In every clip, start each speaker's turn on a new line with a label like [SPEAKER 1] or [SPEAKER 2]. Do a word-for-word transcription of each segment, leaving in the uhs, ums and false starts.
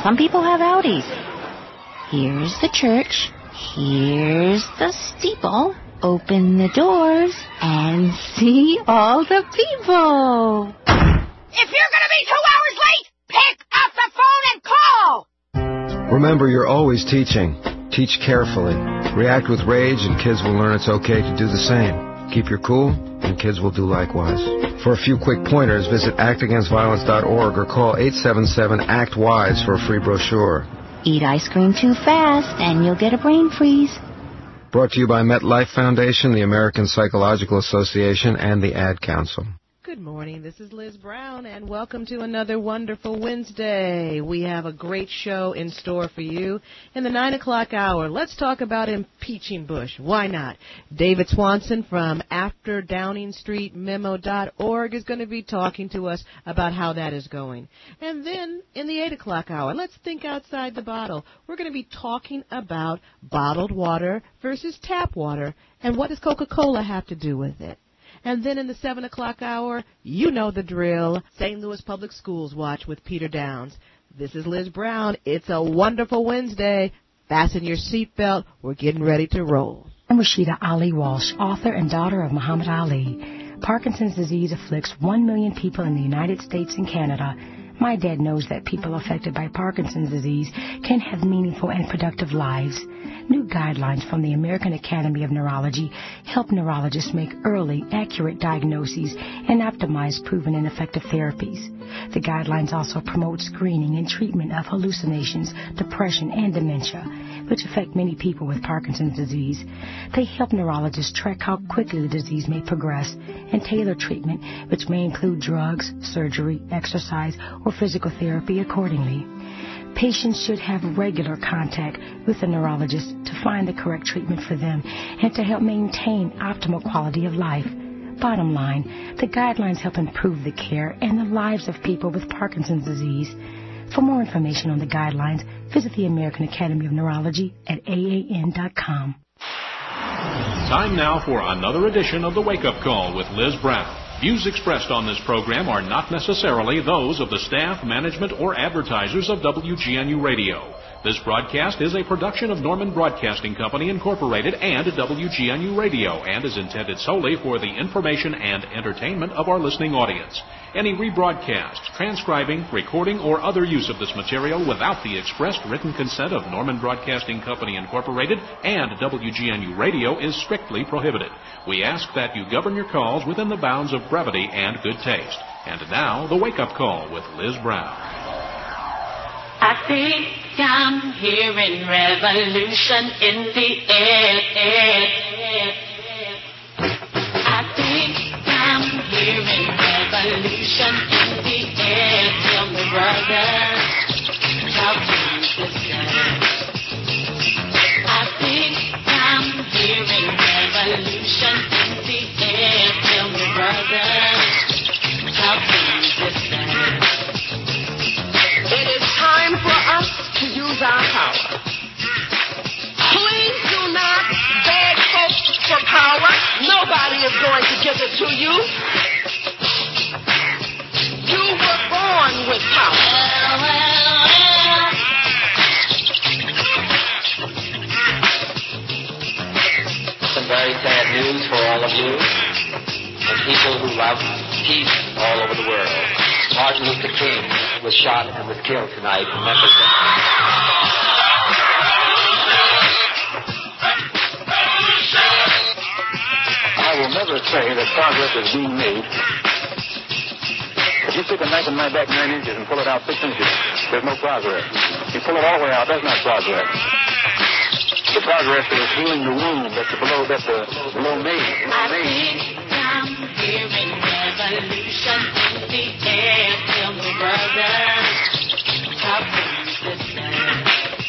[SPEAKER 1] Some people have Audis. Here's the church. Here's the steeple. Open the doors and see all the people.
[SPEAKER 2] If you're going to be two hours late, pick up the phone and call.
[SPEAKER 3] Remember, you're always teaching. Teach carefully. React with rage, and kids will learn it's okay to do the same. Keep your cool, and kids will do likewise. For a few quick pointers, visit act against violence dot org or call eight seven seven, ACT WISE for a free brochure.
[SPEAKER 1] Eat ice cream too fast, and you'll get a brain freeze.
[SPEAKER 3] Brought to you by MetLife Foundation, the American Psychological Association, and the Ad Council.
[SPEAKER 4] Good morning. This is Liz Brown, and welcome to another wonderful Wednesday. We have a great show in store for you. In the nine o'clock hour, let's talk about impeaching Bush. Why not? David Swanson from after downing street memo dot org is going to be talking to us about how that is going. And then in the eight o'clock hour, let's think outside the bottle. We're going to be talking about bottled water versus tap water, and what does Coca-Cola have to do with it? And then in the seven o'clock hour, you know the drill, Saint Louis Public Schools Watch with Peter Downs. This is Liz Brown. It's a wonderful Wednesday. Fasten your seatbelt. We're getting ready to roll.
[SPEAKER 5] I'm Rashida Ali Walsh, author and daughter of Muhammad Ali. Parkinson's disease afflicts one million people in the United States and Canada. My dad knows that people affected by Parkinson's disease can have meaningful and productive lives. New guidelines from the American Academy of Neurology help neurologists make early, accurate diagnoses and optimize proven and effective therapies. The guidelines also promote screening and treatment of hallucinations, depression, and dementia, which affect many people with Parkinson's disease. They help neurologists track how quickly the disease may progress and tailor treatment, which may include drugs, surgery, exercise, or physical therapy accordingly. Patients should have regular contact with a neurologist to find the correct treatment for them and to help maintain optimal quality of life. Bottom line, the guidelines help improve the care and the lives of people with Parkinson's disease. For more information on the guidelines, visit the American Academy of Neurology at A A N dot com.
[SPEAKER 6] Time now for another edition of the Wake Up Call with Liz Brown. Views expressed on this program are not necessarily those of the staff, management, or advertisers of W G N U Radio. This broadcast is a production of Norman Broadcasting Company, Incorporated, and W G N U Radio, and is intended solely for the information and entertainment of our listening audience. Any rebroadcast, transcribing, recording, or other use of this material without the expressed written consent of Norman Broadcasting Company, Incorporated, and W G N U Radio is strictly prohibited. We ask that you govern your calls within the bounds of brevity and good taste. And now, the Wake Up Call with Liz Brown.
[SPEAKER 7] I think I'm hearing revolution in the air. I think I'm hearing revolution in the air. Tell me, brother, how can this stand? I think I'm hearing revolution in the air. Tell me, brother, how can this stand?
[SPEAKER 2] It is time for us to use our power. Please do not beg folks for power. Nobody is going to give it to you. You were born with power.
[SPEAKER 8] Some very sad news for all of you and people who love peace all over the world. Martin Luther King was shot and was killed tonight in Memphis.
[SPEAKER 9] I will never say that progress is being made. If you stick a knife in my back nine inches and pull it out six inches, there's no progress. If you pull it all the way out, that's not progress. The progress is healing the wound that's below, that's the below me.
[SPEAKER 7] I think I'm hearing revolution in the air. Tell me, brother, how can this stand?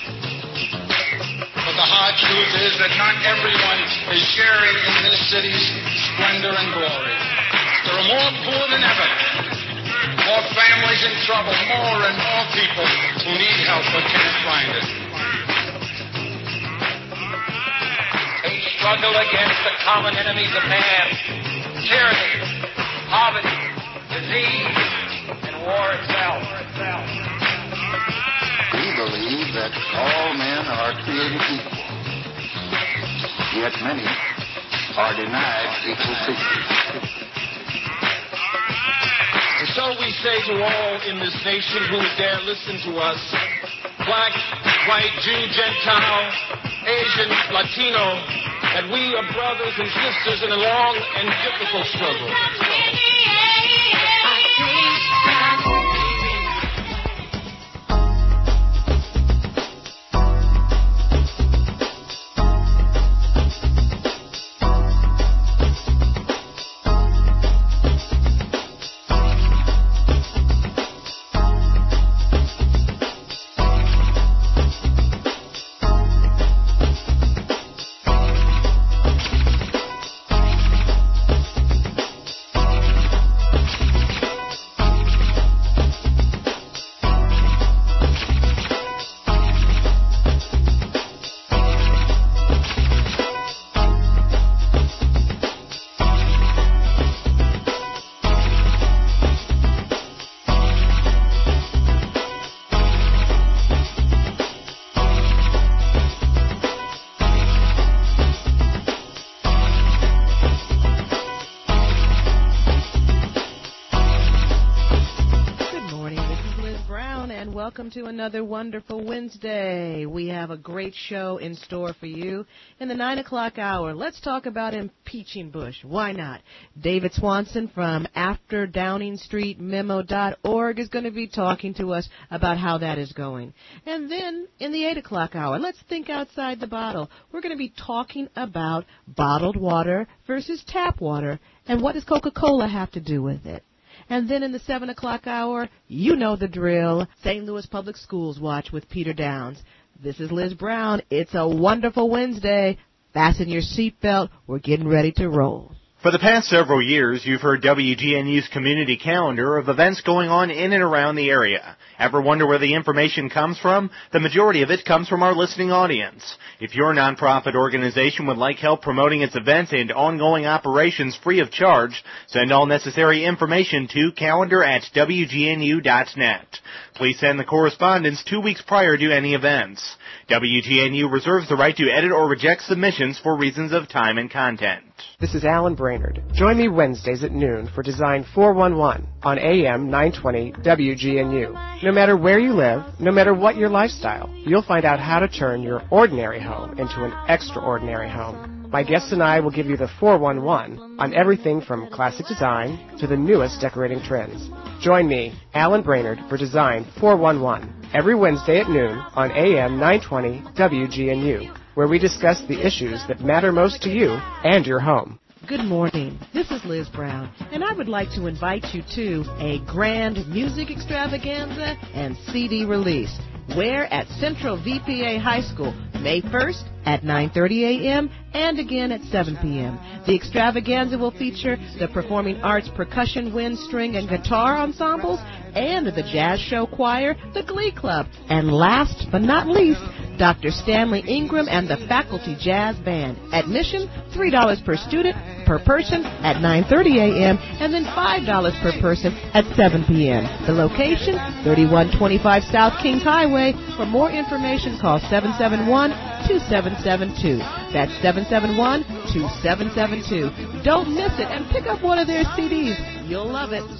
[SPEAKER 10] But the hard truth is that not everyone is sharing in this city's splendor and glory. There are more poor than ever, more families in trouble, more and more people who need help but can't find it.
[SPEAKER 8] A struggle against the common enemies of man, tyranny, poverty, disease, and war itself.
[SPEAKER 9] We believe that all men are created equal, yet many are denied equal treatment.
[SPEAKER 10] And so we say to all in this nation who would dare listen to us, black, white, Jew, Gentile, Asian, Latino, that we are brothers and sisters in a long and difficult struggle.
[SPEAKER 4] Welcome to another wonderful Wednesday. We have a great show in store for you. In the nine o'clock hour, let's talk about impeaching Bush. Why not? David Swanson from after downing street memo dot org is going to be talking to us about how that is going. And then in the eight o'clock hour, let's think outside the bottle. We're going to be talking about bottled water versus tap water, and what does Coca-Cola have to do with it? And then in the seven o'clock hour, you know the drill, Saint Louis Public Schools Watch with Peter Downs. This is Liz Brown. It's a wonderful Wednesday. Fasten your seatbelt. We're getting ready to roll.
[SPEAKER 11] For the past several years, you've heard W G N U's community calendar of events going on in and around the area. Ever wonder where the information comes from? The majority of it comes from our listening audience. If your nonprofit organization would like help promoting its events and ongoing operations free of charge, send all necessary information to calendar at W G N U dot net. Please send the correspondence two weeks prior to any events. W G N U reserves the right to edit or reject submissions for reasons of time and content.
[SPEAKER 12] This is Alan Brainerd. Join me Wednesdays at noon for Design four one one on A M nine twenty W G N U. No matter where you live, no matter what your lifestyle, you'll find out how to turn your ordinary home into an extraordinary home. My guests and I will give you the four one one on everything from classic design to the newest decorating trends. Join me, Alan Brainerd, for Design four one one every Wednesday at noon on A M nine twenty W G N U, where we discuss the issues that matter most to you and your home.
[SPEAKER 4] Good morning. This is Liz Brown, and I would like to invite you to a grand music extravaganza and C D release. Where? At Central V P A High School, May first at nine thirty a.m. and again at seven p.m. The extravaganza will feature the Performing Arts Percussion, Wind, String, and Guitar Ensembles and the Jazz Show Choir, the Glee Club. And last but not least, Doctor Stanley Ingram and the Faculty Jazz Band. Admission, three dollars per student per person at nine thirty a.m. and then five dollars per person at seven p.m. The location, thirty-one twenty-five South Kings Highway. For more information, call seven seven one, two seven seven two. That's seven seven one, two seven seven two. Don't miss it and pick up one of their C Ds. You'll love it.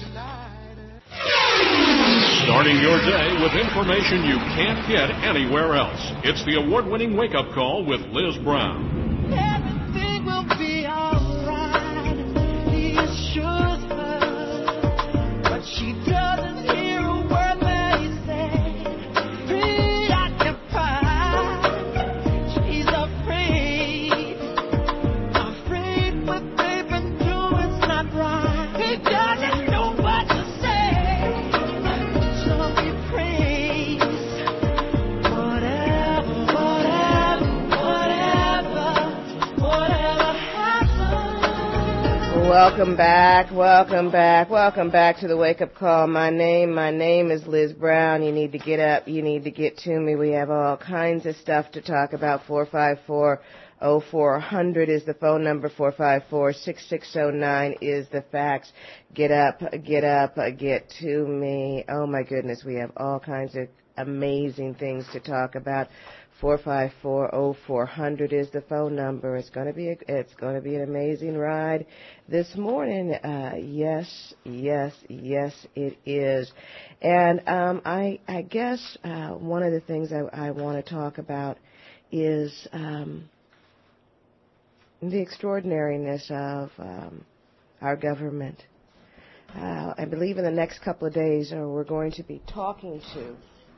[SPEAKER 6] Starting your day with information you can't get anywhere else. It's the award-winning wake-up call with Liz Brown.
[SPEAKER 7] Everything will be alright. He assures her, but she doesn't hear a word that he said. Preoccupied, she's afraid, afraid what they've been doing's not right. He doesn't know what to say. So he prays, whatever, whatever, whatever, whatever happens.
[SPEAKER 4] Welcome back, welcome back, welcome back to the Wake-Up Call. My name, my name is Liz Brown. You need to get up, you need to get to me. We have all kinds of stuff to talk about. four five four, oh four hundred is the phone number. four five four, six six oh nine is the fax. Get up, get up, get to me. Oh my goodness, we have all kinds of amazing things to talk about. four five four, oh four hundred is the phone number. It's going to be a, it's going to be an amazing ride this morning. Uh, yes, yes, yes, it is. And um, I I guess uh, one of the things I, I want to talk about is um, the extraordinariness of um, our government. Uh, I believe in the next couple of days uh, we're going to be talking to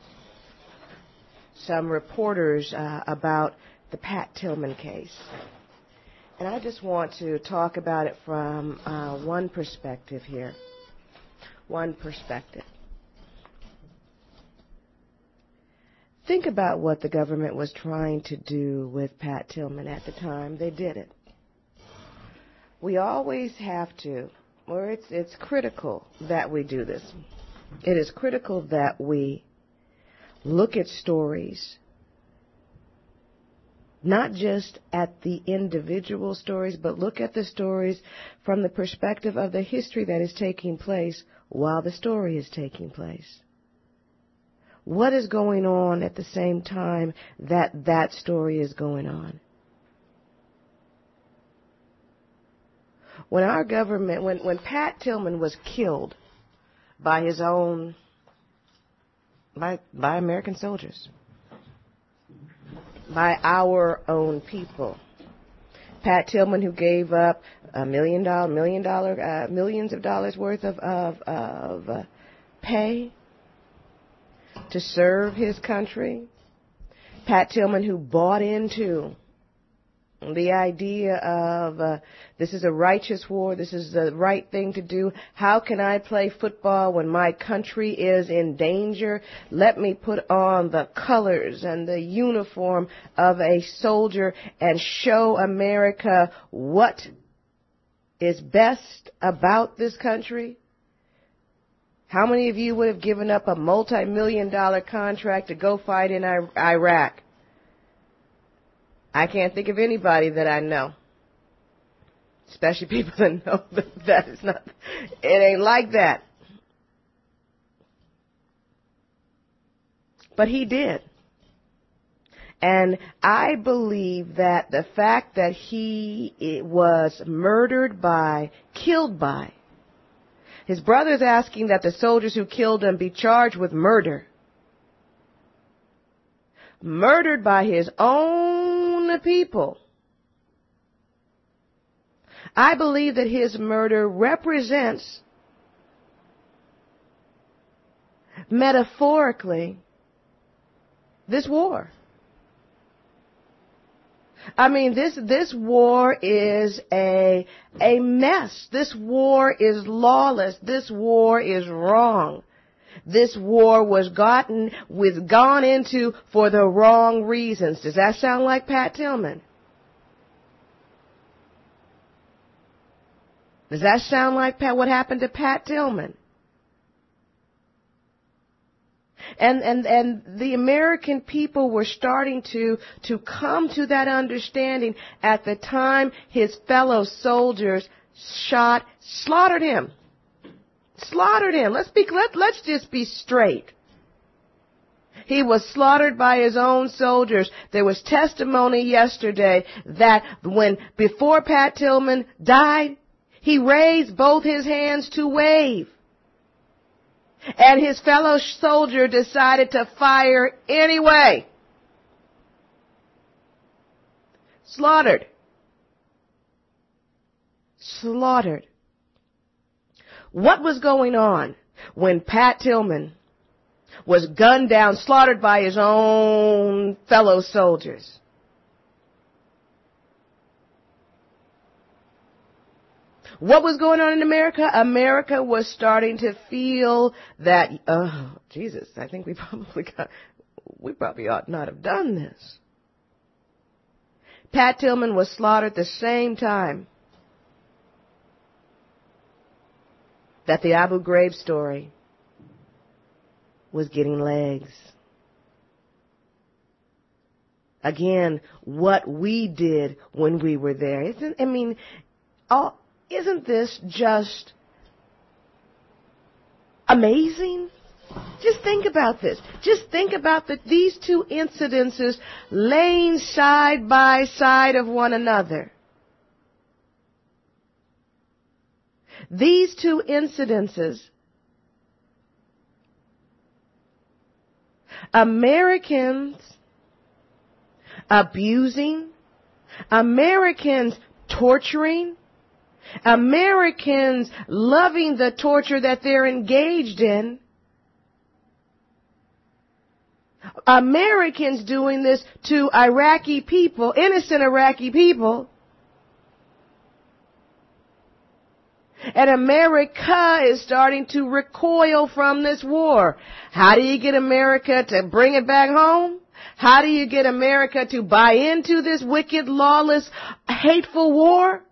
[SPEAKER 4] some reporters uh, about the Pat Tillman case. And I just want to talk about it from uh, one perspective here. One perspective. Think about what the government was trying to do with Pat Tillman at the time they did it. We always have to, or it's, it's critical that we do this. It is critical that we look at stories, not just at the individual stories, but look at the stories from the perspective of the history that is taking place while the story is taking place. What is going on at the same time that that story is going on? When our government, when, when Pat Tillman was killed by his own By, by American soldiers, by our own people. Pat Tillman, who gave up a million dollar, million dollar, uh, millions of dollars worth of of, of uh, pay to serve his country. Pat Tillman, who bought into the idea of uh, this is a righteous war, this is the right thing to do. How can I play football when my country is in danger? Let me put on the colors and the uniform of a soldier and show America what is best about this country. How many of you would have given up a multi-million dollar contract to go fight in Iraq? I can't think of anybody that I know, especially people that know that that is not, it ain't like that. But he did. And I believe that the fact that he was murdered by, killed by, his brother's asking that the soldiers who killed him be charged with murder. Murdered by his own people. I believe that his murder represents, metaphorically, this war. I mean, this this war is a a mess. This war is lawless. This war is wrong. This war was gotten with gone into for the wrong reasons. Does that sound like Pat Tillman? Does that sound like Pat, what happened to Pat Tillman? And, and, and the American people were starting to, to come to that understanding at the time his fellow soldiers shot, slaughtered him. Slaughtered him. Let's be, let, let's just be straight. He was slaughtered by his own soldiers. There was testimony yesterday that when, before Pat Tillman died, he raised both his hands to wave. And his fellow soldier decided to fire anyway. Slaughtered. Slaughtered. What was going on when Pat Tillman was gunned down, slaughtered by his own fellow soldiers? What was going on in America? America was starting to feel that, oh, Jesus, I think we probably got, we probably ought not have done this. Pat Tillman was slaughtered the same time that the Abu Ghraib story was getting legs. Again, what we did when we were there. Isn't, I mean, all, isn't this just amazing? Just think about this. Just think about the, these two incidences laying side by side of one another. These two incidences, Americans abusing, Americans torturing, Americans loving the torture that they're engaged in, Americans doing this to Iraqi people, innocent Iraqi people, and America is starting to recoil from this war. How do you get America to bring it back home? How do you get America to buy into this wicked, lawless, hateful war?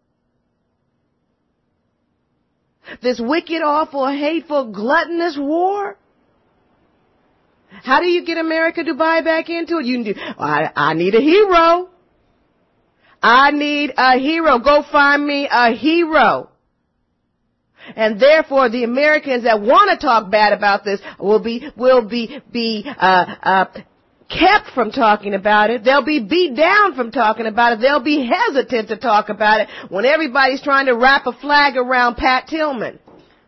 [SPEAKER 4] This wicked, awful, hateful, gluttonous war? How do you get America to buy back into it? You can do, I, I need a hero. I need a hero. Go find me a hero. And therefore, the Americans that want to talk bad about this will be will be be uh, uh, kept from talking about it. They'll be beat down from talking about it. They'll be hesitant to talk about it when everybody's trying to wrap a flag around Pat Tillman.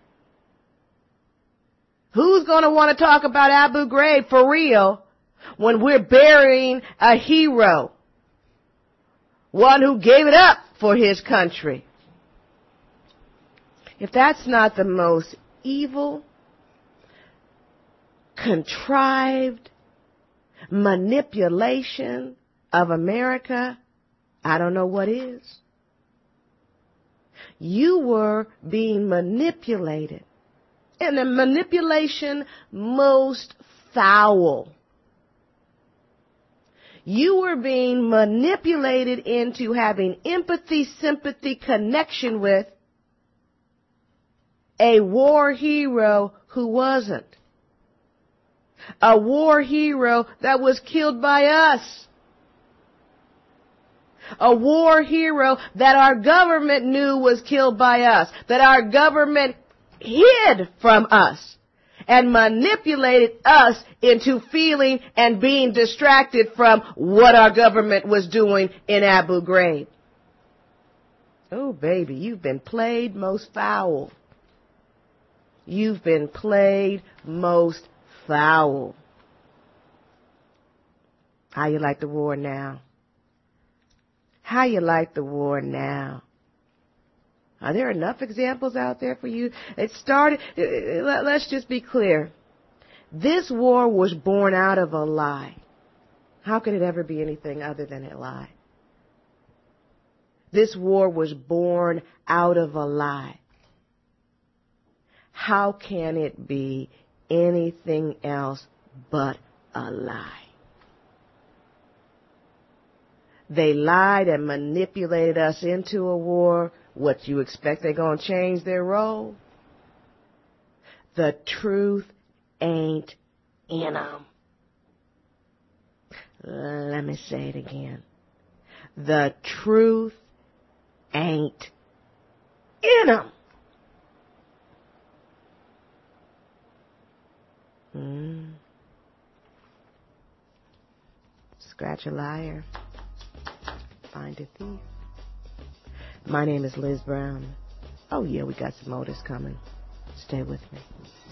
[SPEAKER 4] Who's going to want to talk about Abu Ghraib for real when we're burying a hero, one who gave it up for his country? If that's not the most evil, contrived manipulation of America, I don't know what is. You were being manipulated, and the manipulation most foul. You were being manipulated into having empathy, sympathy, connection with a war hero who wasn't. A war hero that was killed by us. A war hero that our government knew was killed by us. That our government hid from us and manipulated us into feeling and being distracted from what our government was doing in Abu Ghraib. Oh, baby, you've been played most foul. You've been played most foul. How you like the war now? How you like the war now? Are there enough examples out there for you? It started, let's just be clear. This war was born out of a lie. How could it ever be anything other than a lie? This war was born out of a lie. How can it be anything else but a lie? They lied and manipulated us into a war. What, you expect they're going to change their role? The truth ain't in them. Let me say it again. The truth ain't in them. Mm. Scratch a liar, find a thief. My name is Liz Brown. Oh yeah, we got some motors coming. Stay with me.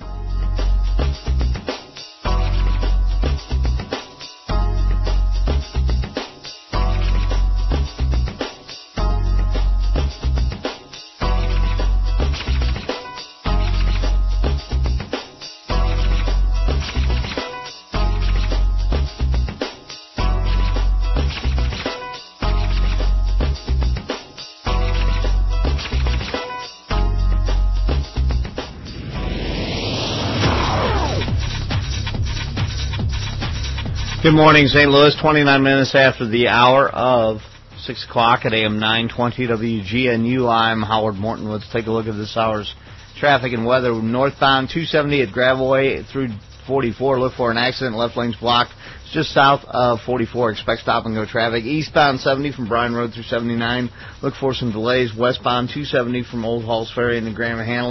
[SPEAKER 13] Good morning, Saint Louis. twenty-nine minutes after the hour of six o'clock at A M nine twenty W G N U. I'm Howard Morton. Let's take a look at this hour's traffic and weather. Northbound two seventy at Gravelway through forty-four. Look for an accident. Left lane's blocked. It's just south of forty-four. Expect stop-and-go traffic. Eastbound seventy from Bryan Road through seventy-nine. Look for some delays. Westbound two seventy from Old Halls Ferry into Graham-Hanley.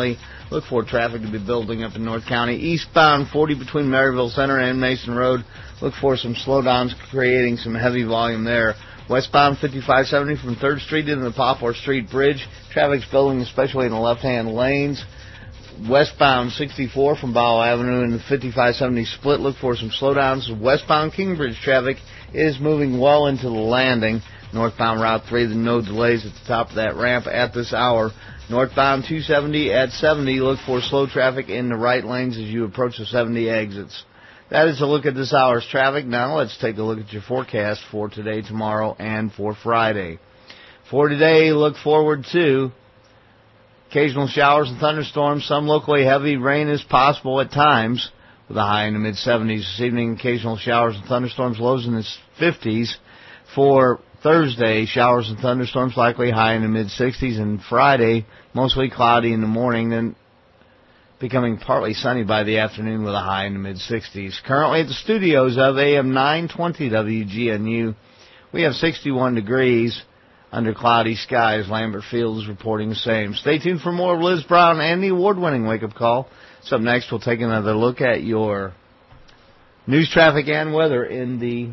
[SPEAKER 13] Look for traffic to be building up in North County. Eastbound forty between Maryville Center and Mason Road. Look for some slowdowns creating some heavy volume there. Westbound fifty-five seventy from third Street into the Poplar Street Bridge. Traffic's building, especially in the left-hand lanes. Westbound sixty-four from Bowell Avenue and the fifty-five seventy split. Look for some slowdowns. Westbound Kingbridge traffic is moving well into the landing. Northbound Route three, the no delays at the top of that ramp at this hour. Northbound two seventy at seventy, look for slow traffic in the right lanes as you approach the seventy exits. That is a look at this hour's traffic. Now let's take a look at your forecast for today, tomorrow, and for Friday. For today, look forward to occasional showers and thunderstorms. Some locally heavy rain is possible at times with a high in the mid-seventies. This evening, occasional showers and thunderstorms, lows in the fifties. For Thursday, showers and thunderstorms likely high in the mid-sixties, and Friday, mostly cloudy in the morning, then becoming partly sunny by the afternoon with a high in the mid-sixties. Currently at the studios of A M nine twenty W G N U, we have sixty-one degrees under cloudy skies. Lambert Field is reporting the same. Stay tuned for more of Liz Brown and the award-winning wake-up call. So up next, we'll take another look at your news, traffic, and weather in the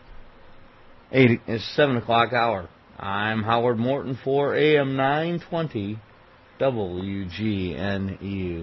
[SPEAKER 13] Eight, it's seven o'clock hour. I'm Howard Morton for A M nine twenty W G N U.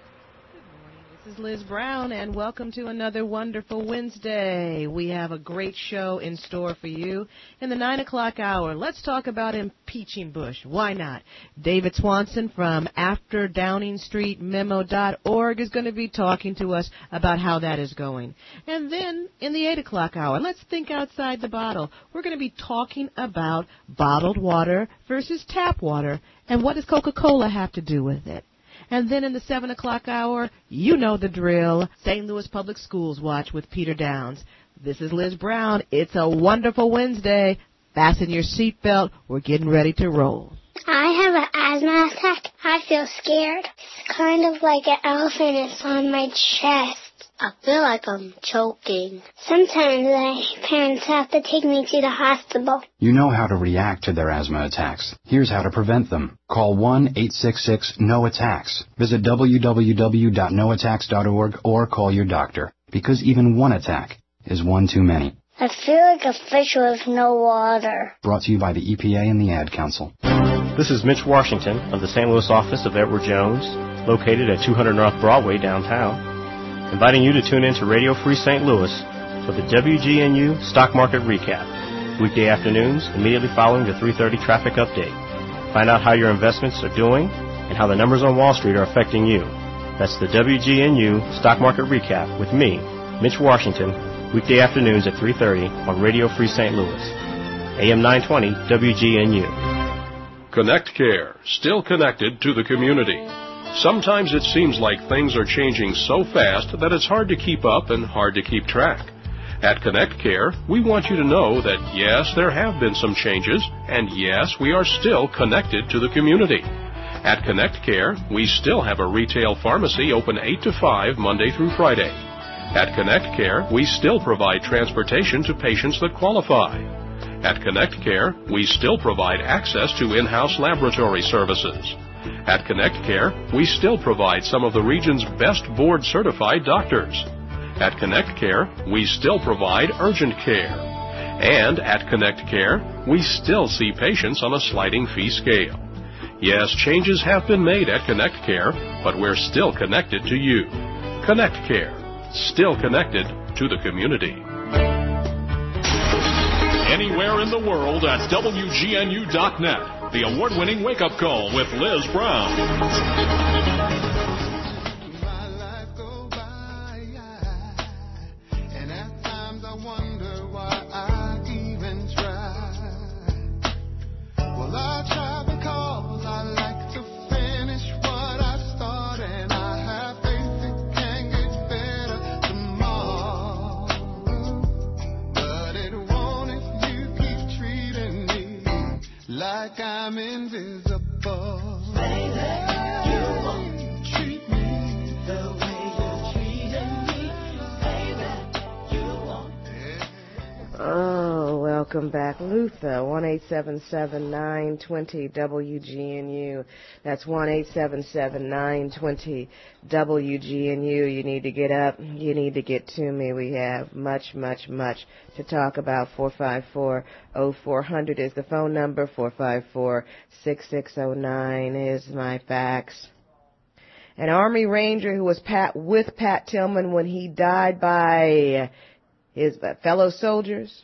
[SPEAKER 4] This is Liz Brown, and welcome to another wonderful Wednesday. We have a great show in store for you. In the nine o'clock hour, let's talk about impeaching Bush. Why not? David Swanson from after downing street memo dot org is going to be talking to us about how that is going. And then in the eight o'clock hour, let's think outside the bottle. We're going to be talking about bottled water versus tap water, and what does Coca-Cola have to do with it? And then in the seven o'clock hour, you know the drill, Saint Louis Public Schools Watch with Peter Downs. This is Liz Brown. It's a wonderful Wednesday. Fasten your seatbelt. We're getting ready to roll.
[SPEAKER 14] I have an asthma attack. I feel scared. It's kind of like an elephant is on my chest. I feel like I'm choking. Sometimes my parents have to take me to the hospital.
[SPEAKER 15] You know how to react to their asthma attacks. Here's how to prevent them. Call one eight six six N O attacks. Visit w w w dot no attacks dot org or call your doctor, because even one attack is one too many.
[SPEAKER 14] I feel like a fish with no water.
[SPEAKER 15] Brought to you by the E P A and the Ad Council.
[SPEAKER 16] This is Mitch Washington of the Saint Louis office of Edward Jones, located at two hundred North Broadway downtown, inviting you to tune in to Radio Free Saint Louis for the W G N U Stock Market Recap, weekday afternoons immediately following the three thirty traffic update. Find out how your investments are doing and how the numbers on Wall Street are affecting you. That's the W G N U Stock Market Recap with me, Mitch Washington, weekday afternoons at three thirty on Radio Free Saint Louis, A M nine twenty W G N U.
[SPEAKER 6] Connect Care, still connected to the community. Sometimes it seems like things are changing so fast that it's hard to keep up and hard to keep track. At Connect Care, we want you to know that yes, there have been some changes, and yes, we are still connected to the community. At Connect Care, we still have a retail pharmacy open eight to five Monday through Friday. At Connect Care, we still provide transportation to patients that qualify. At Connect Care, we still provide access to in-house laboratory services. At Connect Care, we still provide some of the region's best board-certified doctors. At Connect Care, we still provide urgent care. And at Connect Care, we still see patients on a sliding fee scale. Yes, changes have been made at Connect Care, but we're still connected to you. Connect Care, still connected to the community. Anywhere in the world at W G N U dot net. The award-winning wake-up call with Liz Brown.
[SPEAKER 7] Like I'm invisible. Baby, you won't treat me the way you're treating me. Baby, you won't.
[SPEAKER 4] Oh, well, Welcome back, Luther. one eight seven seven, nine two zero, W G N U. That's one eight seven seven, nine two zero, W G N U. You need to get up. You need to get to me. We have much, much, much to talk about. four five four, oh four hundred is the phone number. four five four, six six oh nine is my fax. An Army Ranger who was Pat, with Pat Tillman when he died by his fellow soldiers.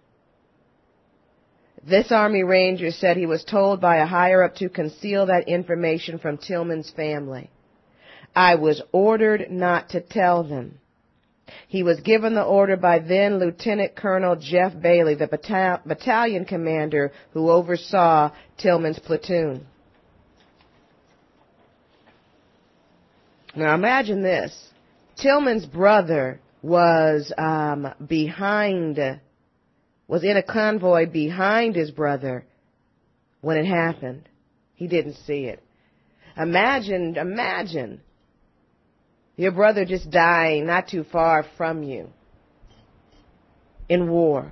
[SPEAKER 4] This Army Ranger said he was told by a higher-up to conceal that information from Tillman's family. I was ordered not to tell them. He was given the order by then Lieutenant Colonel Jeff Bailey, the batta- battalion commander who oversaw Tillman's platoon. Now imagine this. Tillman's brother was um, behind, was in a convoy behind his brother when it happened. He didn't see it. Imagine, imagine your brother just dying not too far from you in war.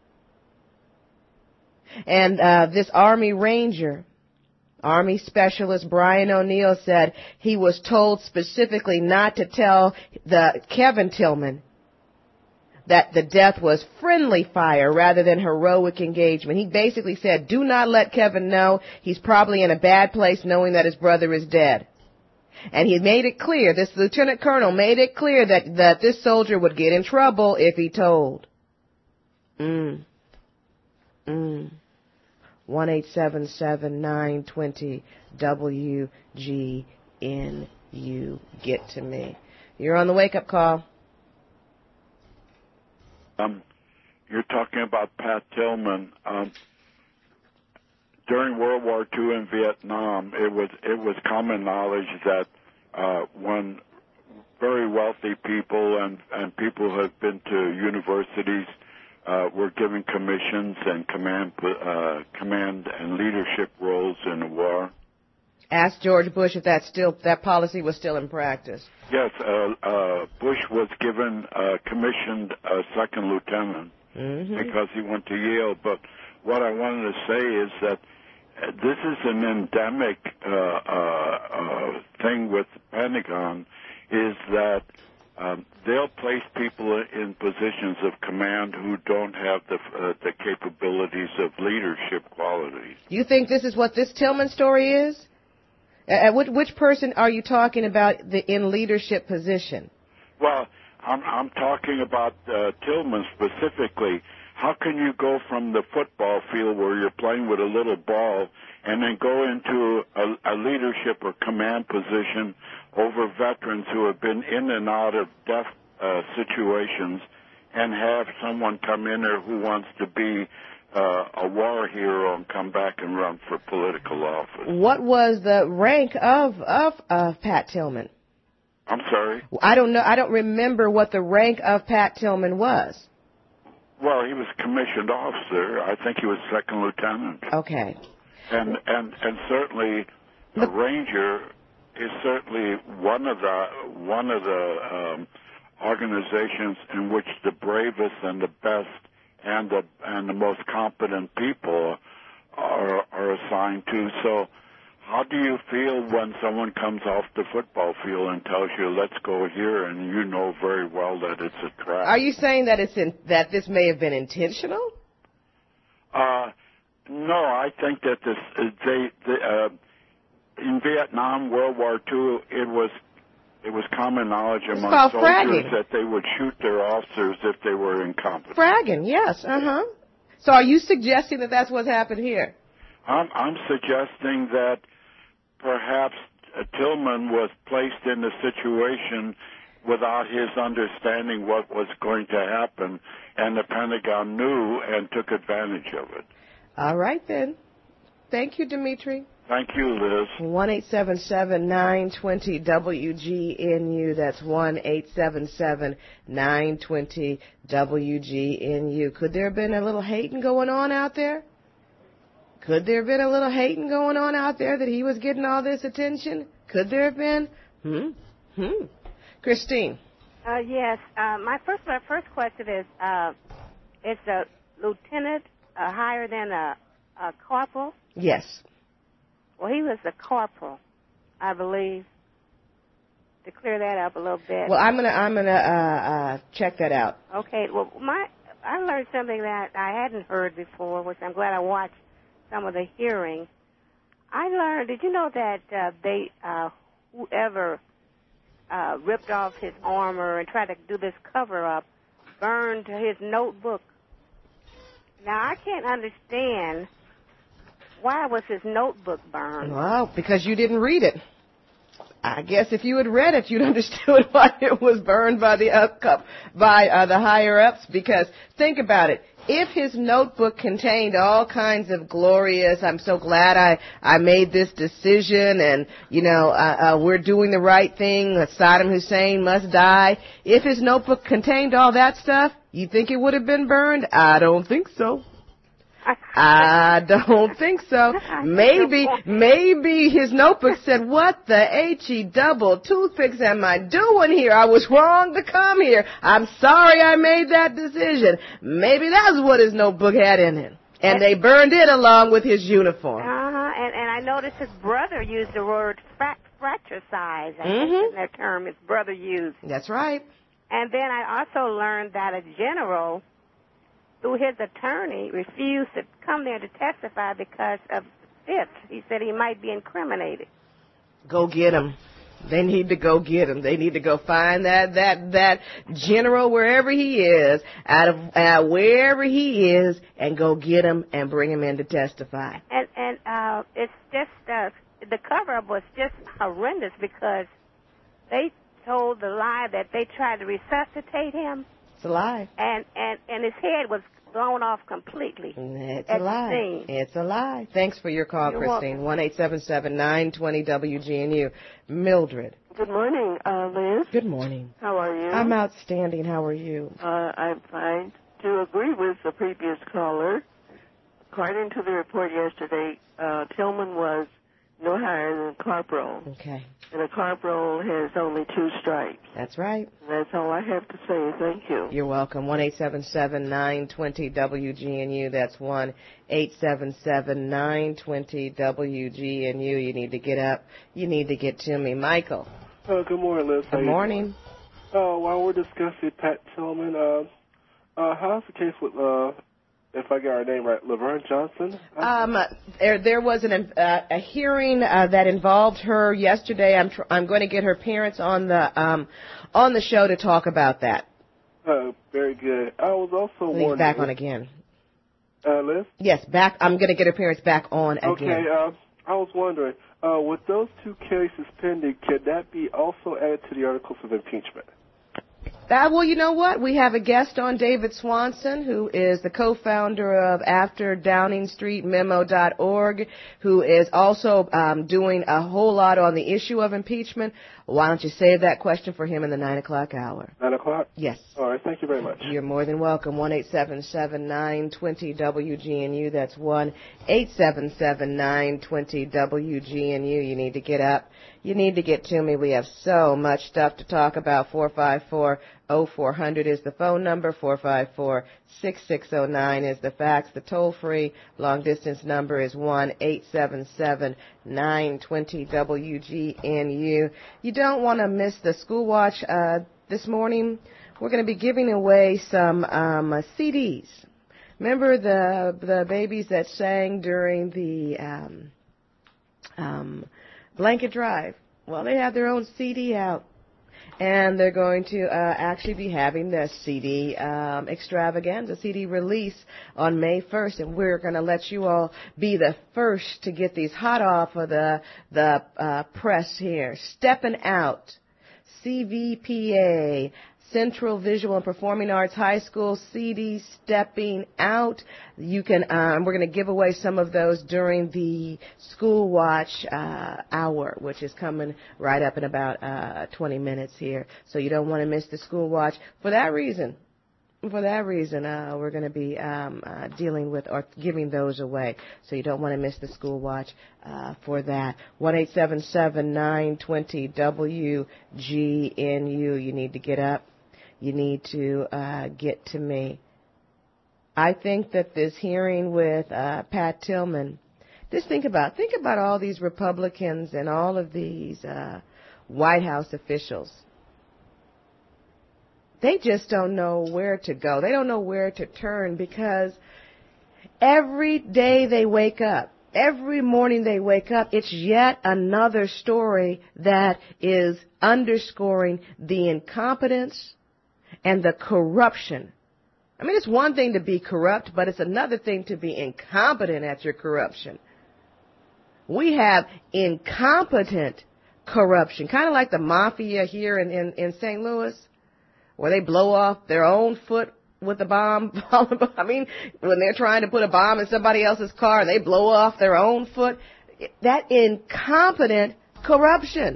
[SPEAKER 4] And uh, this Army Ranger, Army Specialist Brian O'Neill said he was told specifically not to tell the Kevin Tillman that the death was friendly fire rather than heroic engagement. He basically said, do not let Kevin know. He's probably in a bad place knowing that his brother is dead. And he made it clear, this lieutenant colonel made it clear that, that this soldier would get in trouble if he told. Mm. Mm. one eight seven seven, nine two zero, W G N U. Get to me. You're on the wake-up call.
[SPEAKER 17] Um, you're talking about Pat Tillman. Um, during World War Two in Vietnam, it was it was common knowledge that uh, when very wealthy people and, and people who have been to universities uh, were given commissions and command uh, command and leadership roles in the war.
[SPEAKER 4] Ask George Bush if that still that policy was still in practice.
[SPEAKER 17] Yes, uh, uh, Bush was given uh, commissioned uh, second lieutenant
[SPEAKER 4] mm-hmm.
[SPEAKER 17] because he went to Yale. But what I wanted to say is that uh, this is an endemic uh, uh, uh, thing with the Pentagon, is that um, they'll place people in positions of command who don't have the uh, the capabilities of leadership qualities.
[SPEAKER 4] You think this is what this Tillman story is? Uh, which, which person are you talking about the, in leadership position?
[SPEAKER 17] Well, I'm, I'm talking about uh, Tillman specifically. How can you go from the football field where you're playing with a little ball and then go into a, a leadership or command position over veterans who have been in and out of death uh, situations and have someone come in there who wants to be Uh, a war hero and come back and run for political office?
[SPEAKER 4] What was the rank of of of Pat Tillman?
[SPEAKER 17] I'm sorry?
[SPEAKER 4] I don't know. I don't remember what the rank of Pat Tillman was.
[SPEAKER 17] Well, he was commissioned officer. I think he was second lieutenant.
[SPEAKER 4] Okay.
[SPEAKER 17] And and and certainly the Ranger is certainly one of the one of the um, organizations in which the bravest and the best and the and the most competent people are are assigned to. So how do you feel when someone comes off the football field and tells you, let's go here, and you know very well that it's a trap?
[SPEAKER 4] Are you saying that it's in, that this may have been intentional?
[SPEAKER 17] Uh, no, I think that this they, they uh, in Vietnam, World War Two, it was It was common knowledge among soldiers
[SPEAKER 4] fragging.
[SPEAKER 17] that they would shoot their officers if they were incompetent.
[SPEAKER 4] Fragging, yes, uh-huh. So are you suggesting that that's what's happened here?
[SPEAKER 17] I'm, I'm suggesting that perhaps uh, Tillman was placed in the situation without his understanding what was going to happen, and the Pentagon knew and took advantage of it.
[SPEAKER 4] All right, then. Thank you, Dimitri.
[SPEAKER 17] Thank you, Liz.
[SPEAKER 4] one eight seven seven, nine two zero, W G N U. That's one eight seven seven, nine two zero, W G N U. Could there have been a little hating going on out there? Could there have been a little hating going on out there that he was getting all this attention? Could there have been? Hmm? Hmm. Christine.
[SPEAKER 18] Uh, yes. Uh, my first my first question is, uh, is the Lieutenant uh, higher than a, a corporal?
[SPEAKER 4] Yes.
[SPEAKER 18] Well, he was a corporal, I believe. To clear that up a little bit.
[SPEAKER 4] Well, I'm gonna I'm gonna uh, uh, check that out.
[SPEAKER 18] Okay. Well, my I learned something that I hadn't heard before, which I'm glad I watched some of the hearings. I learned. Did you know that uh, they uh, whoever uh, ripped off his armor and tried to do this cover up burned his notebook? Now I can't understand why was his notebook burned.
[SPEAKER 4] Well, because you didn't read it. I guess if you had read it, you'd understood why it was burned by the up, by uh, the higher ups. Because think about it: if his notebook contained all kinds of glorious, "I'm so glad I I made this decision," and you know, uh, uh, we're doing the right thing, Saddam Hussein must die. If his notebook contained all that stuff, you think it would have been burned? I don't think so. I don't think so. Maybe, maybe his notebook said, "What the H-E double toothpicks am I doing here? I was wrong to come here. I'm sorry I made that decision." Maybe that's what his notebook had in it. And they burned it along with his uniform.
[SPEAKER 18] Uh-huh. And, and I noticed his brother used the word fra- fratricide. I
[SPEAKER 4] Mhm.
[SPEAKER 18] think that term his brother used.
[SPEAKER 4] That's right.
[SPEAKER 18] And then I also learned that a general, through his attorney, refused to come there to testify because of fifth. He said he might be incriminated.
[SPEAKER 4] Go get him. They need to go get him. They need to go find that that that general wherever he is, out of uh, wherever he is, and go get him and bring him in to testify.
[SPEAKER 18] And and uh, it's just uh, the cover-up was just horrendous because they told the lie that they tried to resuscitate him.
[SPEAKER 4] It's a lie.
[SPEAKER 18] And and and his head was blown off completely.
[SPEAKER 4] It's
[SPEAKER 18] at
[SPEAKER 4] a lie.
[SPEAKER 18] The scene.
[SPEAKER 4] It's a lie. Thanks for your call,
[SPEAKER 18] You're
[SPEAKER 4] Christine. One eight seven seven nine twenty W G N U. Mildred.
[SPEAKER 19] Good morning, uh, Liz.
[SPEAKER 4] Good morning.
[SPEAKER 19] How are you?
[SPEAKER 4] I'm outstanding. How are you?
[SPEAKER 19] Uh, I'm fine. To agree with the previous caller, according to the report yesterday, uh, Tillman was no higher than corporal.
[SPEAKER 4] Okay.
[SPEAKER 19] And a corporal has only two stripes.
[SPEAKER 4] That's right.
[SPEAKER 19] That's all I have to say. Thank you.
[SPEAKER 4] You're welcome. one eight seven seven nine two zero W G N U. That's one eight seven seven nine two zero W G N U. You need to get up. You need to get to me. Michael.
[SPEAKER 20] Uh, good morning, Liz. How
[SPEAKER 4] Good
[SPEAKER 20] you
[SPEAKER 4] morning.
[SPEAKER 20] doing? Uh, while we're discussing Pat Tillman, uh, uh, how's the case with, uh, if I got her name right, Laverne Johnson?
[SPEAKER 4] Um, there, there was an, uh, a hearing uh, that involved her yesterday. I'm, tr- I'm going to get her parents on the um, on the show to talk about that.
[SPEAKER 20] Uh, very good. I was also
[SPEAKER 4] He's
[SPEAKER 20] wondering.
[SPEAKER 4] back on again.
[SPEAKER 20] Uh, Liz?
[SPEAKER 4] Yes, back. I'm going to get her parents back on again.
[SPEAKER 20] Okay, uh, I was wondering, uh, with those two cases pending, can that be also added to the articles of impeachment?
[SPEAKER 4] Uh, well, you know what? We have a guest on, David Swanson, who is the co-founder of After Downing Street Memo dot org, who is also um, doing a whole lot on the issue of impeachment. Why don't you save that question for him in the nine o'clock hour?
[SPEAKER 20] Nine o'clock?
[SPEAKER 4] Yes.
[SPEAKER 20] All right, thank you very much.
[SPEAKER 4] You're more than welcome. one eight seven seven nine two zero W G N U. That's one eight seven seven nine two zero W G N U. You need to get up. You need to get to me. We have so much stuff to talk about. four five four oh four hundred is the phone number. four five four six six oh nine is the fax. The toll-free long-distance number is one eight seven seven nine two zero W G N U. You don't want to miss the School Watch uh, this morning. We're going to be giving away some um, C Ds. Remember the the babies that sang during the um, um, blanket drive? Well, they have their own C D out. And they're going to uh, actually be having the C D um, extravaganza, C D release on May first, and we're going to let you all be the first to get these hot off of the the uh, press here. Stepping Out, C V P A, Central Visual and Performing Arts High School C D Stepping Out. You can, um, we're going to give away some of those during the School Watch uh, hour, which is coming right up in about uh, twenty minutes here. So you don't want to miss the School Watch. For that reason, for that reason, uh, we're going to be um, uh, dealing with or giving those away. So you don't want to miss the School Watch uh, for that. one eight seven seven nine two zero W G N U. You need to get up. You need to uh, get to me. I think that this hearing with uh, Pat Tillman, just think about think about all these Republicans and all of these uh, White House officials. They just don't know where to go. They don't know where to turn because every day they wake up, every morning they wake up, it's yet another story that is underscoring the incompetence and the corruption. I mean, it's one thing to be corrupt, but it's another thing to be incompetent at your corruption. We have incompetent corruption, kind of like the mafia here in, in, in Saint Louis, where they blow off their own foot with a bomb. I mean, when they're trying to put a bomb in somebody else's car and they blow off their own foot. That incompetent corruption.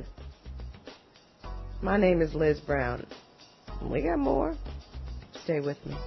[SPEAKER 4] My name is Liz Brown. We got more. Stay with me.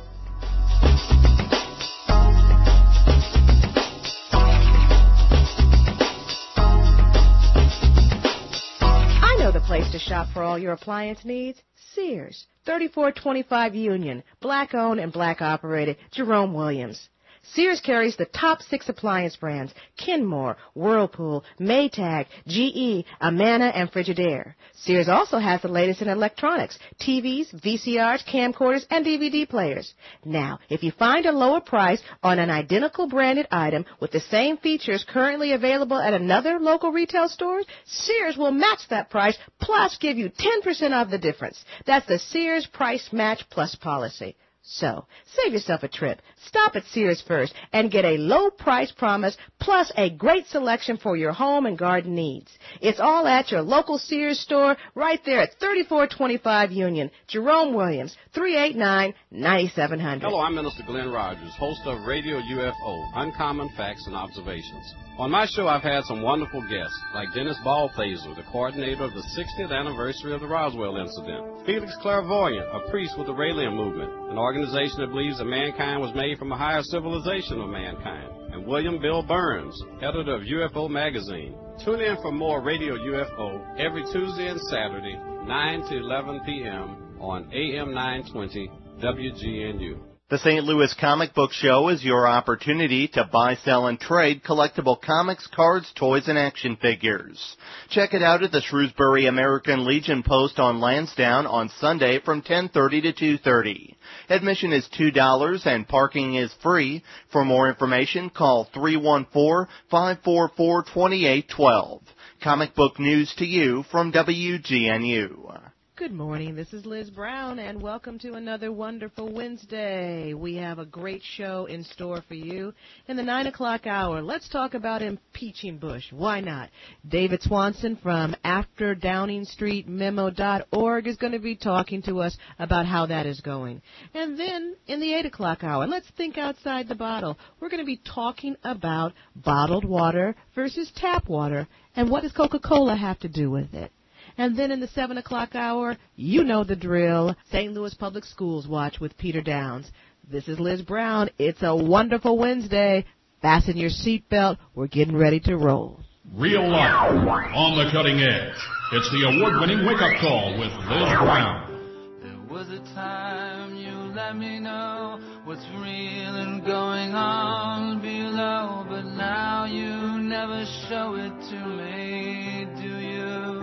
[SPEAKER 4] I know the place to shop for all your appliance needs. Sears, thirty-four twenty-five Union, black-owned and black-operated, Jerome Williams. Sears carries the top six appliance brands, Kenmore, Whirlpool, Maytag, G E, Amana, and Frigidaire. Sears also has the latest in electronics, T Vs, V C Rs, camcorders, and D V D players. Now, if you find a lower price on an identical branded item with the same features currently available at another local retail store, Sears will match that price plus give you ten percent off the difference. That's the Sears Price Match Plus policy. So, save yourself a trip. Stop at Sears first and get a low price promise plus a great selection for your home and garden needs. It's all at your local Sears store right there at thirty-four twenty-five Union. Jerome Williams, three eight nine, nine seven zero zero.
[SPEAKER 21] Hello, I'm Minister Glenn Rogers, host of Radio U F O, Uncommon Facts and Observations. On my show, I've had some wonderful guests, like Dennis Ballthaser, the coordinator of the sixtieth anniversary of the Roswell incident, Felix Clairvoyant, a priest with the Raelian movement, an organization that believes that mankind was made from a higher civilization of mankind, and William Bill Burns, editor of U F O magazine. Tune in for more Radio U F O every Tuesday and Saturday, nine to eleven p.m. on A M nine twenty W G N U.
[SPEAKER 11] The Saint Louis Comic Book Show is your opportunity to buy, sell, and trade collectible comics, cards, toys, and action figures. Check it out at the Shrewsbury American Legion Post on Lansdowne on Sunday from ten thirty to two thirty. Admission is two dollars and parking is free. For more information, call three one four, five four four, two eight one two. Comic book news to you from W G N U.
[SPEAKER 4] Good morning. This is Liz Brown, and welcome to another wonderful Wednesday. We have a great show in store for you. In the nine o'clock hour, let's talk about impeaching Bush. Why not? David Swanson from after downing street memo dot org is going to be talking to us about how that is going. And then in the eight o'clock hour, let's think outside the bottle. We're going to be talking about bottled water versus tap water, and what does Coca-Cola have to do with it? And then in the seven o'clock hour, you know the drill, Saint Louis Public Schools Watch with Peter Downs. This is Liz Brown. It's a wonderful Wednesday. Fasten your seatbelt. We're getting ready to roll.
[SPEAKER 6] Real life, on the cutting edge. It's the award-winning wake-up call with Liz Brown.
[SPEAKER 7] There was a time you let me know what's real and going on below, but now you never show it to me, do you?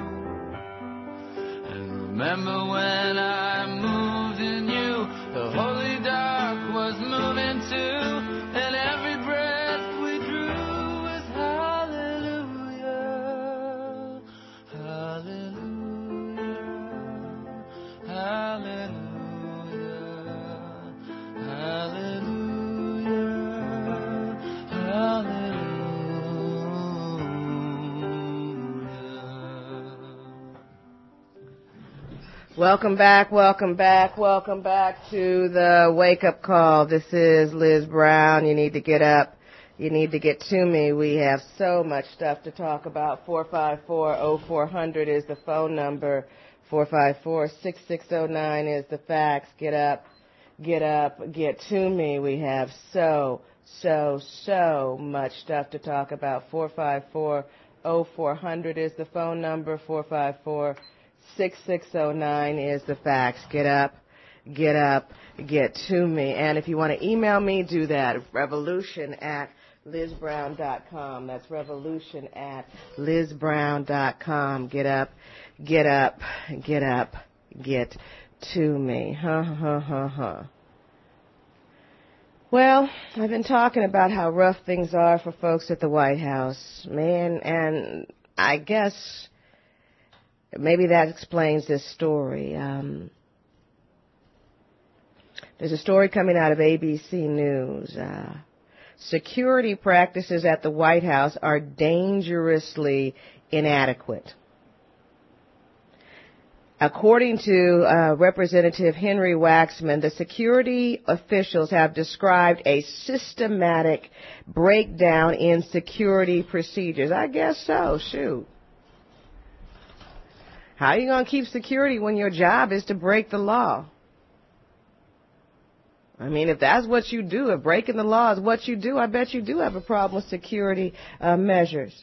[SPEAKER 7] Remember when I moved in you, the holy dark was moving too, and every breath we drew was hallelujah, hallelujah, hallelujah, hallelujah, hallelujah.
[SPEAKER 4] Welcome back, welcome back, welcome back to the wake-up call. This is Liz Brown. You need to get up. You need to get to me. We have so much stuff to talk about. four five four, oh four hundred is the phone number. four five four, six six oh nine is the fax. Get up, get up, get to me. We have so, so, so much stuff to talk about. four five four, oh four hundred is the phone number. four five four, six six oh nine is the fax. Get up, get up, get to me. And if you want to email me, do that. Revolution at liz brown dot com. That's revolution at liz brown dot com. Get up, get up, get up, get to me. Huh, huh, huh, huh. Well, I've been talking about how rough things are for folks at the White House, man, and I guess maybe that explains this story. Um, there's a story coming out of A B C News. Uh, security practices at the White House are dangerously inadequate. According to uh, Representative Henry Waxman, the security officials have described a systematic breakdown in security procedures. I guess so, shoot. How are you going to keep security when your job is to break the law? I mean, if that's what you do, if breaking the law is what you do, I bet you do have a problem with security uh, measures.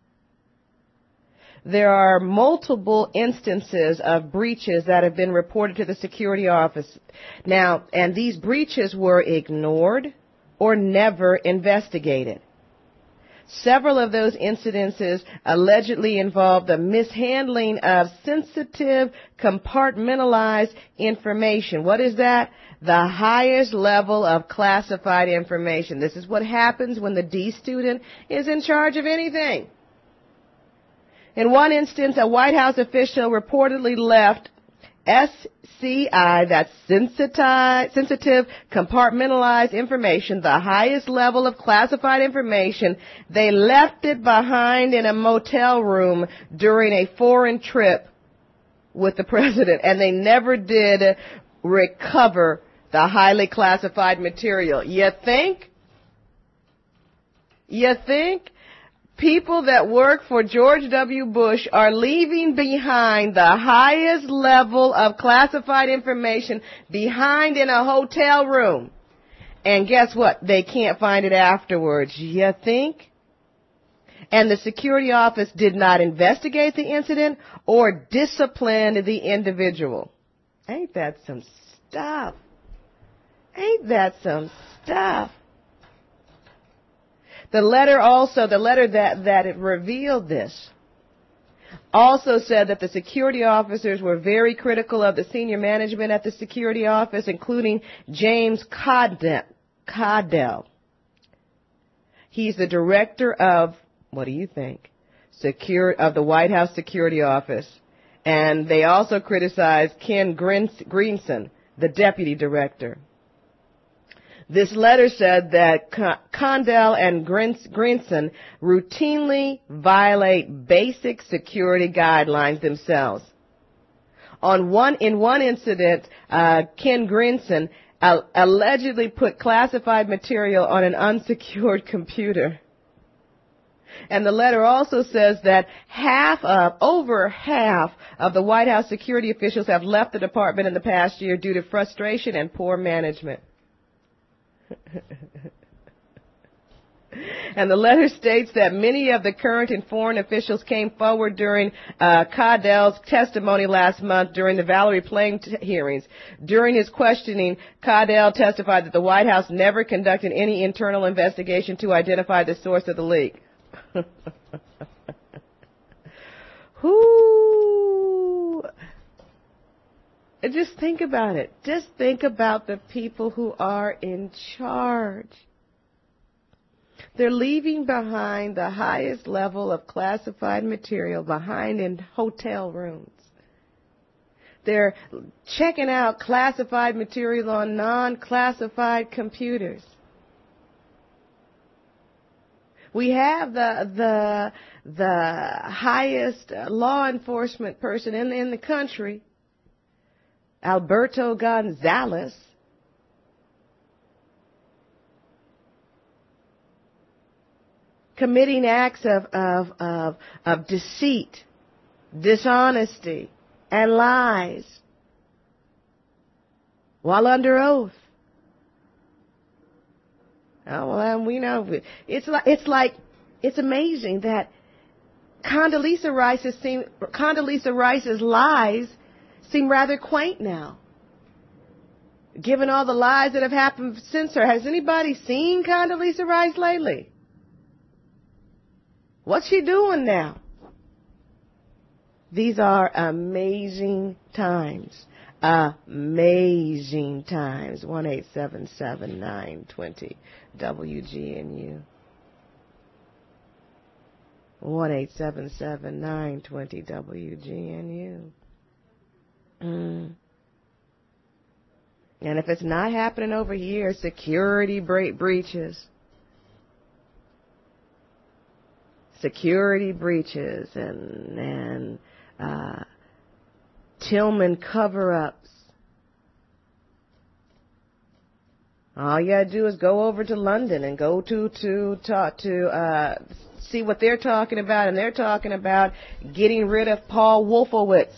[SPEAKER 4] There are multiple instances of breaches that have been reported to the security office. Now, and these breaches were ignored or never investigated. Several of those incidences allegedly involved the mishandling of sensitive, compartmentalized information. What is that? The highest level of classified information. This is what happens when the D student is in charge of anything. In one instance, a White House official reportedly left S C I, that's sensitive, compartmentalized information, the highest level of classified information. They left it behind in a motel room during a foreign trip with the president, and they never did recover the highly classified material. You think? You think? People that work for George W. Bush are leaving behind the highest level of classified information behind in a hotel room. And guess what? They can't find it afterwards. You think? And the security office did not investigate the incident or discipline the individual. Ain't that some stuff? Ain't that some stuff? The letter also, the letter that, that it revealed this, also said that the security officers were very critical of the senior management at the security office, including James Caudell. Caudell. He's the director of, what do you think, Secure, of the White House Security Office. And they also criticized Ken Greenson, the deputy director. This letter said that Caudell and Greenson routinely violate basic security guidelines themselves. On one, in one incident, uh, Ken Greenson uh, allegedly put classified material on an unsecured computer. And the letter also says that half of, over half of the White House security officials have left the department in the past year due to frustration and poor management. And the letter states that many of the current and foreign officials came forward during uh, Caudell's testimony last month during the Valerie Plame t- hearings. During his questioning, Caudell testified that the White House never conducted any internal investigation to identify the source of the leak. Whoo! Just think about it. Just think about the people who are in charge. They're leaving behind the highest level of classified material behind in hotel rooms. They're checking out classified material on non-classified computers. We have the the the highest law enforcement person in in the country, Alberto Gonzales, committing acts of, of, of, of deceit, dishonesty, and lies while under oath. Oh, well, we know. It's like, it's like, it's amazing that Condoleezza Rice's, seem, Condoleezza Rice's lies seem rather quaint now. given all the lies that have happened since her. Has anybody seen Condoleezza Rice lately? What's she doing now? These are amazing times. Amazing times. one eight seven seven nine two zero W G N U. one eight seven seven nine two zero W G N U. Mm. And if it's not happening over here, security bre- breaches. Security breaches and, and, uh, Tillman cover-ups. All you gotta do is go over to London and go to, to, talk to, uh, see what they're talking about, and they're talking about getting rid of Paul Wolfowitz.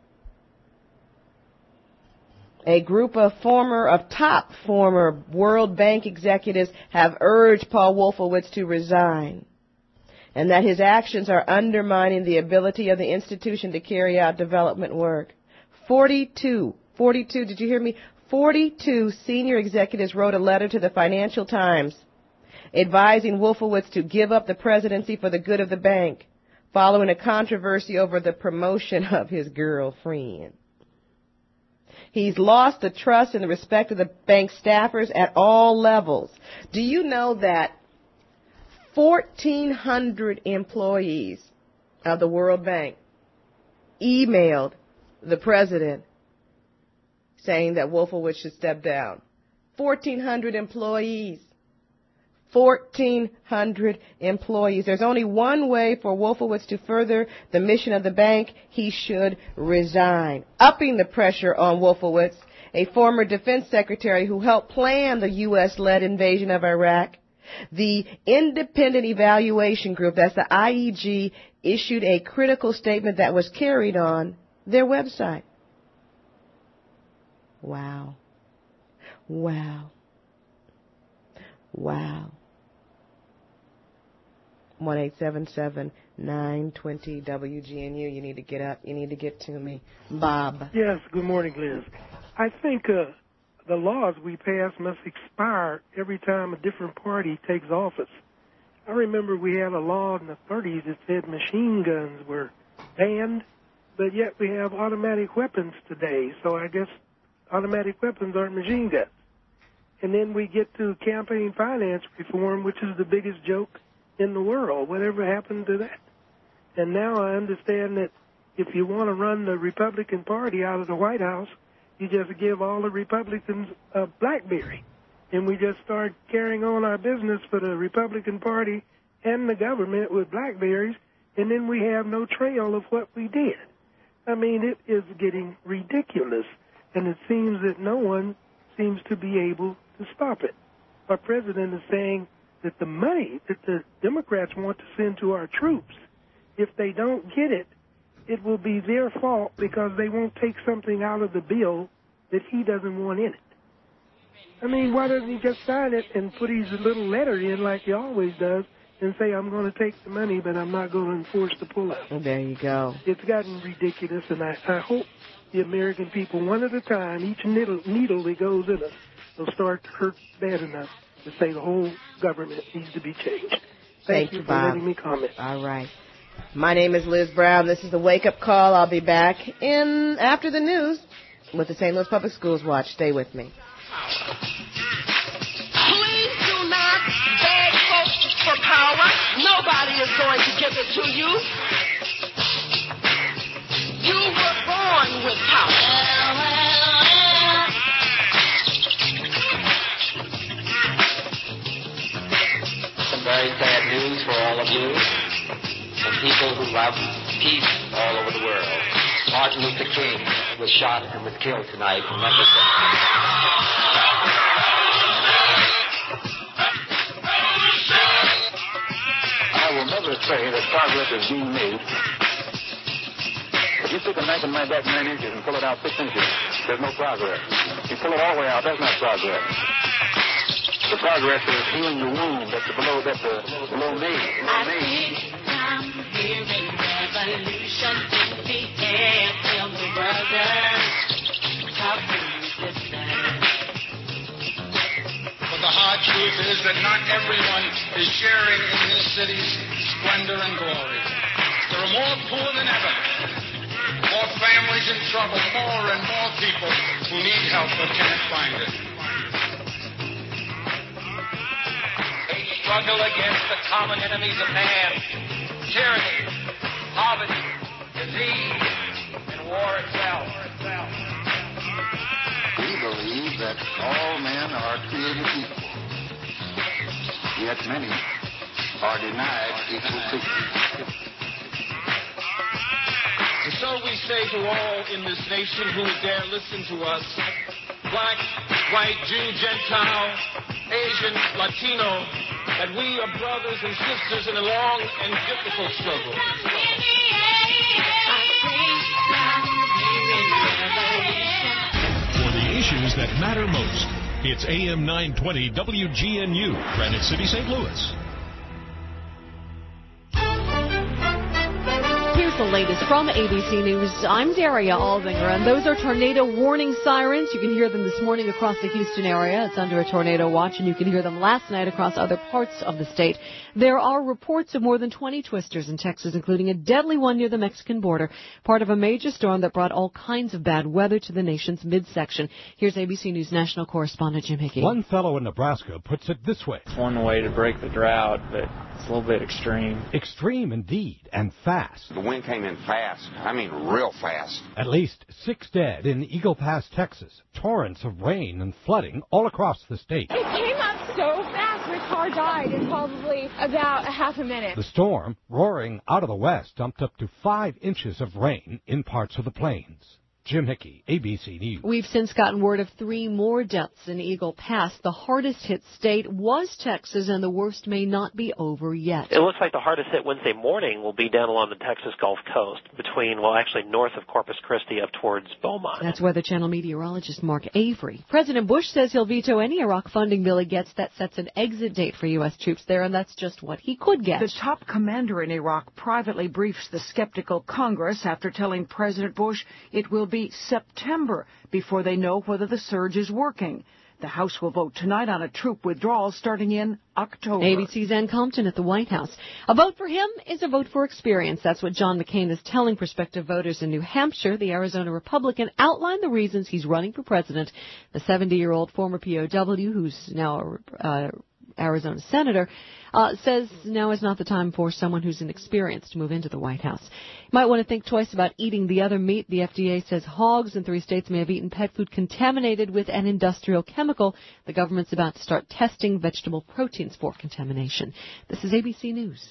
[SPEAKER 4] A group of former, of top former World Bank executives have urged Paul Wolfowitz to resign, and that his actions are undermining the ability of the institution to carry out development work. forty-two, forty-two, did you hear me? forty-two senior executives wrote a letter to the Financial Times advising Wolfowitz to give up the presidency for the good of the bank, following a controversy over the promotion of his girlfriend. He's lost the trust and the respect of the bank staffers at all levels. Do you know that fourteen hundred employees of the World Bank emailed the president saying that Wolfowitz should step down? fourteen hundred employees. fourteen hundred employees. There's only one way for Wolfowitz to further the mission of the bank. He should resign. Upping the pressure on Wolfowitz, a former defense secretary who helped plan the U S-led invasion of Iraq, the Independent Evaluation Group, that's the I E G, issued a critical statement that was carried on their website. Wow. Wow. Wow. one eight seven seven nine two zero W G N U. You need to get up. You need to get to me. Bob.
[SPEAKER 1] Yes, good morning, Liz. I think uh, the laws we pass must expire every time a different party takes office. I remember we had a law in the thirties that said machine guns were banned, but yet we have automatic weapons today, so I guess automatic weapons aren't machine guns. And then we get to campaign finance reform, which is the biggest joke in the world. Whatever happened to that? And now I understand that if you want to run the Republican Party out of the White House, you just give all the Republicans a BlackBerry. And we just start carrying on our business for the Republican Party and the government with BlackBerries, and then we have no trail of what we did. I mean, it is getting ridiculous, and it seems that no one seems to be able to stop it. Our president is saying that the money that the Democrats want to send to our troops, if they don't get it, it will be their fault because they won't take something out of the bill that he doesn't want in it. I mean, why doesn't he just sign it and put his little letter in like he always does and say, I'm going to take the money, but I'm not going to enforce the pullout?
[SPEAKER 4] There you go.
[SPEAKER 1] It's gotten ridiculous, and I, I hope the American people, one at a time, each needle, needle that goes in us, will start to hurt bad enough to say the whole government needs to be changed. Thank,
[SPEAKER 4] Thank
[SPEAKER 1] you
[SPEAKER 4] you,
[SPEAKER 1] for
[SPEAKER 4] Bob.
[SPEAKER 1] letting me comment.
[SPEAKER 4] All right. My name is Liz Brown. This is the Wake Up Call. I'll be back in after the news with the Saint Louis Public Schools Watch. Stay with me.
[SPEAKER 2] Please do not beg folks for power. Nobody is going to give it to you. You were born with power.
[SPEAKER 8] Some very sad news for all of you and people who love peace all over the world. Martin Luther King was shot and was killed tonight in Memphis.
[SPEAKER 9] I will never say that progress is being made. If you take a knife and knife back nine inches and pull it out six inches, there's no progress. If you pull it all the way out, that's not progress. The progress is healing the wound that's below, that's the below me. Below me.
[SPEAKER 7] I'm hearing revolution in the air. Tell me, brother, how can you listen?
[SPEAKER 10] The hard truth is that not everyone is sharing in this city's splendor and glory. There are more poor than ever, more families in trouble, more and more people who need help but can't find it.
[SPEAKER 8] They struggle against the common enemies of man, tyranny, poverty, disease, and war itself.
[SPEAKER 9] We believe that all men are created equal, yet many are denied equal treatment.
[SPEAKER 3] And so we say to all in this nation who dare listen to us, black, white, Jew, Gentile, Asian, Latino, that we are brothers and sisters in a long and difficult struggle.
[SPEAKER 6] For the issues that matter most, it's A M nine twenty W G N U, Granite City, Saint Louis.
[SPEAKER 22] Here's the latest from A B C News. I'm Daria Aldinger, and those are tornado warning sirens. You can hear them this morning across the Houston area. It's under a tornado watch, and you can hear them last night across other parts of the state. There are reports of more than twenty twisters in Texas, including a deadly one near the Mexican border, part of a major storm that brought all kinds of bad weather to the nation's midsection. Here's A B C News national correspondent Jim Hickey.
[SPEAKER 23] One fellow in Nebraska puts it this way.
[SPEAKER 24] It's one way to break the drought, but it's a little bit extreme.
[SPEAKER 23] Extreme indeed, and fast.
[SPEAKER 25] The wind came in fast. I mean real fast.
[SPEAKER 23] At least six dead in Eagle Pass, Texas. Torrents of rain and flooding all across the state.
[SPEAKER 26] It came up so fast, my car died in probably about a half a minute.
[SPEAKER 23] The storm, roaring out of the west, dumped up to five inches of rain in parts of the plains. Jim Hickey, A B C News.
[SPEAKER 22] We've since gotten word of three more deaths in Eagle Pass. The hardest hit state was Texas, and the worst may not be over yet.
[SPEAKER 27] It looks like the hardest hit Wednesday morning will be down along the Texas Gulf Coast, between, well, actually north of Corpus Christi up towards Beaumont.
[SPEAKER 22] That's Weather Channel meteorologist Mark Avery. President Bush says he'll veto any Iraq funding bill he gets that sets an exit date for U S troops there, and that's just what he could get.
[SPEAKER 28] The top commander in Iraq privately briefs the skeptical Congress after telling President Bush it will be September before they know whether the surge is working. The House will vote tonight on a troop withdrawal starting in October.
[SPEAKER 22] A B C's Ann Compton at the White House. A vote for him is a vote for experience. That's what John McCain is telling prospective voters in New Hampshire. The Arizona Republican outlined the reasons he's running for president. The seventy-year-old former P O W, who's now a uh, Arizona senator, uh, says now is not the time for someone who's inexperienced to move into the White House. You might want to think twice about eating the other meat. The F D A says hogs in three states may have eaten pet food contaminated with an industrial chemical. The government's about to start testing vegetable proteins for contamination. This is A B C News.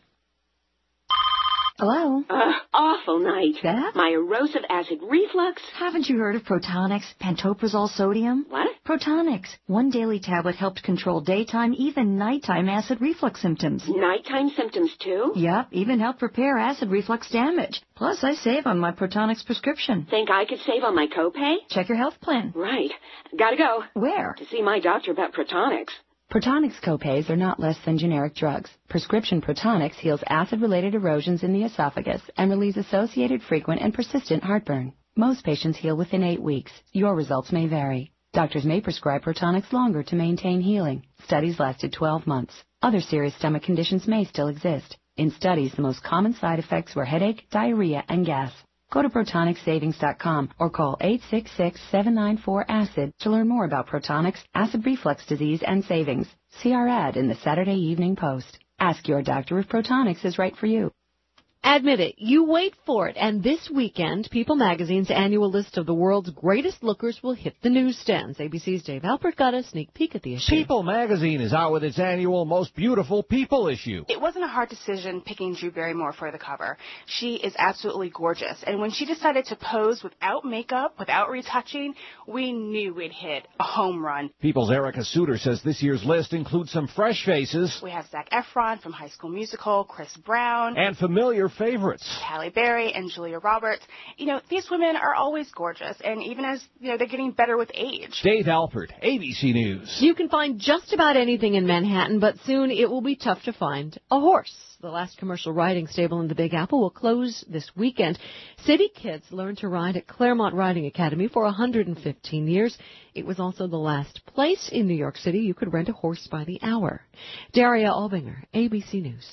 [SPEAKER 29] Hello?
[SPEAKER 30] Uh, awful night.
[SPEAKER 29] That?
[SPEAKER 30] My erosive acid reflux.
[SPEAKER 29] Haven't you heard of Protonix, pantoprazole sodium?
[SPEAKER 30] What?
[SPEAKER 29] Protonix. One daily tablet helped control daytime, even nighttime acid reflux symptoms.
[SPEAKER 30] Nighttime symptoms, too?
[SPEAKER 29] Yep, even help repair acid reflux damage. Plus, I save on my Protonix prescription.
[SPEAKER 30] Think I could save on my copay?
[SPEAKER 29] Check your health plan.
[SPEAKER 30] Right. Gotta go.
[SPEAKER 29] Where?
[SPEAKER 30] To see my doctor about Protonix.
[SPEAKER 29] Protonix copays are not less than generic drugs. Prescription Protonix heals acid-related erosions in the esophagus and relieves associated frequent and persistent heartburn. Most patients heal within eight weeks. Your results may vary. Doctors may prescribe Protonix longer to maintain healing. Studies lasted twelve months. Other serious stomach conditions may still exist. In studies, the most common side effects were headache, diarrhea, and gas. Go to Protonix Savings dot com or call eight six six, seven nine four, ACID to learn more about Protonix, acid reflux disease, and savings. See our ad in the Saturday Evening Post. Ask your doctor if Protonix is right for you.
[SPEAKER 22] Admit it, you wait for it, and this weekend, People Magazine's annual list of the world's greatest lookers will hit the newsstands. A B C's Dave Alpert got a sneak peek at the issue.
[SPEAKER 31] People Magazine is out with its annual Most Beautiful People issue.
[SPEAKER 32] It wasn't a hard decision picking Drew Barrymore for the cover. She is absolutely gorgeous, and when she decided to pose without makeup, without retouching, we knew we'd hit a home run.
[SPEAKER 31] People's Erica Suter says this year's list includes some fresh faces.
[SPEAKER 32] We have Zac Efron from High School Musical, Chris Brown,
[SPEAKER 31] and familiar favorites.
[SPEAKER 32] Halle Berry and Julia Roberts. You know, these women are always gorgeous, and even as, you know, they're getting better with age.
[SPEAKER 31] Dave Alpert, A B C News.
[SPEAKER 22] You can find just about anything in Manhattan, but soon it will be tough to find a horse. The last commercial riding stable in the Big Apple will close this weekend. City kids learned to ride at Claremont Riding Academy for one hundred fifteen years. It was also the last place in New York City you could rent a horse by the hour. Daria Albinger, A B C News.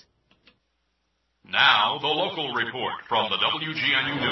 [SPEAKER 6] Now, the local report from the W G N U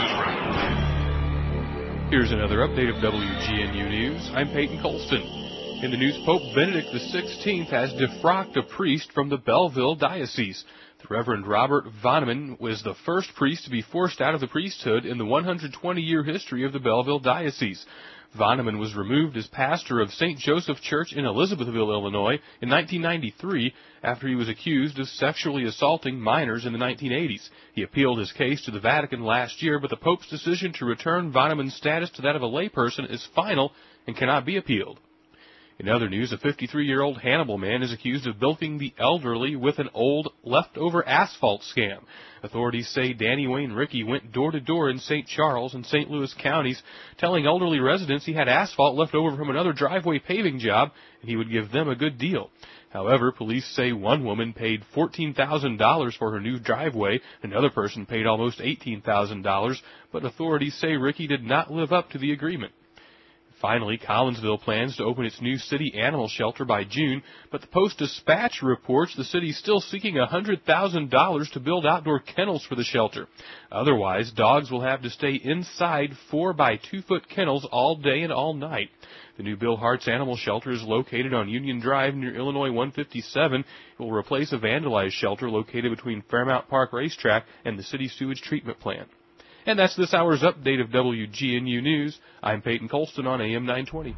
[SPEAKER 6] Newsroom.
[SPEAKER 5] Here's another update of W G N U News. I'm Peyton Colston. In the news, Pope Benedict the sixteenth has defrocked a priest from the Belleville Diocese. The Reverend Robert Vonneman was the first priest to be forced out of the priesthood in the one hundred twenty year history of the Belleville Diocese. Vonneman was removed as pastor of Saint Joseph Church in Elizabethville, Illinois, in nineteen ninety-three after he was accused of sexually assaulting minors in the nineteen eighties. He appealed his case to the Vatican last year, but the Pope's decision to return Vonneman's status to that of a layperson is final and cannot be appealed. In other news, a fifty-three-year-old Hannibal man is accused of bilking the elderly with an old leftover asphalt scam. Authorities say Danny Wayne Rickey went door-to-door in Saint Charles and Saint Louis counties, telling elderly residents he had asphalt left over from another driveway paving job and he would give them a good deal. However, police say one woman paid fourteen thousand dollars for her new driveway, another person paid almost eighteen thousand dollars, but authorities say Rickey did not live up to the agreement. Finally, Collinsville plans to open its new city animal shelter by June, but the Post-Dispatch reports the city is still seeking one hundred thousand dollars to build outdoor kennels for the shelter. Otherwise, dogs will have to stay inside four by two foot kennels all day and all night. The new Bill Hart's Animal Shelter is located on Union Drive near Illinois one fifty-seven. It will replace a vandalized shelter located between Fairmount Park Racetrack and the city sewage treatment plant. And that's this hour's update of W G N U News. I'm Peyton Colston on A M nine twenty.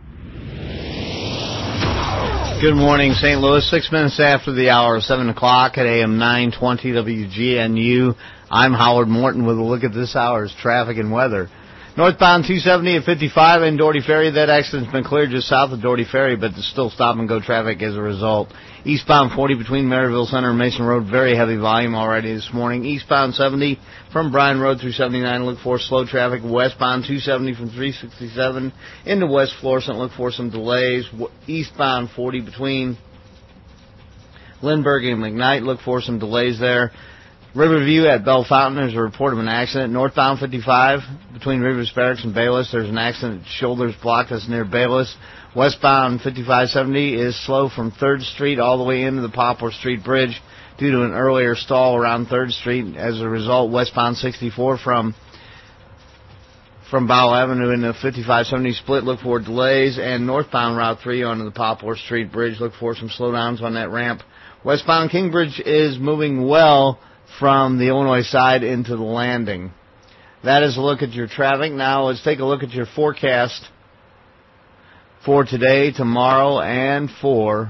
[SPEAKER 11] Good morning, Saint Louis. Six minutes after the hour, seven o'clock at A M nine twenty W G N U. I'm Howard Morton with a look at this hour's traffic and weather. Northbound two seventy at fifty-five in Doherty Ferry. That accident's been cleared just south of Doherty Ferry, but there's still stop-and-go traffic as a result. Eastbound forty between Maryville Center and Mason Road, very heavy volume already this morning. Eastbound seventy from Bryan Road through seventy-nine, look for slow traffic. Westbound two seventy from three sixty-seven into West Florissant, look for some delays. Eastbound forty between Lindbergh and McKnight, look for some delays there. Riverview at Bell Fountain, there's a report of an accident. Northbound fifty-five between Rivers Barracks and Bayless, there's an accident at Shoulders Block that's near Bayless. Westbound fifty-five seventy is slow from third Street all the way into the Poplar Street Bridge due to an earlier stall around third Street. As a result, westbound sixty-four from from Bow Avenue in the fifty-five seventy split, look for delays. And northbound Route three onto the Poplar Street Bridge, look for some slowdowns on that ramp. Westbound Kingbridge is moving well from the Illinois side into the landing. That is a look at your traffic. Now let's take a look at your forecast for today, tomorrow, and for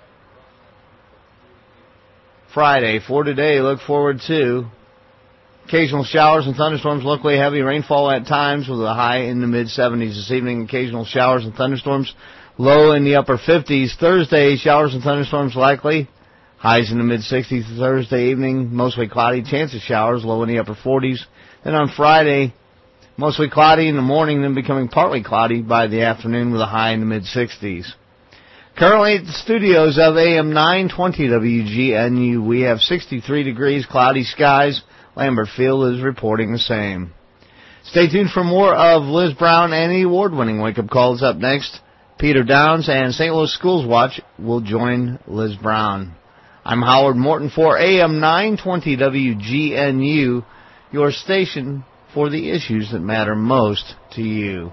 [SPEAKER 11] Friday. For today, look forward to occasional showers and thunderstorms, locally heavy rainfall at times with a high in the mid seventies. This evening, occasional showers and thunderstorms, low in the upper fifties. Thursday, showers and thunderstorms likely. Highs in the mid-sixties Thursday evening, mostly cloudy, chance of showers, low in the upper forties. Then on Friday, mostly cloudy in the morning, then becoming partly cloudy by the afternoon with a high in the mid-sixties. Currently at the studios of A M nine twenty W G N U, we have sixty-three degrees, cloudy skies. Lambert Field is reporting the same. Stay tuned for more of Liz Brown and the award-winning wake-up calls up next. Peter Downs and Saint Louis Schools Watch will join Liz Brown. I'm Howard Morton for A M nine twenty W G N U, your station for the issues that matter most to you.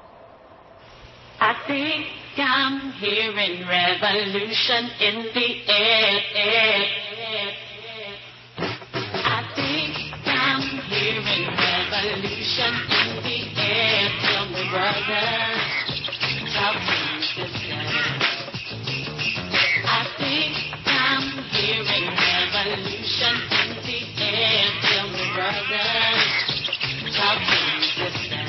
[SPEAKER 7] I think I'm hearing revolution in the air. I think I'm hearing revolution in the air. Tell me, brother, talk to me, sister. I think I'm hearing revolution in the air. Tell me, brother, talk to me, sister.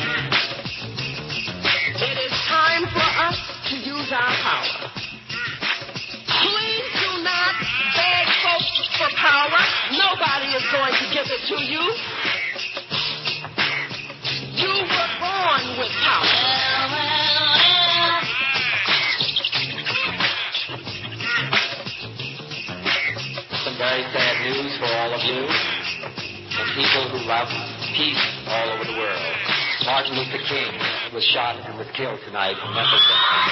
[SPEAKER 2] It is time for us to use our power. Please do not beg folks for power. Nobody is going to give it to you. You were born with power.
[SPEAKER 8] Some very sad news for all of you and people who love peace all over the world. Martin Luther King was shot and was killed tonight in Memphis.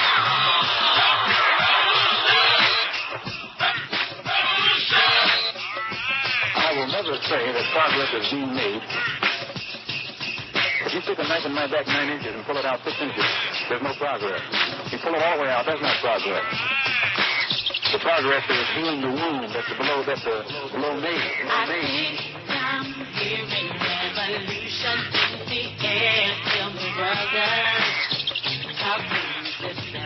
[SPEAKER 9] I will never say that progress is being made. If you stick a knife in my back nine inches and pull it out six inches, there's no progress. You pull it all the way out, that's not progress. The progress is healing the wound that's below, that's uh, below me. Below me.
[SPEAKER 7] I'm hearing revolution in the air. Tell me, brothers, how can you listen?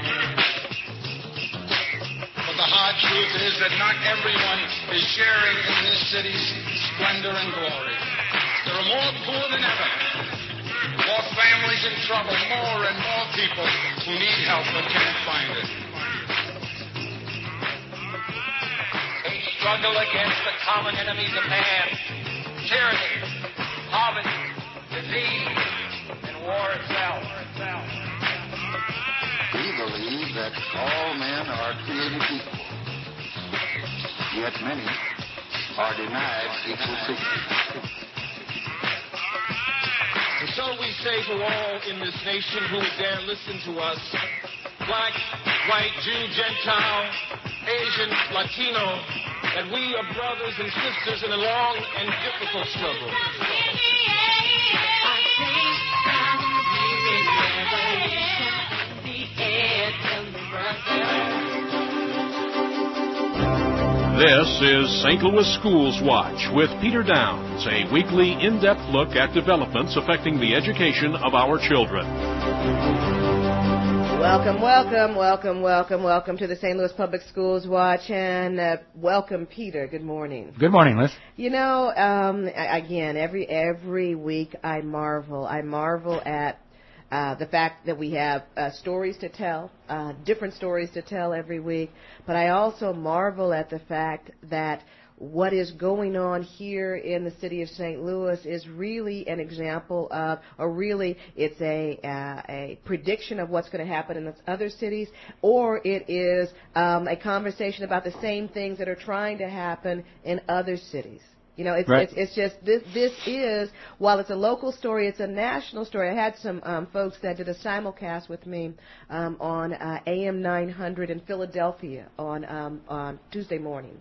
[SPEAKER 10] But the hard truth is that not everyone is sharing in this city's splendor and glory. There are more poor than ever, more families in trouble, more and more people who need help but can't find it.
[SPEAKER 3] They struggle against the common enemies of man: tyranny, poverty, disease, and war itself.
[SPEAKER 9] We believe that all men are created equal, yet many are denied equal treatment.
[SPEAKER 3] And so we say to all in this nation who would dare listen to us, black, white, Jew, Gentile, Asian, Latino, that we are brothers and sisters in a long and difficult struggle.
[SPEAKER 6] This is Saint Louis Schools Watch with Peter Downs, a weekly in-depth look at developments affecting the education of our children.
[SPEAKER 1] Welcome, welcome, welcome, welcome, welcome to the Saint Louis Public Schools Watch, and uh, welcome, Peter. Good morning.
[SPEAKER 4] Good morning, Liz.
[SPEAKER 1] You know, um, again, every every week I marvel. I marvel at uh, the fact that we have uh, stories to tell, uh, different stories to tell every week, but I also marvel at the fact that what is going on here in the city of Saint Louis is really an example of, or really it's a uh, a prediction of what's going to happen in other cities, or it is um, a conversation about the same things that are trying to happen in other cities. You know, it's,
[SPEAKER 4] right.
[SPEAKER 1] it's it's just this this is, while it's a local story, it's a national story. I had some um, folks that did a simulcast with me um, on uh, A M nine hundred in Philadelphia on um, on Tuesday morning.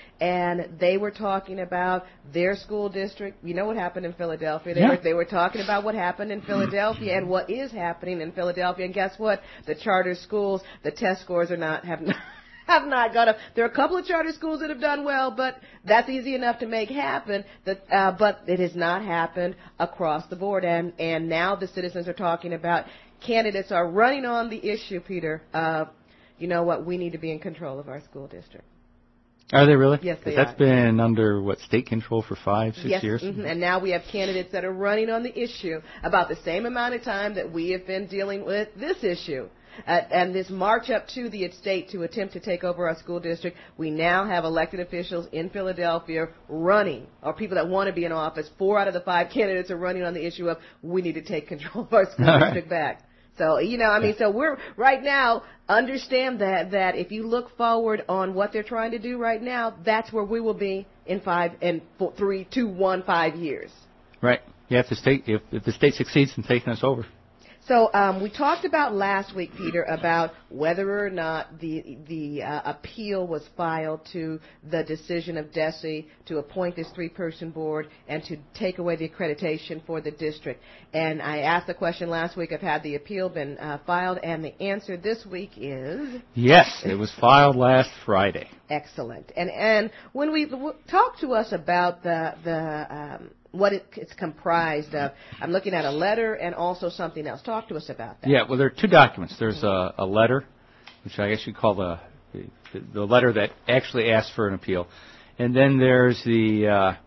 [SPEAKER 1] And they were talking about their school district. You know what happened in Philadelphia. They,
[SPEAKER 4] yeah.
[SPEAKER 1] were, they were talking about what happened in Philadelphia and what is happening in Philadelphia. And guess what? The charter schools, the test scores are not have not, have not gone up. There are a couple of charter schools that have done well, but that's easy enough to make happen. That, uh, but it has not happened across the board. And, and now the citizens are talking about, candidates are running on the issue, Peter, of, you know what, we need to be in control of our school district.
[SPEAKER 4] Are they really?
[SPEAKER 1] Yes, they
[SPEAKER 4] That's
[SPEAKER 1] are.
[SPEAKER 4] been under, what, state control for five, six
[SPEAKER 1] yes,
[SPEAKER 4] years?
[SPEAKER 1] Mm-hmm. And now we have candidates that are running on the issue about the same amount of time that we have been dealing with this issue. Uh, and this march up to the state to attempt to take over our school district, we now have elected officials in Philadelphia running, or people that want to be in office. Four out of the five candidates are running on the issue of we need to take control of our school
[SPEAKER 4] All
[SPEAKER 1] district right. back. So, you know, I mean, so we're right now, understand that, that if you look forward on what they're trying to do right now, that's where we will be in five, and four, three, two, one, five years.
[SPEAKER 4] Right. Yeah, if the state, if, if the state succeeds in taking us over.
[SPEAKER 1] So um, we talked about last week, Peter, about whether or not the the uh, appeal was filed to the decision of DESE to appoint this three-person board and to take away the accreditation for the district. And I asked the question last week of had the appeal been uh, filed, and the answer this week is
[SPEAKER 4] yes, it was filed last Friday.
[SPEAKER 1] Excellent. And and when we w- talk to us about the the um, what it, it's comprised of, I'm looking at a letter and also something else. Talk to us about that.
[SPEAKER 4] Yeah, well, there are two documents. There's a, a letter, which I guess you'd call the, the the letter that actually asks for an appeal, and then there's the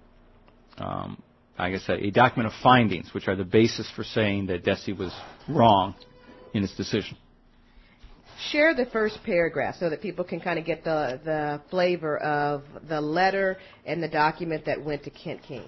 [SPEAKER 4] uh, um, I guess a, a document of findings, which are the basis for saying that DESE was wrong in its decision.
[SPEAKER 1] share the first paragraph so that people can kind of get the, the flavor of the letter and the document that went to Kent King.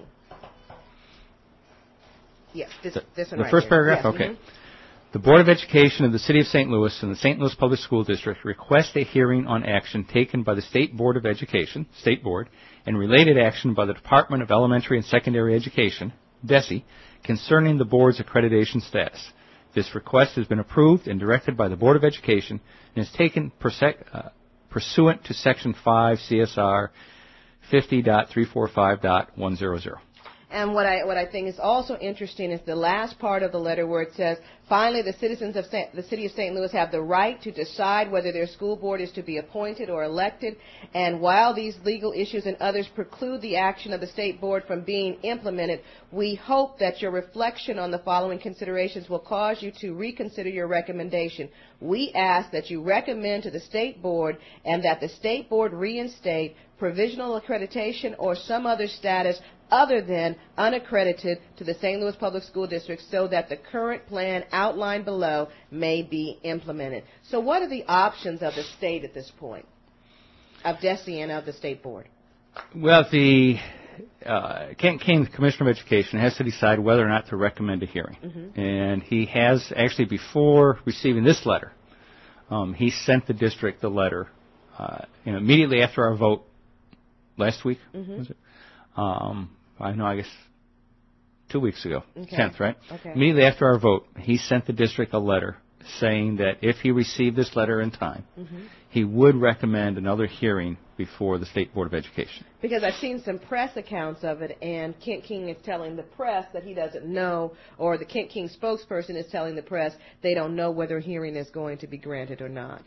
[SPEAKER 1] Yes, this,
[SPEAKER 4] the,
[SPEAKER 1] this one
[SPEAKER 4] the
[SPEAKER 1] right
[SPEAKER 4] first
[SPEAKER 1] here.
[SPEAKER 4] paragraph?
[SPEAKER 1] Yes,
[SPEAKER 4] okay.
[SPEAKER 1] Mm-hmm.
[SPEAKER 4] The Board of Education of the City of Saint Louis and the Saint Louis Public School District request a hearing on action taken by the State Board of Education, State Board, and related action by the Department of Elementary and Secondary Education, D E S E, concerning the Board's accreditation status. This request has been approved and directed by the Board of Education and is taken persec- uh, pursuant to Section five C S R fifty point three forty-five point one hundred.
[SPEAKER 1] And what I what I think is also interesting is the last part of the letter where it says, finally, the citizens of Saint, the City of Saint Louis have the right to decide whether their school board is to be appointed or elected. And while these legal issues and others preclude the action of the State Board from being implemented, we hope that your reflection on the following considerations will cause you to reconsider your recommendation. We ask that you recommend to the State Board and that the State Board reinstate provisional accreditation or some other status other than unaccredited to the Saint Louis Public School District so that the current plan outlined below may be implemented. So what are the options of the state at this point, of D E S E and of the State Board?
[SPEAKER 4] Well, the uh, Kent King, the Commissioner of Education, has to decide whether or not to recommend a hearing. Mm-hmm. And he has actually, before receiving this letter, um, he sent the district the letter uh, you know, immediately after our vote last week, mm-hmm. was it? Um, I know, I guess, two weeks ago, okay. tenth, right?
[SPEAKER 1] Okay.
[SPEAKER 4] Immediately after our vote, he sent the district a letter saying that if he received this letter in time, mm-hmm. he would recommend another hearing before the State Board of Education.
[SPEAKER 1] Because I've seen some press accounts of it, and Kent King is telling the press that he doesn't know, or the Kent King spokesperson is telling the press they don't know whether a hearing is going to be granted or not.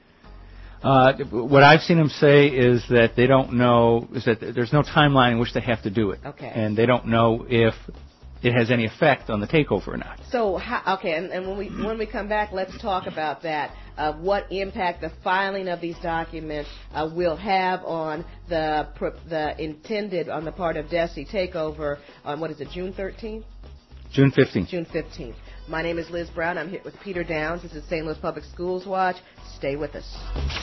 [SPEAKER 4] Uh, what I've seen them say is that they don't know, is that there's no timeline in which they have to do it.
[SPEAKER 1] Okay.
[SPEAKER 4] And they don't know if it has any effect on the takeover or not.
[SPEAKER 1] So, how, okay, and, and when we when we come back, let's talk about that, uh, what impact the filing of these documents uh, will have on the the intended, on the part of D E S E takeover on, what is it, June thirteenth?
[SPEAKER 4] June fifteenth.
[SPEAKER 1] June fifteenth. My name is Liz Brown. I'm here with Peter Downs. This is Saint Louis Public Schools Watch. Stay with us.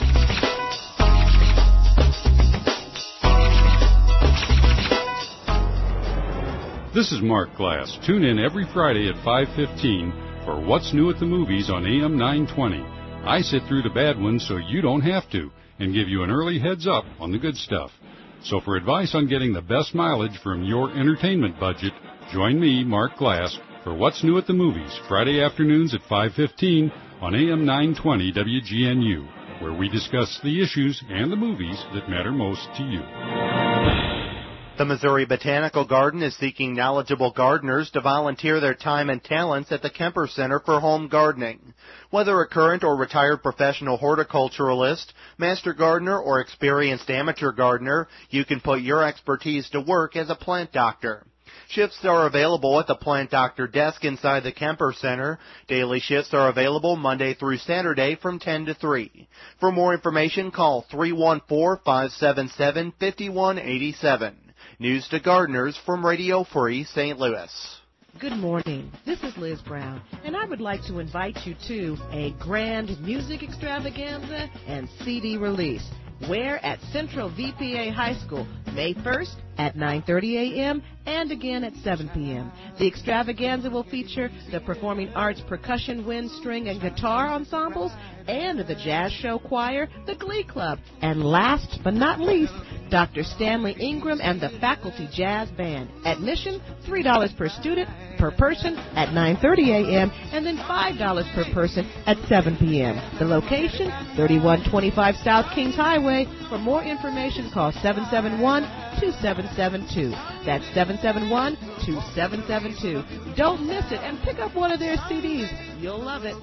[SPEAKER 12] This is Mark Glass. Tune in every Friday at five fifteen for What's New at the Movies on A M nine twenty. I sit through the bad ones so you don't have to and give you an early heads up on the good stuff. So for advice on getting the best mileage from your entertainment budget, join me, Mark Glass, for What's New at the Movies, Friday afternoons at five fifteen on A M nine twenty W G N U, where we discuss the issues and the movies that matter most to you.
[SPEAKER 13] The Missouri Botanical Garden is seeking knowledgeable gardeners to volunteer their time and talents at the Kemper Center for Home Gardening. Whether a current or retired professional horticulturalist, master gardener, or experienced amateur gardener, you can put your expertise to work as a plant doctor. Shifts are available at the Plant Doctor desk inside the Kemper Center. Daily shifts are available Monday through Saturday from ten to three. For more information, call three one four, five seven seven, five one eight seven. News to Gardeners from Radio Free Saint Louis.
[SPEAKER 14] Good morning. This is Liz Brown, and I would like to invite you to a grand music extravaganza and C D release. Where? At Central V P A High School, May first at nine thirty a.m. and again at seven p.m. The extravaganza will feature the Performing Arts Percussion, Wind, String, and Guitar Ensembles and the Jazz Show Choir, the Glee Club, and last but not least, Doctor Stanley Ingram and the Faculty Jazz Band. Admission, three dollars per student per person at nine thirty a.m. and then five dollars per person at seven p.m. The location, thirty-one twenty-five South Kings Highway. For more information, call seven seven one, two seven seven two. That's seven seven one, two seven seven two. Don't miss it and pick up one of their C Ds. You'll love it.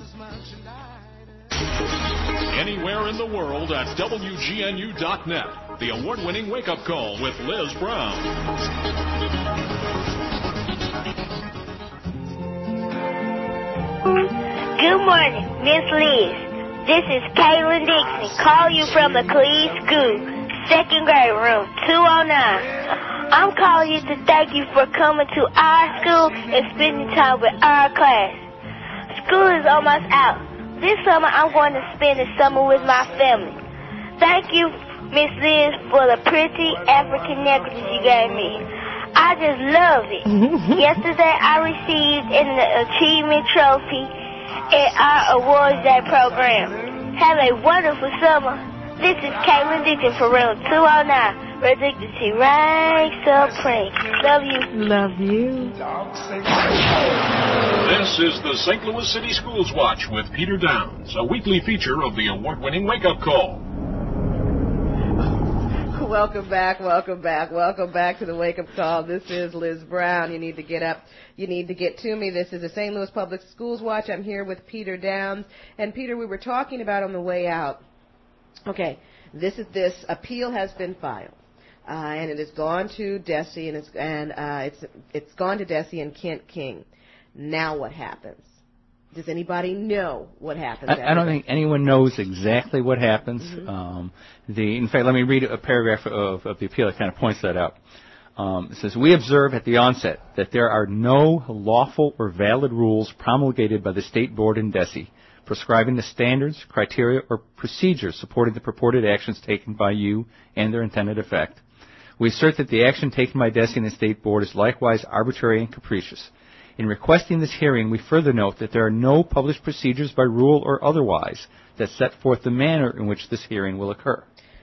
[SPEAKER 6] Anywhere in the world at W G N U dot net. The award-winning wake-up call with Liz Brown.
[SPEAKER 15] Good morning, Miss Liz. This is Kaylin Dixon, call you from the Cleese School, second grade room two oh nine. I'm calling you to thank you for coming to our school and spending time with our class. School is almost out, This summer, I'm going to spend the summer with my family. Thank you, Miss Liz, for the pretty African necklace you gave me. I just love it. Yesterday, I received an achievement trophy at our Awards Day program. Have a wonderful summer. This is Caitlin Dixon for room two oh nine. Where dignity reigns supreme. Love you.
[SPEAKER 14] Love you.
[SPEAKER 6] This is the Saint Louis City Schools Watch with Peter Downs, a weekly feature of the award-winning Wake Up Call.
[SPEAKER 1] Welcome back, welcome back, welcome back to the Wake Up Call. This is Liz Brown. You need to get up. You need to get to me. This is the Saint Louis Public Schools Watch. I'm here with Peter Downs. And Peter, we were talking about on the way out. Okay, this is this appeal has been filed. Uh, and it has gone to Desi, and it's and uh, it's it's gone to Desi and Kent King. Now what happens? Does anybody know what happens?
[SPEAKER 4] I, I don't think anyone knows exactly what happens.
[SPEAKER 1] Mm-hmm.
[SPEAKER 4] Um, the in fact, let me read a paragraph of, of the appeal that kind of points that out. Um, it says, "We observe at the onset that there are no lawful or valid rules promulgated by the State Board in Desi prescribing the standards, criteria, or procedures supporting the purported actions taken by you and their intended effect. We assert that the action taken by Desi and the State Board is likewise arbitrary and capricious. In requesting this hearing, we further note that there are no published procedures by rule or otherwise that set forth the manner in which this hearing will occur."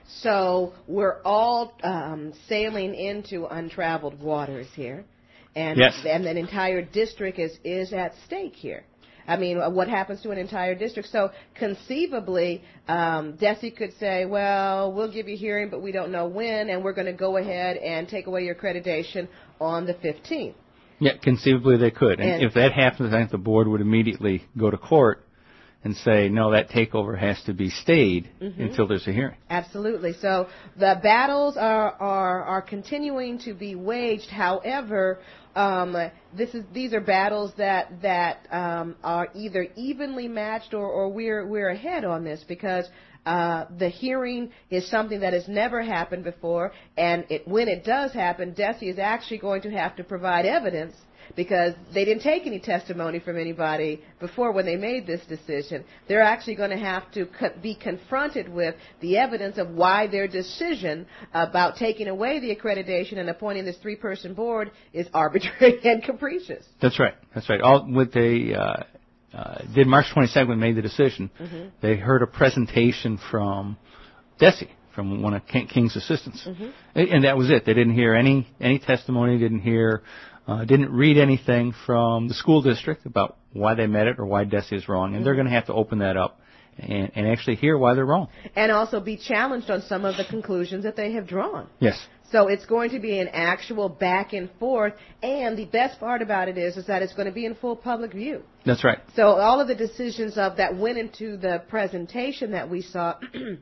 [SPEAKER 1] So we're all um, sailing into untraveled waters here, and
[SPEAKER 4] yes.
[SPEAKER 1] and an entire district is, is at stake here. I mean, what happens to an entire district? So conceivably, um, Desi could say, well, we'll give you a hearing, but we don't know when, and we're going to go ahead and take away your accreditation on the fifteenth.
[SPEAKER 4] Yeah, conceivably they could. And, and if that happens, I think the board would immediately go to court and say, no, that takeover has to be stayed mm-hmm. until there's a hearing.
[SPEAKER 1] Absolutely. So the battles are, are, are continuing to be waged. However, um, this is these are battles that that um, are either evenly matched or, or we're we're ahead on this because uh, the hearing is something that has never happened before, and it, when it does happen, Desi is actually going to have to provide evidence because they didn't take any testimony from anybody before when they made this decision. They're actually going to have to co- be confronted with the evidence of why their decision about taking away the accreditation and appointing this three-person board is arbitrary and capricious.
[SPEAKER 4] That's right. That's right. All what they uh, uh, did March twenty-second when they made the decision, mm-hmm. they heard a presentation from Desi, from one of King's assistants, mm-hmm. and that was it. They didn't hear any any testimony. Didn't hear. Uh, didn't read anything from the school district about why they met it or why Desi is wrong, and mm-hmm. they're going to have to open that up and, and actually hear why they're wrong.
[SPEAKER 1] And also be challenged on some of the conclusions that they have drawn.
[SPEAKER 4] Yes.
[SPEAKER 1] So it's going to be an actual back and forth, and the best part about it is, is that it's going to be in full public view.
[SPEAKER 4] That's right.
[SPEAKER 1] So all of the decisions of that went into the presentation that we saw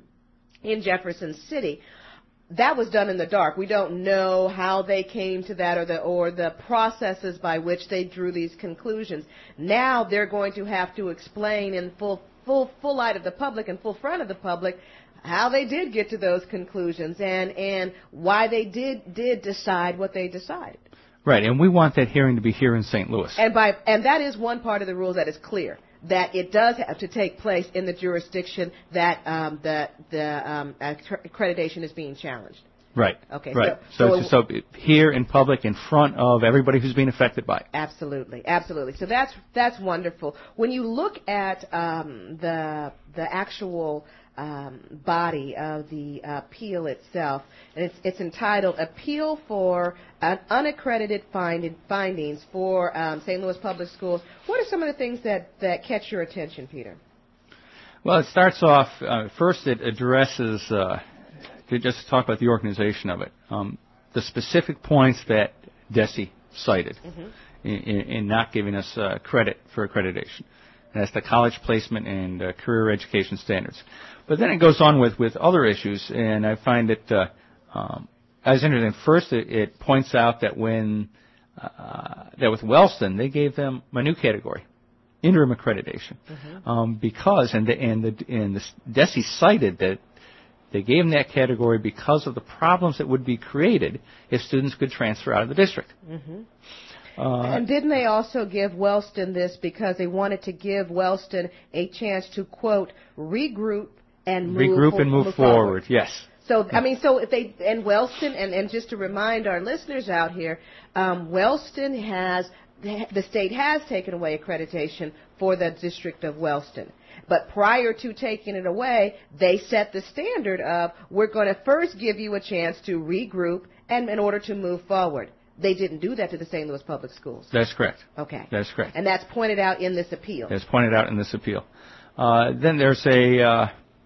[SPEAKER 1] in Jefferson City, that was done in the dark. We don't know how they came to that or the or the processes by which they drew these conclusions. Now they're going to have to explain in full full full light of the public and full front of the public how they did get to those conclusions and and why they did did decide what they decided.
[SPEAKER 4] Right, and we want that hearing to be here in Saint Louis.
[SPEAKER 1] And by and that is one part of the rules that is clear, that it does have to take place in the jurisdiction that um, the the um, accreditation is being challenged.
[SPEAKER 4] Right.
[SPEAKER 1] Okay.
[SPEAKER 4] Right.
[SPEAKER 1] So,
[SPEAKER 4] so, so, so here in public, in front of everybody who's being affected by it.
[SPEAKER 1] Absolutely, absolutely. So that's that's wonderful. When you look at um, the the actual um, body of the uh, appeal itself, and it's it's entitled "Appeal for an Unaccredited find, Findings for um, Saint Louis Public Schools." What are some of the things that that catch your attention, Peter?
[SPEAKER 4] Well, it starts off uh, first. It addresses. Uh, To just talk about the organization of it, um, the specific points that Desi cited mm-hmm. in, in not giving us uh, credit for accreditation. And that's the college placement and uh, career education standards. But then it goes on with, with other issues, and I find it uh, um, as interesting. First, it, it points out that when uh, that with Wellston, they gave them a new category, interim accreditation, mm-hmm. um, because and the and the and the Desi cited that. They gave them that category because of the problems that would be created if students could transfer out of the district.
[SPEAKER 1] Mm-hmm.
[SPEAKER 4] Uh,
[SPEAKER 1] and didn't they also give Wellston this because they wanted to give Wellston a chance to, quote, regroup and move
[SPEAKER 4] regroup
[SPEAKER 1] for,
[SPEAKER 4] and move,
[SPEAKER 1] move
[SPEAKER 4] forward.
[SPEAKER 1] forward?
[SPEAKER 4] Yes.
[SPEAKER 1] So, I mean, so if they, and Wellston, and, and just to remind our listeners out here, um, Wellston has, the state has taken away accreditation for the District of Wellston. But prior to taking it away, they set the standard of, we're going to first give you a chance to regroup and in order to move forward. They didn't do that to the Saint Louis Public Schools.
[SPEAKER 4] That's correct.
[SPEAKER 1] Okay.
[SPEAKER 4] That's correct.
[SPEAKER 1] And that's pointed out in this appeal.
[SPEAKER 4] That's pointed out in this appeal. Uh, then there's a, uh,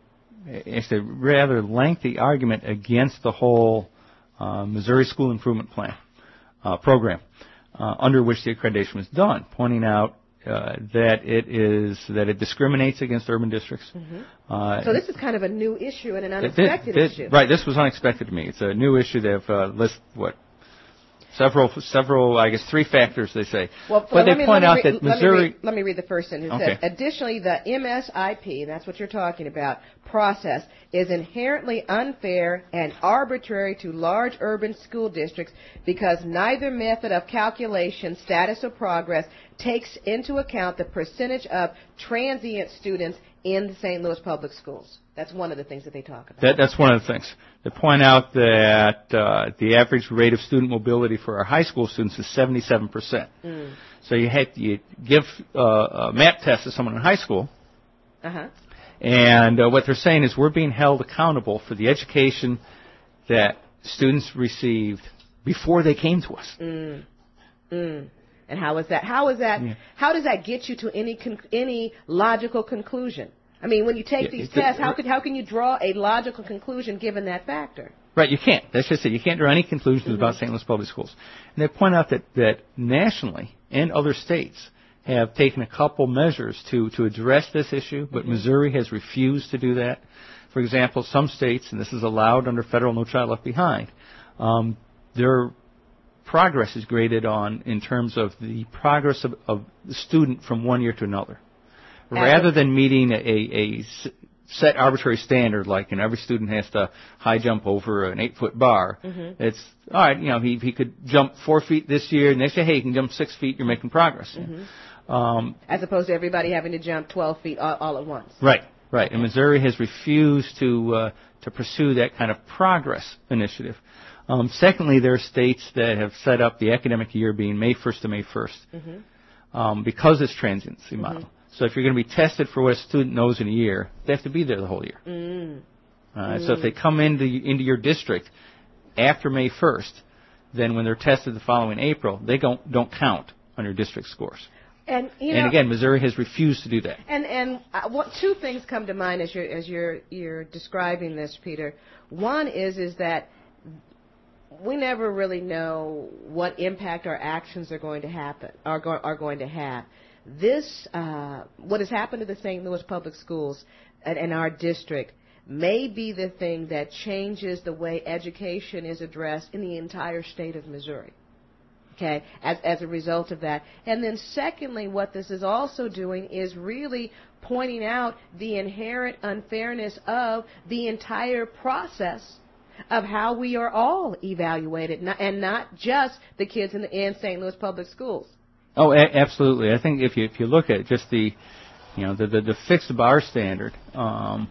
[SPEAKER 4] it's a rather lengthy argument against the whole uh, Missouri School Improvement Plan uh, program uh, under which the accreditation was done, pointing out uh, that it is that it discriminates against urban districts.
[SPEAKER 1] Mm-hmm.
[SPEAKER 4] Uh,
[SPEAKER 1] so this is kind of a new issue and an
[SPEAKER 4] it-
[SPEAKER 1] unexpected
[SPEAKER 4] it-
[SPEAKER 1] issue.
[SPEAKER 4] Right. This was unexpected to me. It's a new issue. They've uh, listed what. Several, several, I guess, three factors they say.
[SPEAKER 1] Well,
[SPEAKER 4] but they
[SPEAKER 1] let me,
[SPEAKER 4] point
[SPEAKER 1] let
[SPEAKER 4] out
[SPEAKER 1] me read,
[SPEAKER 4] that Missouri.
[SPEAKER 1] Let me, read, let me read the first sentence. It
[SPEAKER 4] Okay.
[SPEAKER 1] says, additionally, the M S I P, that's what you're talking about, process is inherently unfair and arbitrary to large urban school districts because neither method of calculation, status, or progress takes into account the percentage of transient students in the Saint Louis Public Schools. That's one of the things that they talk about.
[SPEAKER 4] That, that's one of the things. They point out that uh, the average rate of student mobility for our high school students is seventy-seven percent.
[SPEAKER 1] Mm.
[SPEAKER 4] So you had you give uh, a MAP test to someone in high school,
[SPEAKER 1] Uh-huh.
[SPEAKER 4] and uh, what they're saying is we're being held accountable for the education that students received before they came to us.
[SPEAKER 1] Mm. Mm. And how is that? How is that?
[SPEAKER 4] Yeah.
[SPEAKER 1] How does that get you to any con- any logical conclusion? I mean, when you take
[SPEAKER 4] Yeah,
[SPEAKER 1] these
[SPEAKER 4] it's
[SPEAKER 1] tests,
[SPEAKER 4] a-
[SPEAKER 1] how could how can you draw a logical conclusion given that factor?
[SPEAKER 4] Right, you can't. That's just it. You can't draw any conclusions
[SPEAKER 1] Mm-hmm.
[SPEAKER 4] about Saint Louis Public Schools. And they point out that, that nationally and other states have taken a couple measures to, to address this issue, but
[SPEAKER 1] Mm-hmm.
[SPEAKER 4] Missouri has refused to do that. For example, some states, and this is allowed under federal No Child Left Behind, um, their progress is graded on in terms of the progress of, of the student from one year to another. Rather than meeting a, a s- set arbitrary standard, like you know, every student has to high jump over an eight-foot bar,
[SPEAKER 1] Mhm.
[SPEAKER 4] it's, all right, you know, he, he could jump four feet this year, and they say, hey, you can jump six feet, you're making progress.
[SPEAKER 1] Mhm.
[SPEAKER 4] Um,
[SPEAKER 1] As opposed to everybody having to jump twelve feet all, all at once.
[SPEAKER 4] right, right. And Missouri has refused to uh, to pursue that kind of progress initiative. Um, secondly, there are states that have set up the academic year being May first to May first
[SPEAKER 1] Mhm.
[SPEAKER 4] um, because it's transiency model. So if you're going to be tested for what a student knows in a year, they have to be there the whole year.
[SPEAKER 1] Mm.
[SPEAKER 4] Uh, So if
[SPEAKER 1] Mm.
[SPEAKER 4] they come into into your district after May first, then when they're tested the following April, they don't don't count on your district scores.
[SPEAKER 1] And you
[SPEAKER 4] and
[SPEAKER 1] know,
[SPEAKER 4] again, Missouri has refused to do that.
[SPEAKER 1] And and uh, what two things come to mind as you're as you're you're describing this, Peter. One is is that we never really know what impact our actions are going to happen are go, are going to have. This uh, what has happened to the Saint Louis Public Schools and, and our district may be the thing that changes the way education is addressed in the entire state of Missouri. Okay, as as a result of that. And then secondly, what this is also doing is really pointing out the inherent unfairness of the entire process of how we are all evaluated, not, and not just the kids in the in Saint Louis Public Schools.
[SPEAKER 4] Oh, a- absolutely. I think if you if you look at just the, you know, the the, the fixed bar standard, um,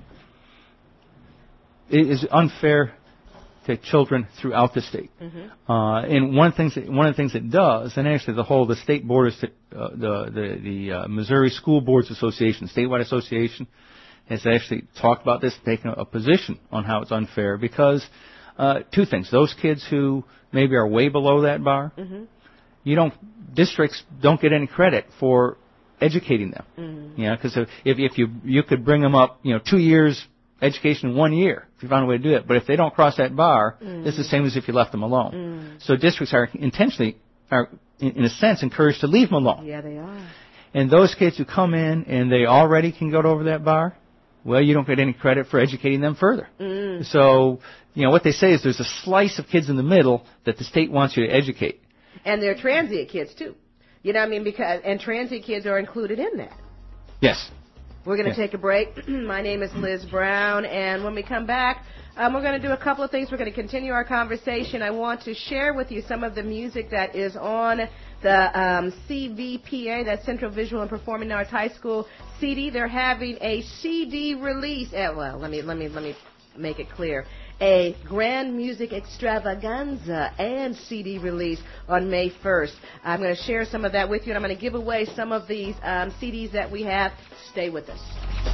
[SPEAKER 4] it is unfair to children throughout the state.
[SPEAKER 1] Mm-hmm.
[SPEAKER 4] Uh, and one of the things that, one of the things it does, and actually the whole the state board, of, uh, the the the uh, Missouri School Boards Association, statewide association, has actually talked about this, taken a, a position on how it's unfair because uh, two things: those kids who maybe are way below that bar,
[SPEAKER 1] Mm-hmm.
[SPEAKER 4] you don't districts don't get any credit for educating them.
[SPEAKER 1] Mm-hmm.
[SPEAKER 4] You know, because if if you you could bring them up, you know, two years education in one year if you found a way to do it. But if they don't cross that bar,
[SPEAKER 1] Mm.
[SPEAKER 4] it's the same as if you left them alone.
[SPEAKER 1] Mm.
[SPEAKER 4] So districts are intentionally, are in, in a sense, encouraged to leave them alone.
[SPEAKER 1] Yeah, they are.
[SPEAKER 4] And those kids who come in and they already can go over that bar, well, you don't get any credit for educating them further.
[SPEAKER 1] Mm.
[SPEAKER 4] So, you know, what they say is there's a slice of kids in the middle that the state wants you to educate.
[SPEAKER 1] And they're transient kids too. You know what I mean? Because and transient kids are included in that.
[SPEAKER 4] Yes.
[SPEAKER 1] We're going to
[SPEAKER 4] Yeah.
[SPEAKER 1] take a break. My name is Liz Brown, and when we come back, um, we're going to do a couple of things. We're going to continue our conversation. I want to share with you some of the music that is on the um, C V P A, that's Central Visual and Performing Arts High School C D. They're having a C D release. Eh, well, let me let me let me make it clear. A grand music extravaganza and C D release on May first. I'm going to share some of that with you, and I'm going to give away some of these um, C Ds that we have. Stay with us.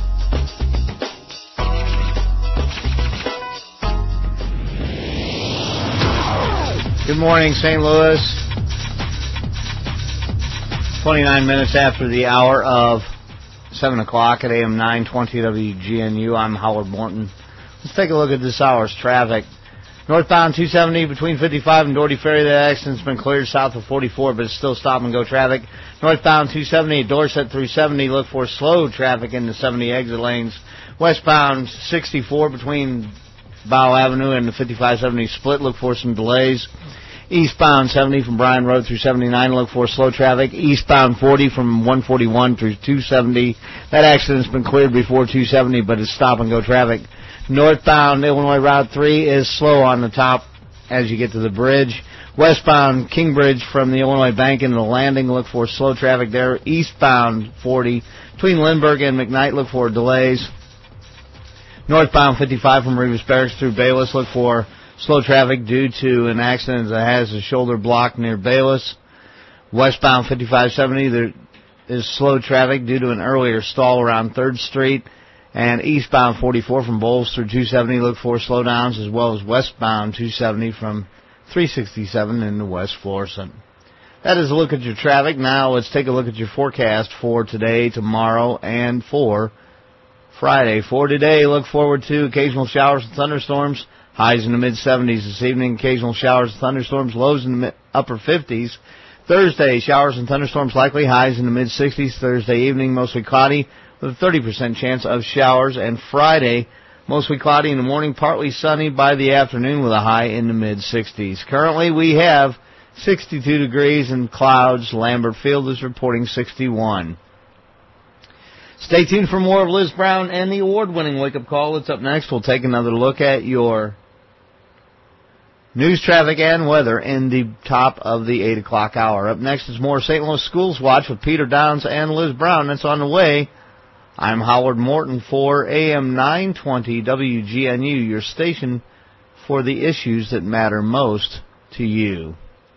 [SPEAKER 11] Good morning, Saint Louis. twenty-nine minutes after the hour of seven o'clock at A M nine twenty W G N U. I'm Howard Morton. Let's take a look at this hour's traffic. Northbound two seventy between fifty-five and Doherty Ferry. That accident's been cleared south of forty-four, but it's still stop-and-go traffic. Northbound two seventy at Dorset through seventy. Look for slow traffic in the seventy exit lanes. Westbound sixty-four between Bow Avenue and the fifty-five seventy split. Look for some delays. Eastbound seventy from Bryan Road through seventy-nine. Look for slow traffic. Eastbound forty from one forty-one through two seventy. That accident's been cleared before two seventy, but it's stop-and-go traffic. Northbound Illinois Route three is slow on the top as you get to the bridge. Westbound Kingbridge from the Illinois Bank into the landing. Look for slow traffic there. Eastbound forty between Lindbergh and McKnight. Look for delays. Northbound fifty-five from Rivas Barracks through Bayless. Look for slow traffic due to an accident that has a shoulder block near Bayless. Westbound fifty-five seventy, there is slow traffic due to an earlier stall around third Street. And eastbound forty-four from Bowles through two seventy, look for slowdowns, as well as westbound two seventy from three sixty-seven into West Florissant. That is a look at your traffic. Now let's take a look at your forecast for today, tomorrow, and for Friday. For today, look forward to occasional showers and thunderstorms. Highs in the mid-seventies this evening. Occasional showers and thunderstorms. Lows in the mid- upper fifties. Thursday, showers and thunderstorms likely. Highs in the mid-sixties. Thursday evening, mostly cloudy with a thirty percent chance of showers. And Friday, mostly cloudy in the morning, partly sunny by the afternoon with a high in the mid-sixties. Currently, we have sixty-two degrees and clouds. Lambert Field is reporting sixty-one. Stay tuned for more of Liz Brown and the award-winning wake-up call. That's up next. We'll take another look at your news, traffic, and weather in the top of the eight o'clock hour. Up next is more Saint Louis Schools Watch with Peter Downs and Liz Brown. That's on the way. I'm Howard Morton for A M nine twenty W G N U, your station for the issues that matter most to you.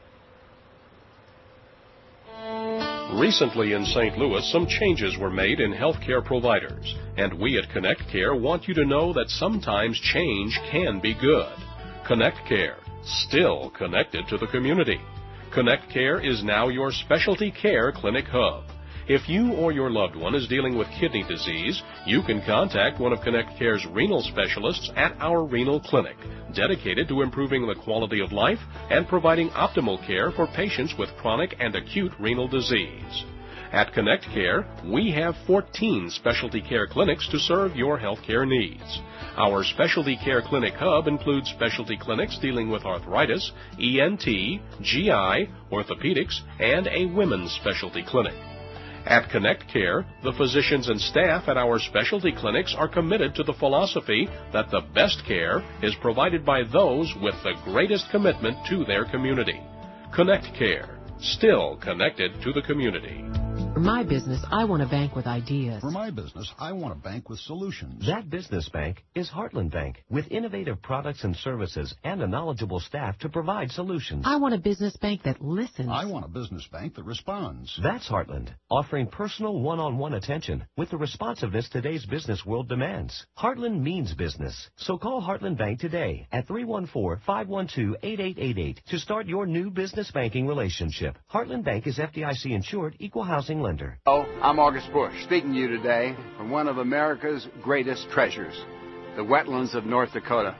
[SPEAKER 6] Recently in Saint Louis, some changes were made in healthcare providers, and we at Connect Care want you to know that sometimes change can be good. Connect Care, still connected to the community. Connect Care is now your specialty care clinic hub. If you or your loved one is dealing with kidney disease, you can contact one of Connect Care's renal specialists at our renal clinic, dedicated to improving the quality of life and providing optimal care for patients with chronic and acute renal disease. At Connect Care, we have fourteen specialty care clinics to serve your healthcare needs. Our specialty care clinic hub includes specialty clinics dealing with arthritis, E N T, G I, orthopedics, and a women's specialty clinic. At Connect Care, the physicians and staff at our specialty clinics are committed to the philosophy that the best care is provided by those with the greatest commitment to their community. Connect Care, still connected to the community.
[SPEAKER 16] For my business, I want a bank with ideas.
[SPEAKER 17] For my business, I want a bank with solutions.
[SPEAKER 18] That business bank is Heartland Bank, with innovative products and services and a knowledgeable staff to provide solutions.
[SPEAKER 16] I want a business bank that listens.
[SPEAKER 17] I want a business bank that responds.
[SPEAKER 18] That's Heartland, offering personal one-on-one attention with the responsiveness today's business world demands. Heartland means business, so call Heartland Bank today at three one four, five one two, eight eight eight eight to start your new business banking relationship. Heartland Bank is F D I C insured, equal housing lender.
[SPEAKER 19] Hello, I'm August Bush, speaking to you today from one of America's greatest treasures, the wetlands of North Dakota.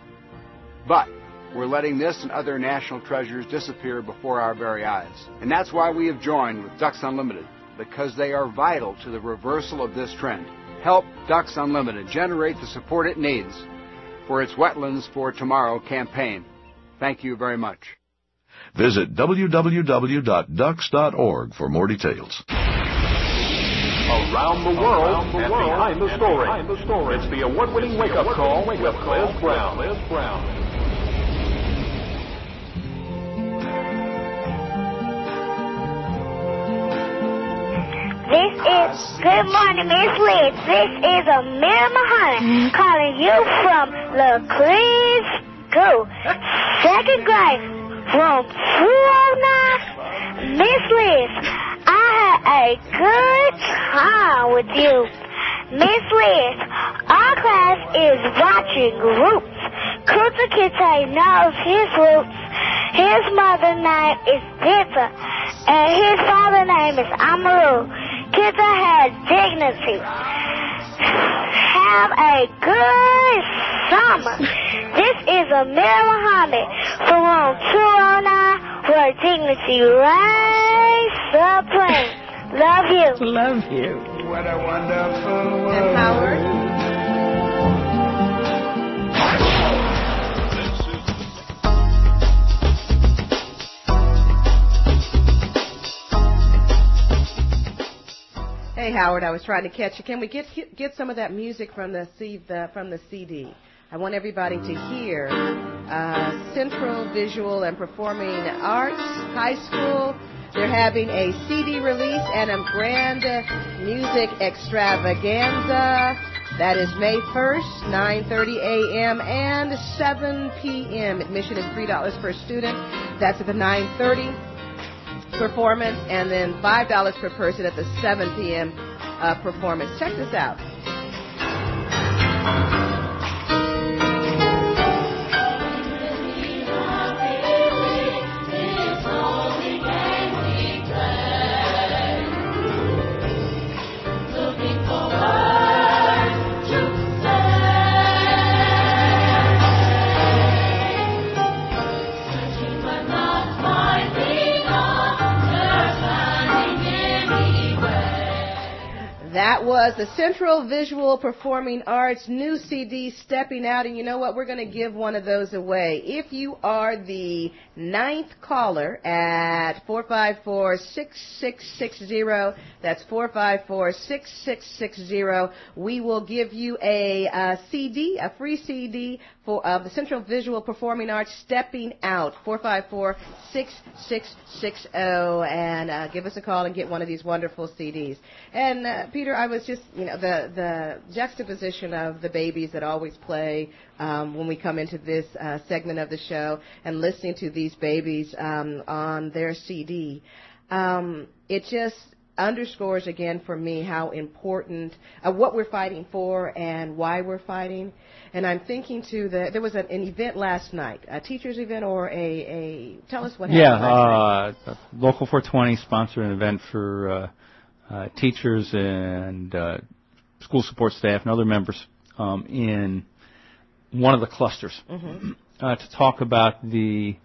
[SPEAKER 19] But we're letting this and other national treasures disappear before our very eyes. And that's why we have joined with Ducks Unlimited, because they are vital to the reversal of this trend. Help Ducks Unlimited generate the support it needs for its Wetlands for Tomorrow campaign. Thank you very much.
[SPEAKER 20] Visit w w w dot ducks dot org for more details.
[SPEAKER 6] Around the world and behind the story. It's the award-winning wake-up call with Liz Brown. Liz Brown.
[SPEAKER 15] This is, good morning, Miss Liz. This is Amir Muhammad calling you from LeClease School, second grade, room two oh nine. Miss Liz, I had a good time with you. Miss Liz, our class is watching Roots. Kunta Kinte knows his roots. His mother's name is Pizza, and his father's name is Amaru. Kizza has dignity. Have a good summer. This is Amir Muhammad from room two oh nine, where dignity reigns supreme. Love you.
[SPEAKER 14] Love you.
[SPEAKER 9] What a wonderful world.
[SPEAKER 1] And Howard? Hey Howard, I was trying to catch you. Can we get get some of that music from the C, the from the C D? I want everybody to hear uh, Central Visual and Performing Arts High School. They're having a C D release and a grand music extravaganza. That is May first, nine thirty a.m. and seven p.m. Admission is three dollars per student. That's at the nine thirty performance, and then five dollars per person at the seven p.m. Uh, performance. Check this out. That was the Central Visual Performing Arts new C D, Stepping Out. And you know what? We're going to give one of those away. If you are the ninth caller at four five four, six six six zero, that's four five four, six six six zero, we will give you a, uh C D, a free C D for uh, the Central Visual Performing Arts, Stepping Out, four five four, six six six zero, and uh, give us a call and get one of these wonderful C Ds. And uh, Peter, I was just, you know, the, the juxtaposition of the babies that always play um, when we come into this uh, segment of the show and listening to these babies um, on their C D, um, it just underscores again for me how important, uh, what we're fighting for and why we're fighting. And I'm thinking too that there was an, an event last night, a teacher's event or a, a tell us what happened.
[SPEAKER 4] Yeah,
[SPEAKER 5] last
[SPEAKER 4] uh, Local four twenty sponsored an event for uh, uh, teachers and uh, school support staff and other members um, in one of the clusters
[SPEAKER 1] Mm-hmm.
[SPEAKER 4] uh, to talk about the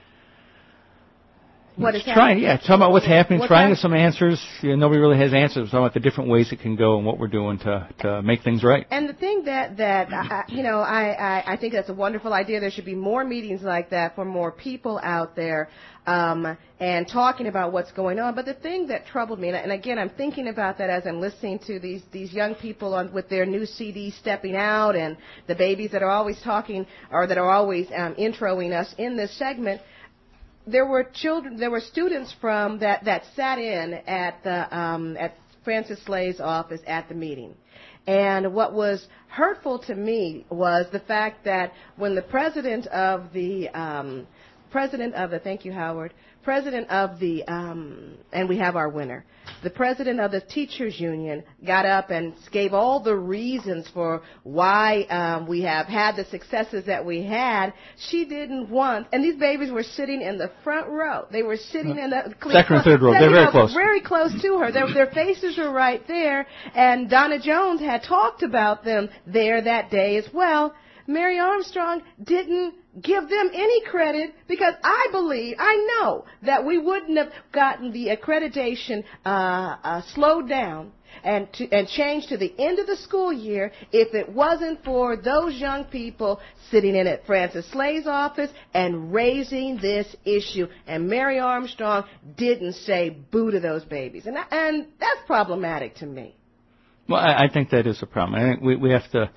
[SPEAKER 1] What is
[SPEAKER 4] trying,
[SPEAKER 1] happening?
[SPEAKER 4] yeah, talking about what's happening,
[SPEAKER 1] What's
[SPEAKER 4] trying to
[SPEAKER 1] happening?
[SPEAKER 4] get some answers. You know, nobody really has answers. Talking about the different ways it can go and what we're doing to to make things right.
[SPEAKER 1] And the thing that, that I, you know, I, I, I think that's a wonderful idea. There should be more meetings like that for more people out there um, and talking about what's going on. But the thing that troubled me, and, and again, I'm thinking about that as I'm listening to these, these young people on, with their new C D Stepping Out and the babies that are always talking or that are always um, introing us in this segment. There were children, there were students from that, that sat in at the um, at Francis Slay's office at the meeting. And what was hurtful to me was the fact that when the president of the um, president of the thank you Howard president of the um, and we have our winner. The president of the teachers union got up and gave all the reasons for why um, we have had the successes that we had. She didn't want, and these babies were sitting in the front row. They were sitting in the
[SPEAKER 4] second or third row. They're very close.
[SPEAKER 1] Very close to her. Their, their faces were right there, and Donna Jones had talked about them there that day as well. Mary Armstrong didn't give them any credit because I believe, I know that we wouldn't have gotten the accreditation uh, uh, slowed down and to, and changed to the end of the school year if it wasn't for those young people sitting in at Francis Slay's office and raising this issue. And Mary Armstrong didn't say boo to those babies. And, and that's problematic to me.
[SPEAKER 4] Well, I, I think that is a problem. I think we, we have to,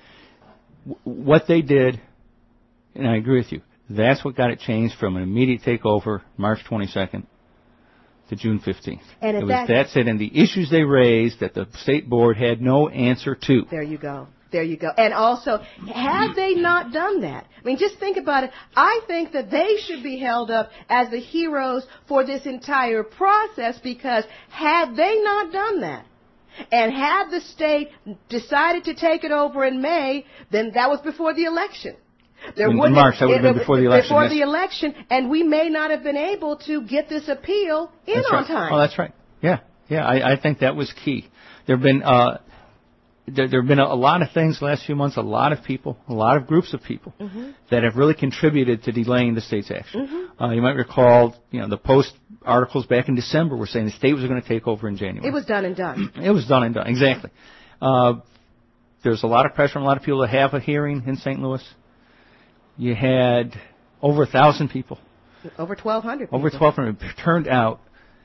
[SPEAKER 4] what they did, and I agree with you, that's what got it changed from an immediate takeover, March twenty-second, to June fifteenth.
[SPEAKER 1] And
[SPEAKER 4] it was
[SPEAKER 1] that,
[SPEAKER 4] that's it, and the issues they raised that the state board had no answer to.
[SPEAKER 1] There you go. There you go. And also, had they not done that, I mean, just think about it. I think that they should be held up as the heroes for this entire process because had they not done that, and had the state decided to take it over in May, then that was before the election. There
[SPEAKER 4] in
[SPEAKER 1] wouldn't
[SPEAKER 4] March, that would
[SPEAKER 1] have
[SPEAKER 4] have been before the election.
[SPEAKER 1] Before
[SPEAKER 4] yes.
[SPEAKER 1] the election, and we may not have been able to get this appeal in
[SPEAKER 4] that's
[SPEAKER 1] on
[SPEAKER 4] right.
[SPEAKER 1] time.
[SPEAKER 4] Oh, that's right. Yeah, yeah. I, I think that was key. There have been uh, there, there have been a, a lot of things the last few months. A lot of people, a lot of groups of people
[SPEAKER 1] mm-hmm.
[SPEAKER 4] that have really contributed to delaying the state's action.
[SPEAKER 1] Mm-hmm.
[SPEAKER 4] Uh, you might recall, you know, the Post articles back in December were saying the state was going to take over in January.
[SPEAKER 1] It was done and done.
[SPEAKER 4] It was done and done. Exactly. Uh, there's a lot of pressure on a lot of people to have a hearing in Saint Louis. You had over a thousand people.
[SPEAKER 1] Over twelve hundred.
[SPEAKER 4] Over twelve hundred turned out,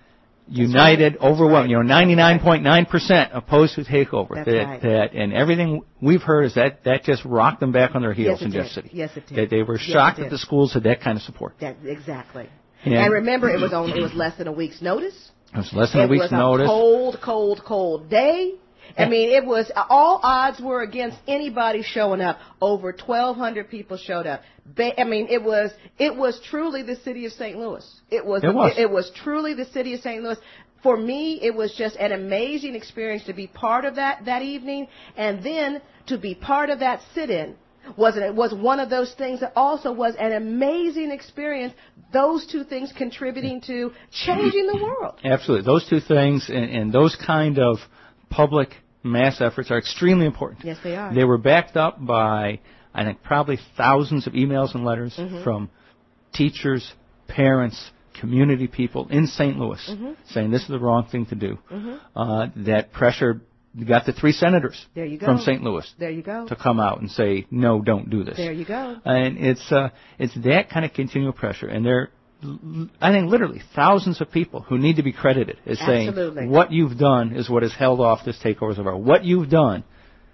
[SPEAKER 4] united, right. overwhelmed. Right. You know, ninety-nine point nine percent opposed to takeover.
[SPEAKER 1] That's
[SPEAKER 4] that,
[SPEAKER 1] right.
[SPEAKER 4] that, and everything we've heard is that that just rocked them back on their heels
[SPEAKER 1] yes,
[SPEAKER 4] in
[SPEAKER 1] did.
[SPEAKER 4] Jeff City.
[SPEAKER 1] Yes, it did.
[SPEAKER 4] That they were
[SPEAKER 1] yes,
[SPEAKER 4] shocked that the schools had that kind of support.
[SPEAKER 1] That, exactly.
[SPEAKER 4] Yeah.
[SPEAKER 1] And remember, it was only it was less than a week's notice.
[SPEAKER 4] It was less than
[SPEAKER 1] it
[SPEAKER 4] a week's
[SPEAKER 1] was
[SPEAKER 4] notice.
[SPEAKER 1] It was a cold, cold, cold day. I mean, it was, all odds were against anybody showing up. Over twelve hundred people showed up. Ba- I mean, it was, it was truly the city of Saint Louis. It was,
[SPEAKER 4] it was,
[SPEAKER 1] it, it was truly the city of Saint Louis. For me, it was just an amazing experience to be part of that, that evening, and then to be part of that sit-in. Was it was one of those things that also was an amazing experience, those two things contributing to changing the world.
[SPEAKER 4] Absolutely. Those two things and, and those kind of public mass efforts are extremely important.
[SPEAKER 1] Yes, they are.
[SPEAKER 4] They were backed up by, I think, probably thousands of emails and letters
[SPEAKER 1] mm-hmm.
[SPEAKER 4] from teachers, parents, community people in Saint Louis
[SPEAKER 1] mm-hmm.
[SPEAKER 4] saying this is the wrong thing to do.
[SPEAKER 1] Mm-hmm.
[SPEAKER 4] Uh, that pressure got the three senators
[SPEAKER 1] there you go.
[SPEAKER 4] from Saint Louis
[SPEAKER 1] there you go.
[SPEAKER 4] to come out and say, no, don't do this.
[SPEAKER 1] There you go.
[SPEAKER 4] And it's uh, it's that kind of continual pressure. And there, I think, literally thousands of people who need to be credited as
[SPEAKER 1] Absolutely.
[SPEAKER 4] saying, what you've done is what has held off this takeover so far. What you've done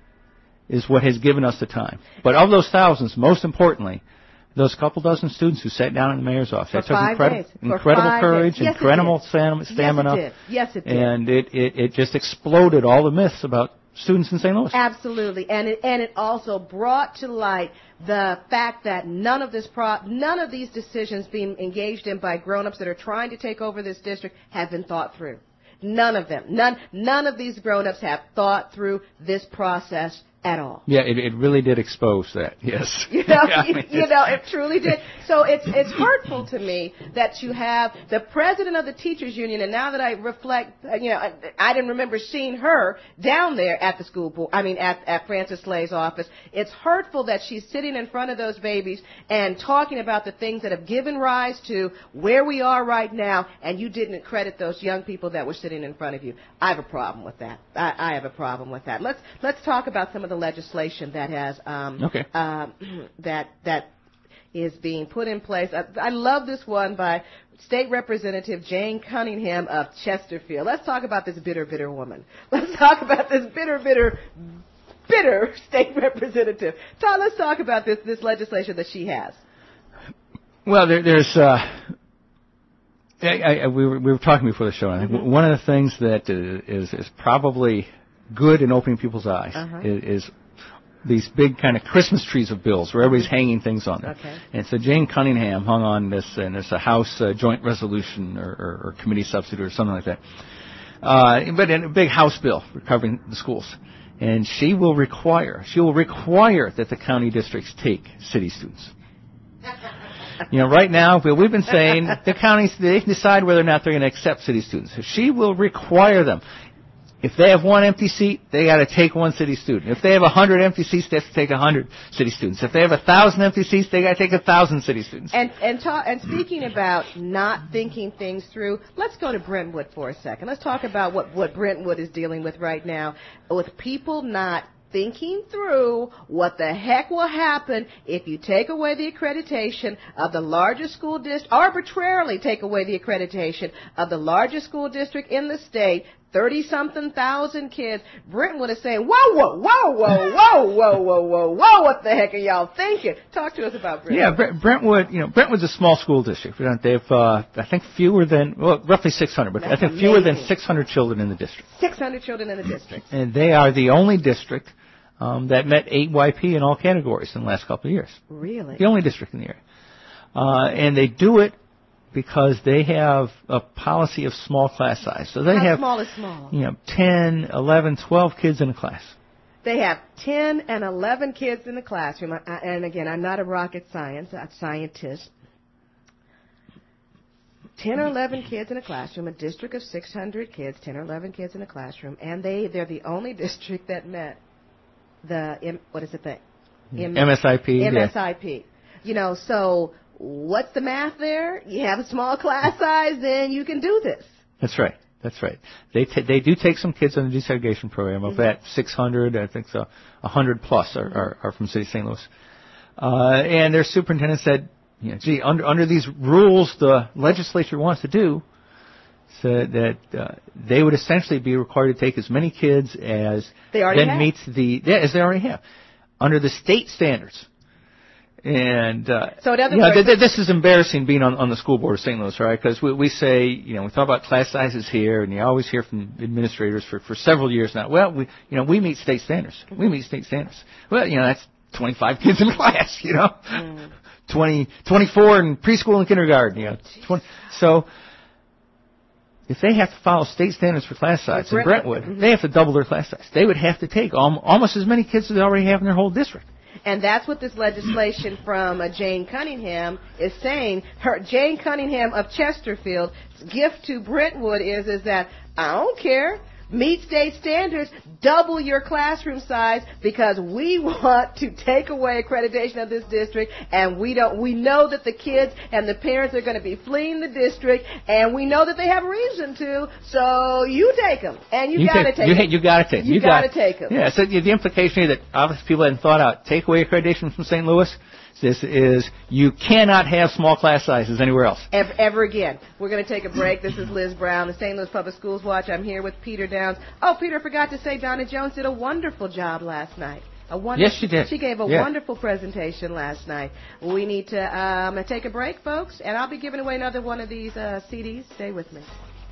[SPEAKER 4] is what has given us the time. But of those thousands, most importantly, those couple dozen students who sat down in the mayor's office,
[SPEAKER 1] For
[SPEAKER 4] that took
[SPEAKER 1] five
[SPEAKER 4] incredible,
[SPEAKER 1] days. For
[SPEAKER 4] incredible
[SPEAKER 1] five
[SPEAKER 4] courage,
[SPEAKER 1] days. Yes,
[SPEAKER 4] incredible
[SPEAKER 1] it
[SPEAKER 4] stam- stamina.
[SPEAKER 1] Yes, it did. Yes, it did.
[SPEAKER 4] And it, it, it just exploded all the myths about students in Saint Louis.
[SPEAKER 1] Absolutely, and it and it also brought to light the fact that none of this pro- none of these decisions being engaged in by grown-ups that are trying to take over this district have been thought through. None of them. None none of these grown-ups have thought through this process at all.
[SPEAKER 4] Yeah, it, it really did expose that. Yes.
[SPEAKER 1] You know,
[SPEAKER 4] yeah,
[SPEAKER 1] you, you know, it truly did. So it's it's hurtful to me that you have the president of the teachers union, and now that I reflect, you know, I, I didn't remember seeing her down there at the school board. I mean, at at Francis Slay's office. It's hurtful that she's sitting in front of those babies and talking about the things that have given rise to where we are right now, and you didn't credit those young people that were sitting in front of you. I have a problem with that. I, I have a problem with that. Let's let's talk about some of the legislation that has um,
[SPEAKER 4] okay.
[SPEAKER 1] uh, that that is being put in place. I, I love this one by State Representative Jane Cunningham of Chesterfield. Let's talk about this bitter, bitter woman. Let's talk about this bitter, bitter, bitter state representative. Todd, let's talk about this this legislation that she has.
[SPEAKER 4] Well, there, there's. Uh, I, I, we were we were talking before the show. I think mm-hmm. one of the things that is is probably good in opening people's eyes
[SPEAKER 1] uh-huh.
[SPEAKER 4] is, is these big kind of Christmas trees of bills where everybody's hanging things on them.
[SPEAKER 1] Okay.
[SPEAKER 4] And so Jane Cunningham hung on this, and it's a House uh, joint resolution or, or, or committee substitute or something like that. Uh, but in a big House bill covering the schools. And she will require, she will require that the county districts take city students. You know, right now, we've been saying the counties, they can decide whether or not they're going to accept city students. She will require them. If they have one empty seat, they got to take one city student. If they have a hundred empty seats, they have to take a hundred city students. If they have a thousand empty seats, they got to take a thousand city students.
[SPEAKER 1] And and ta- and speaking about not thinking things through, let's go to Brentwood for a second. Let's talk about what what Brentwood is dealing with right now, with people not thinking through what the heck will happen if you take away the accreditation of the largest school district, arbitrarily take away the accreditation of the largest school district in the state, thirty-something thousand kids. Brentwood is saying, whoa, whoa, whoa, whoa, whoa, whoa, whoa, whoa, whoa, what the heck are y'all thinking? Talk to us about Brentwood.
[SPEAKER 4] Yeah, Brent, Brentwood, you know, Brentwood's a small school district. They've, uh, I think, fewer than, well, roughly six hundred, but
[SPEAKER 1] That's
[SPEAKER 4] I think fewer
[SPEAKER 1] amazing.
[SPEAKER 4] than six hundred children in the district.
[SPEAKER 1] six hundred children in the district.
[SPEAKER 4] And they are the only district um, that met eight Y P in all categories in the last couple of years.
[SPEAKER 1] Really?
[SPEAKER 4] The only district in the area. Uh, and they do it because they have a policy of small class size. So they
[SPEAKER 1] How
[SPEAKER 4] have,
[SPEAKER 1] small is small?
[SPEAKER 4] you know, ten, eleven, twelve kids in a class.
[SPEAKER 1] They have ten and eleven kids in the classroom. I, I, and again, I'm not a rocket science, a scientist. ten or eleven kids in a classroom, a district of six hundred kids, ten or eleven kids in a classroom, and they, they're the only district that met the, M, what is it, the M-
[SPEAKER 4] M S I P.
[SPEAKER 1] M S I P. Yeah. You know, so what's the math there? You have a small class size, then you can do this.
[SPEAKER 4] That's right. That's right. They t- they do take some kids on the desegregation program. Of
[SPEAKER 1] Mm-hmm.
[SPEAKER 4] that six hundred, I think so, one hundred plus are, are, are from City of Saint Louis. Uh, and their superintendent said, you know, gee, under under these rules the legislature wants to do, said that uh, they would essentially be required to take as many kids as
[SPEAKER 1] They already
[SPEAKER 4] then
[SPEAKER 1] have.
[SPEAKER 4] meets the yeah, as they already have under the state standards. And uh,
[SPEAKER 1] So in other
[SPEAKER 4] you know,
[SPEAKER 1] words-
[SPEAKER 4] th- th- this is embarrassing being on, on the school board of Saint Louis, right? Because we, we say, you know, we talk about class sizes here, and you always hear from administrators for, for several years now. Well, we you know we meet state standards. We meet state standards. Well, you know that's twenty-five kids in class, you know,
[SPEAKER 1] Mm.
[SPEAKER 4] twenty, twenty-four in preschool and kindergarten, you know, twenty. So if they have to follow state standards for class size in
[SPEAKER 1] Brentwood.
[SPEAKER 4] Brentwood,
[SPEAKER 1] Mhm.
[SPEAKER 4] they have to double their class size. They would have to take al- almost as many kids as they already have in their whole district.
[SPEAKER 1] And that's what this legislation from uh, Jane Cunningham is saying. Her Jane Cunningham of Chesterfield's gift to Brentwood is is that I don't care. Meet state standards, double your classroom size because we want to take away accreditation of this district, and we don't. We know that the kids and the parents are going to be fleeing the district, and we know that they have reason to. So you take them, and you, got to take
[SPEAKER 4] you,
[SPEAKER 1] them.
[SPEAKER 4] You got to take.
[SPEAKER 1] You,
[SPEAKER 4] You
[SPEAKER 1] got to
[SPEAKER 4] got-
[SPEAKER 1] take them.
[SPEAKER 4] Yeah. So the the implication here that obviously people hadn't thought out. Take away accreditation from Saint Louis. This is you cannot have small class sizes anywhere else.
[SPEAKER 1] Ever, ever again. We're going to take a break. This is Liz Brown, the Saint Louis Public Schools Watch. I'm here with Peter Downs. Oh, Peter, forgot to say Donna Jones did a wonderful job last night. A wonder-
[SPEAKER 4] Yes, she did.
[SPEAKER 1] She gave a
[SPEAKER 4] Yeah.
[SPEAKER 1] wonderful presentation last night. We need to um, take a break, folks, and I'll be giving away another one of these uh, C Ds. Stay with me.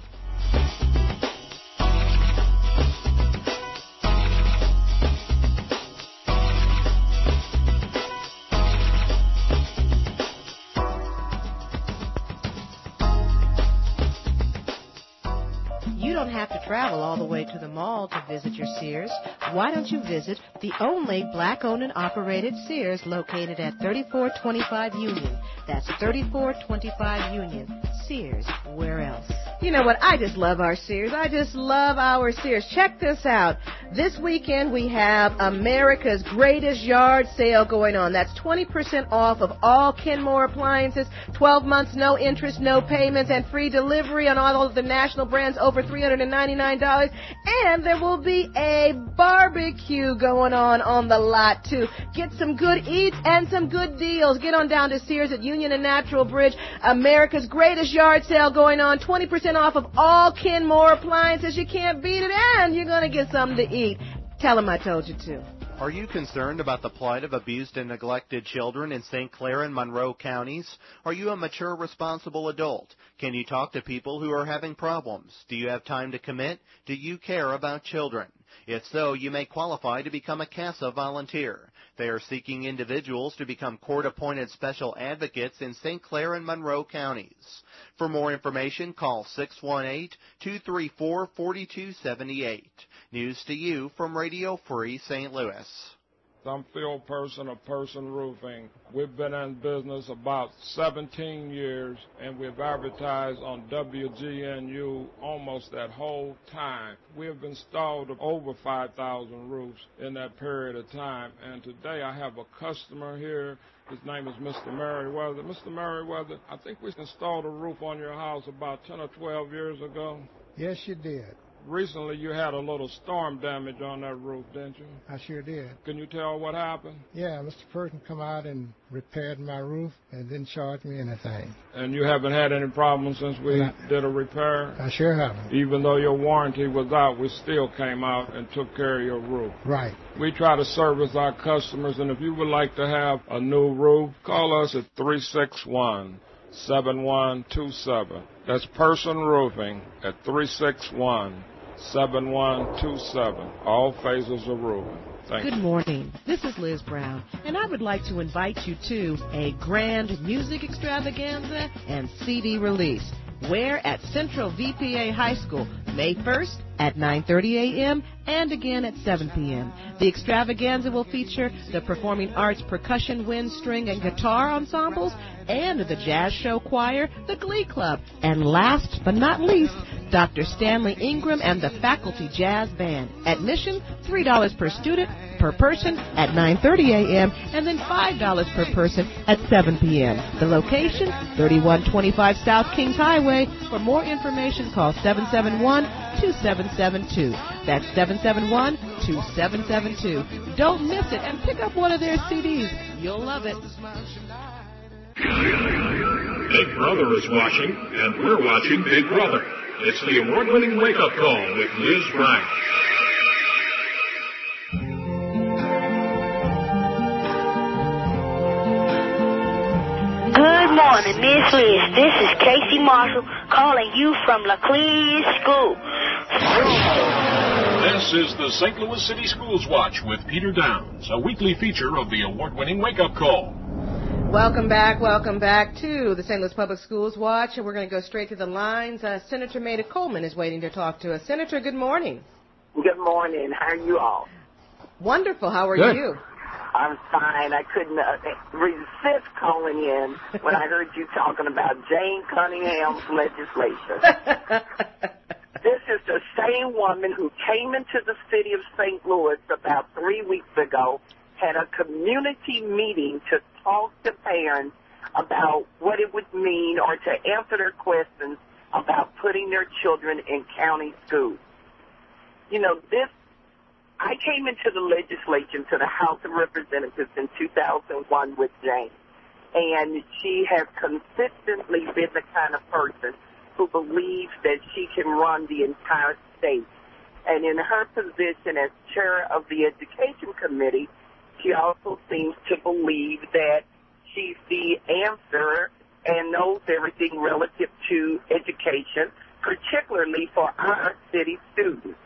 [SPEAKER 1] You don't have to travel all the way to the mall to visit your Sears. Why don't you visit the only black-owned and operated Sears located at thirty-four twenty-five Union? That's thirty-four twenty-five Union. Sears, where else? You know what? I just love our Sears. I just love our Sears. Check this out. This weekend we have America's greatest yard sale going on. That's twenty percent off of all Kenmore appliances, twelve months, no interest, no payments, and free delivery on all of the national brands over three hundred ninety-nine dollars. And there will be a barbecue going on on the lot, too. Get some good eats and some good deals. Get on down to Sears at Union and Natural Bridge. America's greatest yard sale going on. twenty percent off of all Kenmore appliances. You can't beat it, and you're going to get something to eat. Tell them I told you to.
[SPEAKER 13] Are you concerned about the plight of abused and neglected children in Saint Clair and Monroe counties? Are you a mature, responsible adult? Can you talk to people who are having problems? Do you have time to commit? Do you care about children? If so, you may qualify to become a CASA volunteer. They are seeking individuals to become court-appointed special advocates in Saint Clair and Monroe counties. For more information, call six one eight, two three four, four two seven eight. News to you from Radio Free Saint Louis.
[SPEAKER 20] I'm Phil Person of Person Roofing. We've been in business about seventeen years, and we've advertised on W G N U almost that whole time. We have installed over five thousand roofs in that period of time, and today I have a customer here. His name is Mister Merriweather. Mister Merriweather, I think we installed a roof on your house about ten or twelve years ago.
[SPEAKER 21] Yes, you did.
[SPEAKER 20] Recently, you had a little storm damage on that roof, didn't you?
[SPEAKER 21] I sure did.
[SPEAKER 20] Can you tell what happened?
[SPEAKER 21] Yeah, Mister Person come out and repaired my roof and didn't charge me anything.
[SPEAKER 20] And you haven't had any problems since we I, did a repair?
[SPEAKER 21] I sure haven't.
[SPEAKER 20] Even though your warranty was out, we still came out and took care of your roof.
[SPEAKER 21] Right.
[SPEAKER 20] We try to service our customers, and if you would like to have a new roof, call us at three six one, seven one two seven. That's Person Roofing at three six one, seven one two seven. All phases of roofing. Thank
[SPEAKER 14] Good
[SPEAKER 20] you.
[SPEAKER 14] morning. This is Liz Brown, and I would like to invite you to a grand music extravaganza and C D release. Where at Central V P A High School, May first at nine thirty a.m. and again at seven p.m. The extravaganza will feature the Performing Arts Percussion, Wind, String, and Guitar Ensembles and the Jazz Show Choir, the Glee Club, and last but not least, Doctor Stanley Ingram and the Faculty Jazz Band. Admission, three dollars per student per person at nine thirty a.m. and then five dollars per person at seven p.m. The location, thirty-one twenty-five South Kings Highway. For more information, call seven seven one, two seven seven two. That's seven seven one, two seven seven two. Don't miss it and pick up one of their C Ds. You'll love it.
[SPEAKER 6] Big Brother is watching, and we're watching Big Brother. It's the award-winning wake-up call with Liz Bryant.
[SPEAKER 15] Good morning, Miss Liz. This is Casey Marshall calling you from Laclede School.
[SPEAKER 6] This is the Saint Louis City Schools Watch with Peter Downs, a weekly feature of the award-winning wake-up call.
[SPEAKER 1] Welcome back, welcome back to the Saint Louis Public Schools Watch, and we're going to go straight to the lines. Uh, Senator Maida Coleman is waiting to talk to us. Senator, good morning.
[SPEAKER 23] Good morning. How are you all?
[SPEAKER 1] Wonderful. How are
[SPEAKER 23] Good.
[SPEAKER 1] you?
[SPEAKER 23] I'm fine. I couldn't uh, resist calling in when I heard you talking about Jane Cunningham's legislation. This is the same woman who came into the city of Saint Louis about three weeks ago, had a community meeting to talk to parents about what it would mean or to answer their questions about putting their children in county schools. You know, this, I came into the legislature, to the House of Representatives in two thousand one with Jane, and she has consistently been the kind of person who believes that she can run the entire state. And in her position as chair of the Education Committee, she also seems to believe that she's the answer and knows everything relative to education, particularly for our city students.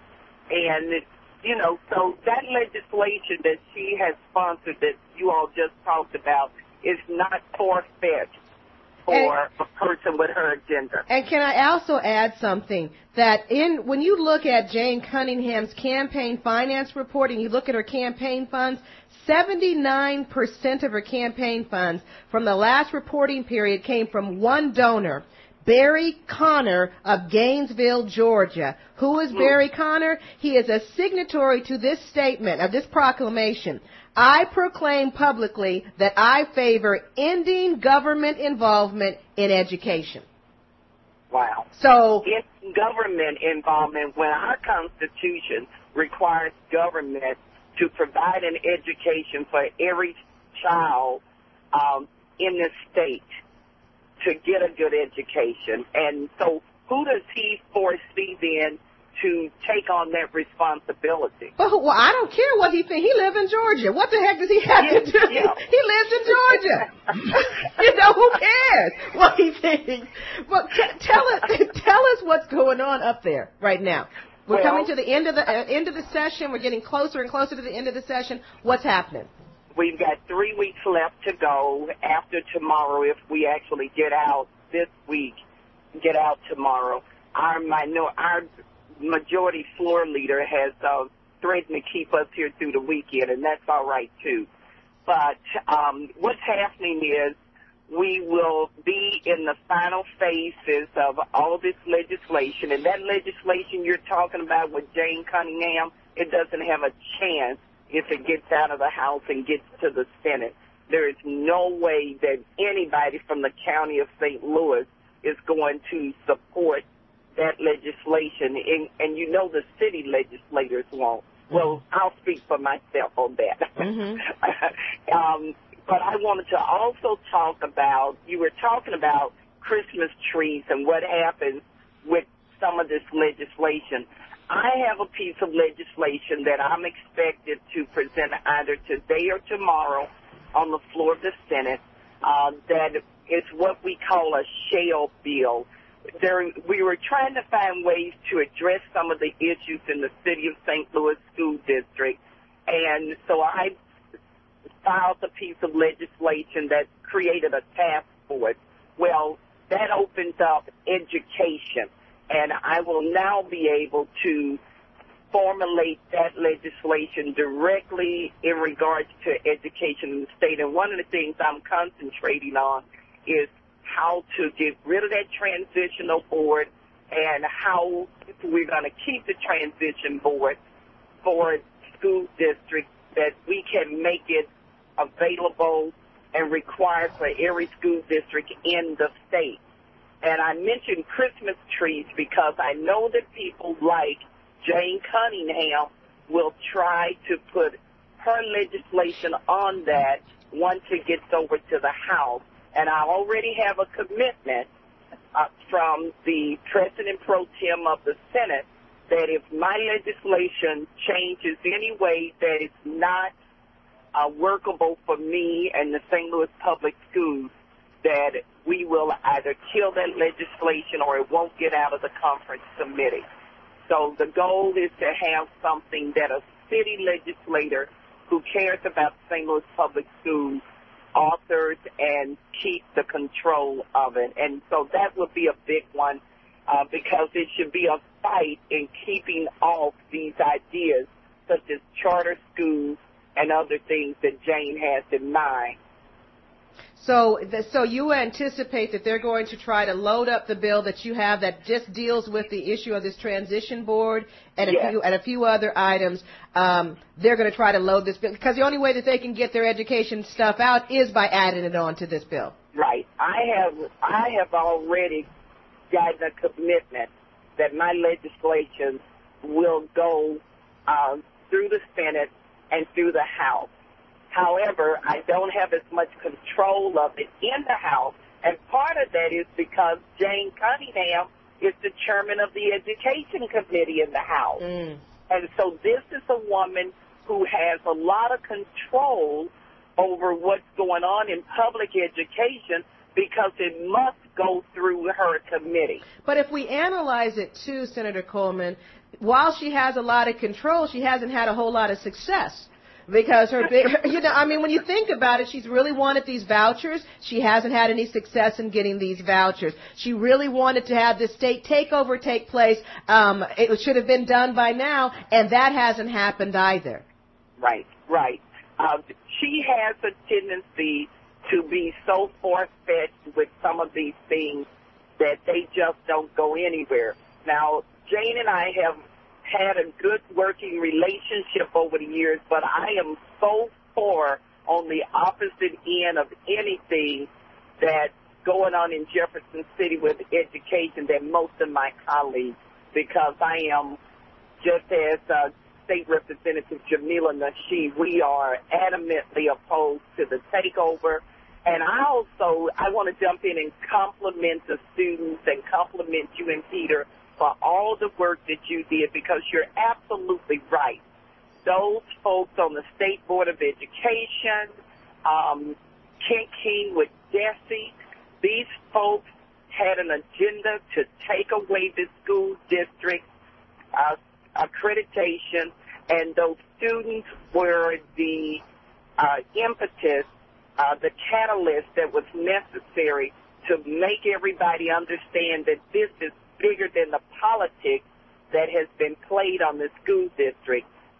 [SPEAKER 23] And, you know, so that legislation that she has sponsored that you all just talked about is not far-fetched for and, a person with her agenda.
[SPEAKER 1] And can I also add something, that in when you look at Jane Cunningham's campaign finance report and you look at her campaign funds, seventy-nine percent of her campaign funds from the last reporting period came from one donor, Barry Connor of Gainesville, Georgia. Who is Barry Connor? He is a signatory to this statement, of this proclamation. I proclaim publicly that I favor ending government involvement in education.
[SPEAKER 23] Wow.
[SPEAKER 1] So,
[SPEAKER 23] in government involvement, when our Constitution requires government to provide an education for every child um, in the state to get a good education. And so who does he foresee then to take on that responsibility?
[SPEAKER 1] Well, well, I don't care what he thinks. He lives in Georgia. What the heck does he have
[SPEAKER 23] yeah,
[SPEAKER 1] to do?
[SPEAKER 23] Yeah.
[SPEAKER 1] He lives in Georgia. You know, who cares what he thinks? But t- tell us, tell us what's going on up there right now. We're
[SPEAKER 23] well,
[SPEAKER 1] coming to the end of the uh, end of the session. We're getting closer and closer to the end of the session. What's happening?
[SPEAKER 23] We've got three weeks left to go. After tomorrow, if we actually get out this week, get out tomorrow, our minor, our majority floor leader has uh, threaten to keep us here through the weekend, and that's all right, too. But um, what's happening is we will be in the final phases of all this legislation, and that legislation you're talking about with Jane Cunningham, it doesn't have a chance if it gets out of the House and gets to the Senate. There is no way that anybody from the county of Saint Louis is going to support that legislation, and, and you know the city legislators won't. Well, I'll speak for myself on that.
[SPEAKER 1] Mm-hmm.
[SPEAKER 23] um, but I wanted to also talk about, you were talking about Christmas trees and what happens with some of this legislation. I have a piece of legislation that I'm expected to present either today or tomorrow on the floor of the Senate uh, that is what we call a shale bill. There, we were trying to find ways to address some of the issues in the city of Saint Louis School District, and so I filed a piece of legislation that created a task force. Well, that opens up education, and I will now be able to formulate that legislation directly in regards to education in the state. And one of the things I'm concentrating on is how to get rid of that transitional board and how we're going to keep the transition board for school districts, that we can make it available and required for every school district in the state. And I mentioned Christmas trees because I know that people like Jane Cunningham will try to put her legislation on that once it gets over to the House. And I already have a commitment uh, from the President Pro Tem of the Senate that if my legislation changes any way that it's not uh, workable for me and the Saint Louis Public Schools, that we will either kill that legislation or it won't get out of the conference committee. So the goal is to have something that a city legislator who cares about Saint Louis Public Schools authors and keep the control of it. And so that would be a big one uh, because it should be a fight in keeping off these ideas such as charter schools and other things that Jane has in mind.
[SPEAKER 1] So, the, so you anticipate that they're going to try to load up the bill that you have that just deals with the issue of this transition board and a
[SPEAKER 23] Yes.
[SPEAKER 1] few and a few other items. Um, they're going to try to load this bill because the only way that they can get their education stuff out is by adding it on to this bill.
[SPEAKER 23] Right. I have I have already gotten a commitment that my legislation will go uh, through the Senate and through the House. However, I don't have as much control of it in the House, and part of that is because Jane Cunningham is the chairman of the Education Committee in the House.
[SPEAKER 1] Mm.
[SPEAKER 23] And so this is a woman who has a lot of control over what's going on in public education because it must go through her committee.
[SPEAKER 1] But if we analyze it too, Senator Coleman, while she has a lot of control, she hasn't had a whole lot of success. Because her big, you know, I mean, when you think about it, she's really wanted these vouchers. She hasn't had any success in getting these vouchers. She really wanted to have the state takeover take place. Um, it should have been done by now, and that hasn't happened either.
[SPEAKER 23] Right, right. Uh, she has a tendency to be so far-fetched with some of these things that they just don't go anywhere. Now, Jane and I have had a good working relationship over the years, but I am so far on the opposite end of anything that's going on in Jefferson City with education than most of my colleagues, because I am, just as uh, State Representative Jamila Nasheed, we are adamantly opposed to the takeover. And I also, I want to jump in and compliment the students and compliment you and Peter for all the work that you did, because you're absolutely right. Those folks on the State Board of Education, um, Kent King with DESE, these folks had an agenda to take away the school district uh, accreditation, and those students were the uh, impetus, uh, the catalyst that was necessary to make everybody understand that this is bigger than the politics that has been played on the school district.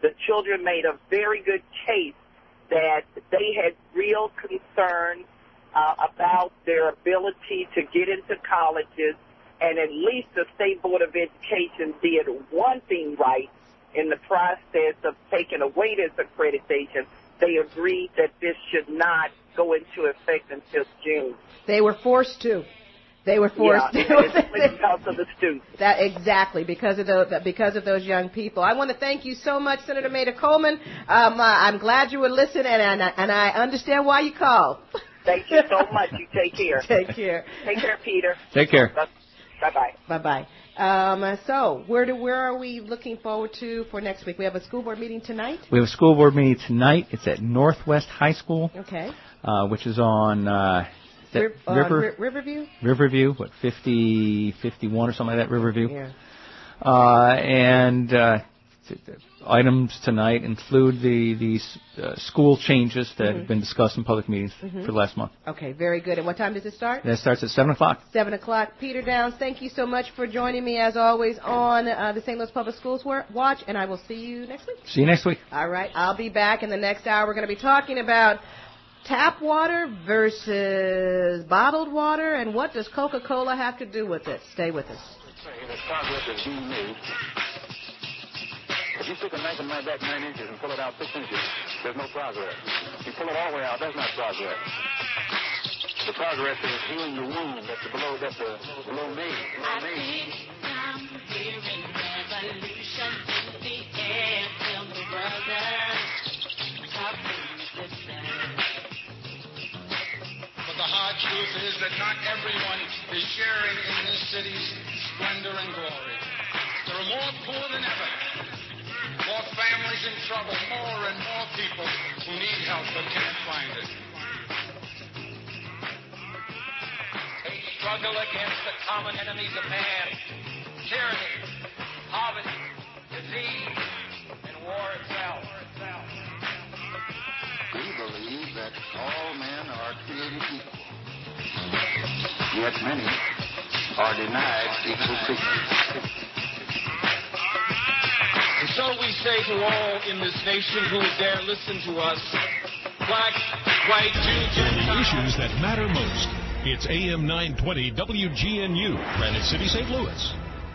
[SPEAKER 23] The children made a very good case that they had real concern uh, about their ability to get into colleges, and at least the State Board of Education did one thing right in the process of taking away this accreditation. They agreed that this should not go into effect until June.
[SPEAKER 1] They were forced to. They were forced
[SPEAKER 23] yeah,
[SPEAKER 1] to.
[SPEAKER 23] because of the students.
[SPEAKER 1] That exactly because of the because of those young people. I want to thank you so much, Senator Maida Coleman. Um, uh, I'm glad you would listen, and and I, and I understand why you called.
[SPEAKER 23] Thank you so much. You take care.
[SPEAKER 1] Take care.
[SPEAKER 23] Take care, Peter.
[SPEAKER 4] Take care.
[SPEAKER 23] Bye bye.
[SPEAKER 1] Bye bye. Um, so where do where are we looking forward to for next week? We have a school board meeting tonight.
[SPEAKER 4] We have a school board meeting tonight. It's at Northwest High School.
[SPEAKER 1] Okay.
[SPEAKER 4] Uh, which is on. Uh,
[SPEAKER 1] Riv- uh,
[SPEAKER 4] River,
[SPEAKER 1] Ri- Riverview?
[SPEAKER 4] Riverview, what, fifty, fifty-one or something like that, Riverview?
[SPEAKER 1] Yeah.
[SPEAKER 4] Uh, and uh, items tonight include the, the uh, school changes that
[SPEAKER 1] Mm-hmm.
[SPEAKER 4] have been discussed in public meetings
[SPEAKER 1] Mm-hmm.
[SPEAKER 4] for the last month.
[SPEAKER 1] Okay, very good. And what time does it start?
[SPEAKER 4] That starts at seven o'clock.
[SPEAKER 1] seven o'clock. Peter Downs, thank you so much for joining me, as always, on uh, the Saint Louis Public Schools Watch, and I will see you next week.
[SPEAKER 4] See you next week.
[SPEAKER 1] All right, I'll be back in the next hour. We're going to be talking about tap water versus bottled water, and what does Coca-Cola have to do with it? Stay with us.
[SPEAKER 9] The progress is being made. If you stick a knife in my back nine inches and pull it out six inches, there's no progress. If you pull it all the way out, that's not progress. The progress is healing the wound that's below, that's the below me. Below me.
[SPEAKER 7] I'm hearing revolution in the air. Tell me, brother, how can you listen?
[SPEAKER 10] But the hard truth is that not everyone is sharing in this city's splendor and glory. There are more poor than ever, more families in trouble, more and more people who need help but can't find it.
[SPEAKER 3] They struggle against the common enemies of man: tyranny, poverty, disease, and war itself.
[SPEAKER 9] We believe that all men are created equal, yet many are denied equal treatment.
[SPEAKER 3] And so we say to all in this nation who would dare listen to us, black, white, Jew, Gentile.
[SPEAKER 6] Issues that matter most. It's A M nine twenty W G N U, Granite City, Saint Louis.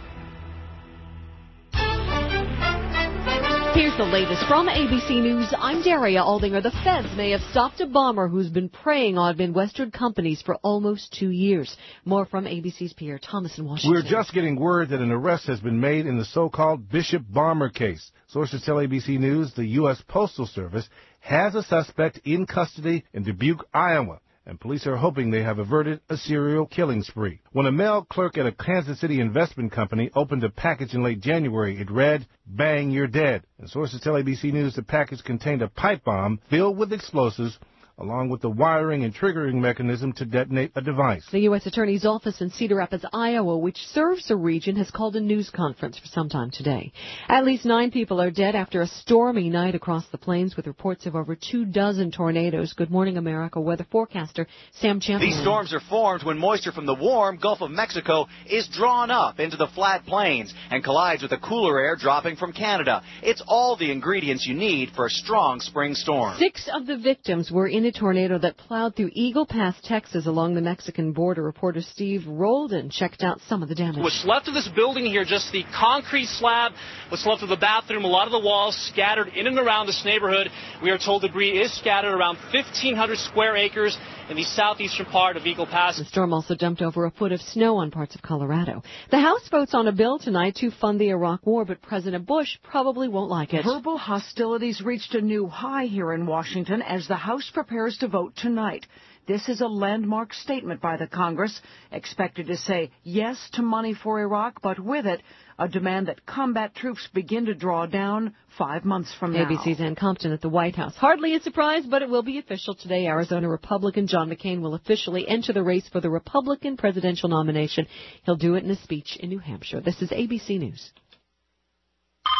[SPEAKER 2] Here's the latest from A B C News. I'm Daria Aldinger. The feds may have stopped a bomber who's been preying on Midwestern companies for almost two years. More from A B C's Pierre Thomas in Washington.
[SPEAKER 8] We're just getting word that an arrest has been made in the so-called Bishop Bomber case. Sources tell A B C News the U S Postal Service has a suspect in custody in Dubuque, Iowa, and police are hoping they have averted a serial killing spree. When a male clerk at a Kansas City investment company opened a package in late January, it read, "Bang, you're dead." And sources tell A B C News the package contained a pipe bomb filled with explosives, along with the wiring and triggering mechanism to detonate a device.
[SPEAKER 2] The U S Attorney's Office in Cedar Rapids, Iowa, which serves the region, has called a news conference for some time today. At least nine people are dead after a stormy night across the plains with reports of over two dozen tornadoes. Good morning, America. Weather forecaster Sam Champion.
[SPEAKER 22] These storms are formed when moisture from the warm Gulf of Mexico is drawn up into the flat plains and collides with the cooler air dropping from Canada. It's all the ingredients you need for a strong spring storm.
[SPEAKER 2] Six of the victims were in a tornado that plowed through Eagle Pass, Texas, along the Mexican border. Reporter Steve Roldan checked out some of the damage.
[SPEAKER 24] What's left of this building here, just the concrete slab, what's left of the bathroom, a lot of the walls scattered in and around this neighborhood. We are told debris is scattered around fifteen hundred square acres in the southeastern part of Eagle Pass.
[SPEAKER 2] The storm also dumped over a foot of snow on parts of Colorado. The House votes on a bill tonight to fund the Iraq War, but President Bush probably won't like it.
[SPEAKER 25] Verbal hostilities reached a new high here in Washington as the House prepares to vote tonight. This is a landmark statement by the Congress, expected to say yes to money for Iraq, but with it, a demand that combat troops begin to draw down five months from now.
[SPEAKER 2] A B C's Ann Compton at the White House. Hardly a surprise, but it will be official today. Arizona Republican John McCain will officially enter the race for the Republican presidential nomination. He'll do it in a speech in New Hampshire. This is A B C News.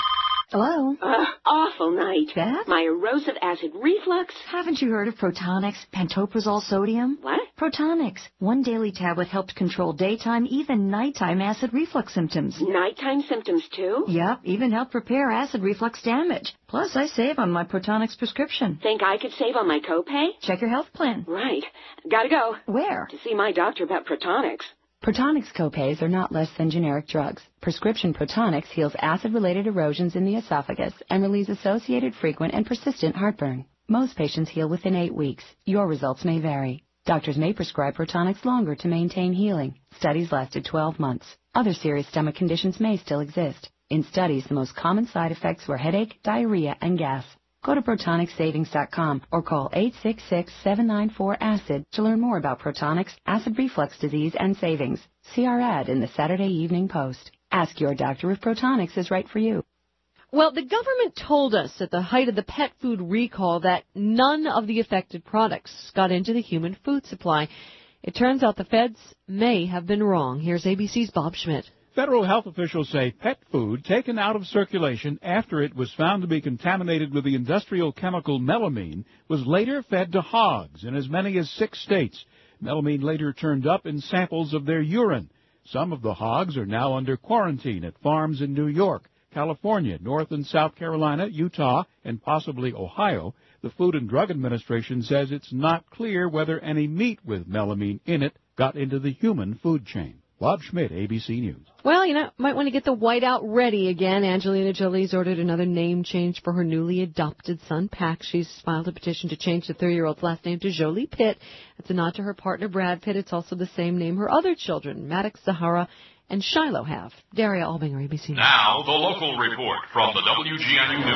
[SPEAKER 11] Hello?
[SPEAKER 12] Uh, awful night.
[SPEAKER 11] Beth?
[SPEAKER 12] My erosive acid reflux.
[SPEAKER 11] Haven't you heard of Protonix, pantoprazole sodium?
[SPEAKER 12] What?
[SPEAKER 11] Protonix. One daily tablet helped control daytime, even nighttime acid reflux symptoms.
[SPEAKER 12] Nighttime symptoms, too?
[SPEAKER 11] Yep, even helped repair acid reflux damage. Plus, I save on my Protonix prescription.
[SPEAKER 12] Think I could save on my copay?
[SPEAKER 11] Check your health plan.
[SPEAKER 12] Right. Gotta go.
[SPEAKER 11] Where?
[SPEAKER 12] To see my doctor about Protonix.
[SPEAKER 16] Protonix copays are not less than generic drugs. Prescription Protonix heals acid-related erosions in the esophagus and relieves associated frequent and persistent heartburn. Most patients heal within eight weeks. Your results may vary. Doctors may prescribe Protonix longer to maintain healing. Studies lasted twelve months. Other serious stomach conditions may still exist. In studies, the most common side effects were headache, diarrhea, and gas. Go to Protonix Savings dot com or call eight six six, seven nine four, ACID to learn more about Protonix, acid reflux disease, and savings. See our ad in the Saturday Evening Post. Ask your doctor if Protonix is right for you.
[SPEAKER 2] Well, the government told us at the height of the pet food recall that none of the affected products got into the human food supply. It turns out the feds may have been wrong. Here's A B C's Bob Schmidt.
[SPEAKER 17] Federal health officials say pet food taken out of circulation after it was found to be contaminated with the industrial chemical melamine was later fed to hogs in as many as six states. Melamine later turned up in samples of their urine. Some of the hogs are now under quarantine at farms in New York, California, North and South Carolina, Utah, and possibly Ohio. The Food and Drug Administration says it's not clear whether any meat with melamine in it got into the human food chain. Bob Schmidt, A B C News.
[SPEAKER 2] Well, you know, might want to get the whiteout ready again. Angelina Jolie's ordered another name change for her newly adopted son, Pac. She's filed a petition to change the three-year-old's last name to Jolie Pitt. It's a nod to her partner, Brad Pitt. It's also the same name her other children, Maddox, Zahara, and Shiloh have. Daria Albinger, A B C News.
[SPEAKER 6] Now, the local report from the W G N U